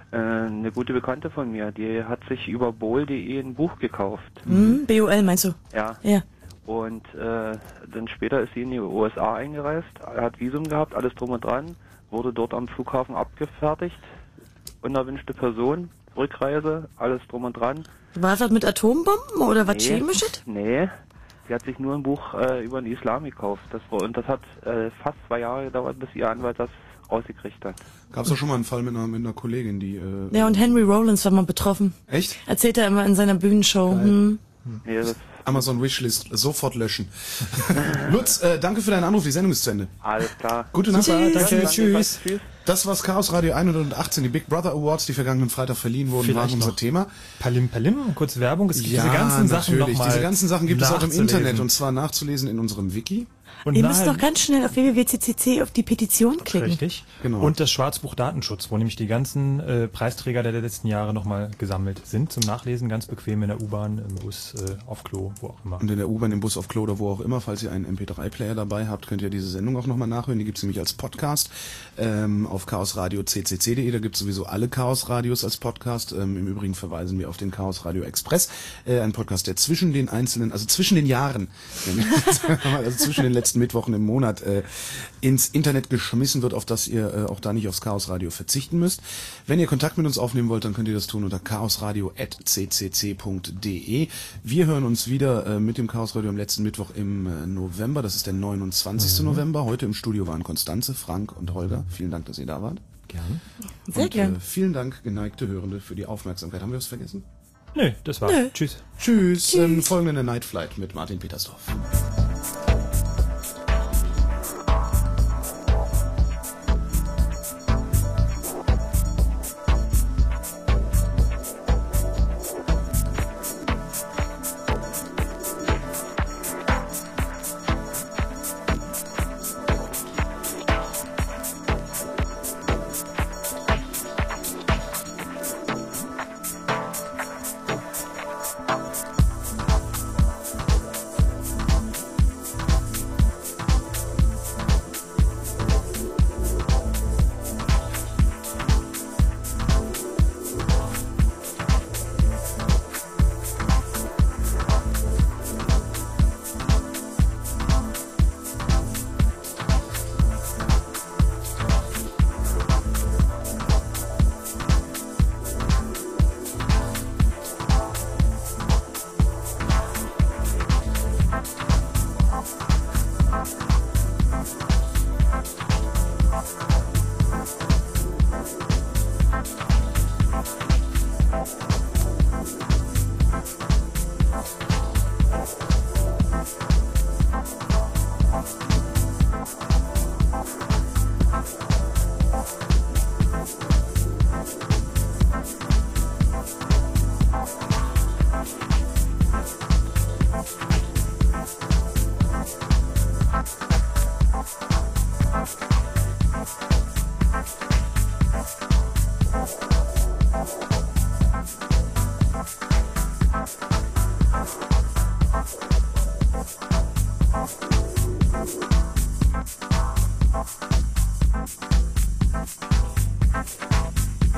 Äh, eine gute Bekannte von mir, die hat sich über bol punkt de ein Buch gekauft. Mhm. B O L meinst du? Ja. Ja. Und äh, dann später ist sie in die U S A eingereist, hat Visum gehabt, alles drum und dran, wurde dort am Flughafen abgefertigt, unerwünschte Person, Rückreise, alles drum und dran. War das mit Atombomben oder was Nee, Chemisches? Nee, sie hat sich nur ein Buch äh, über den Islam gekauft. Das war, und das hat äh, fast zwei Jahre gedauert, bis ihr Anwalt das rausgekriegt hat. Gab es doch schon mal einen Fall mit einer, mit einer Kollegin, die... Äh, Ja, und Henry Rollins war mal betroffen. Echt? Erzählt er immer in seiner Bühnenshow. Hm. Nee, das Amazon Wishlist, sofort löschen. Lutz, äh, danke für deinen Anruf, die Sendung ist zu Ende. Alles klar. Gute Nacht. Super, danke, Tschüss. tschüss. Tschüss. Das war's Chaos Radio hundertachtzehn, die Big Brother Awards, die vergangenen Freitag verliehen wurden, Vielleicht waren unser noch Thema. Palim Palim, kurz Werbung. Es gibt Ja, diese ganzen Sachen natürlich. noch mal Diese ganzen Sachen gibt es auch im nachzulesen. Internet und zwar nachzulesen in unserem Wiki. Und Ihr müsst nahe- doch ganz schnell auf w w w punkt c c c auf die Petition klicken. Richtig. Genau. Und das Schwarzbuch Datenschutz, wo nämlich die ganzen äh, Preisträger der letzten Jahre nochmal gesammelt sind. Zum Nachlesen ganz bequem in der U-Bahn, im Bus, äh, auf Klo, wo auch immer. Und in der U-Bahn, im Bus, auf Klo oder wo auch immer, falls ihr einen M P drei Player dabei habt, könnt ihr diese Sendung auch nochmal nachhören. Die gibt's nämlich als Podcast ähm, auf chaosradio punkt c c c punkt de. Da gibt's sowieso alle Chaos-Radios als Podcast. Ähm, Im Übrigen verweisen wir auf den Chaos Radio Express. Äh, ein Podcast, der zwischen den einzelnen, also zwischen den Jahren, also zwischen den letzten Mittwochen im Monat äh, ins Internet geschmissen wird, auf das ihr äh, auch da nicht aufs Chaos Radio verzichten müsst. Wenn ihr Kontakt mit uns aufnehmen wollt, dann könnt ihr das tun unter chaosradio at c c c punkt de. Wir hören uns wieder äh, mit dem Chaos Radio am letzten Mittwoch im äh, November. Das ist der neunundzwanzigsten Mhm. November. Heute im Studio waren Konstanze, Frank und Holger. Vielen Dank, dass ihr da wart. Gerne. Sehr und, gern. Äh, vielen Dank, geneigte Hörende, für die Aufmerksamkeit. Haben wir was vergessen? Nö, das war's. Nö. Tschüss. Tschüss. Ähm, folgende Night Flight mit Martin Petersdorf.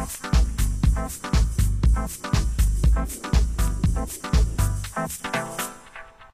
Thank you.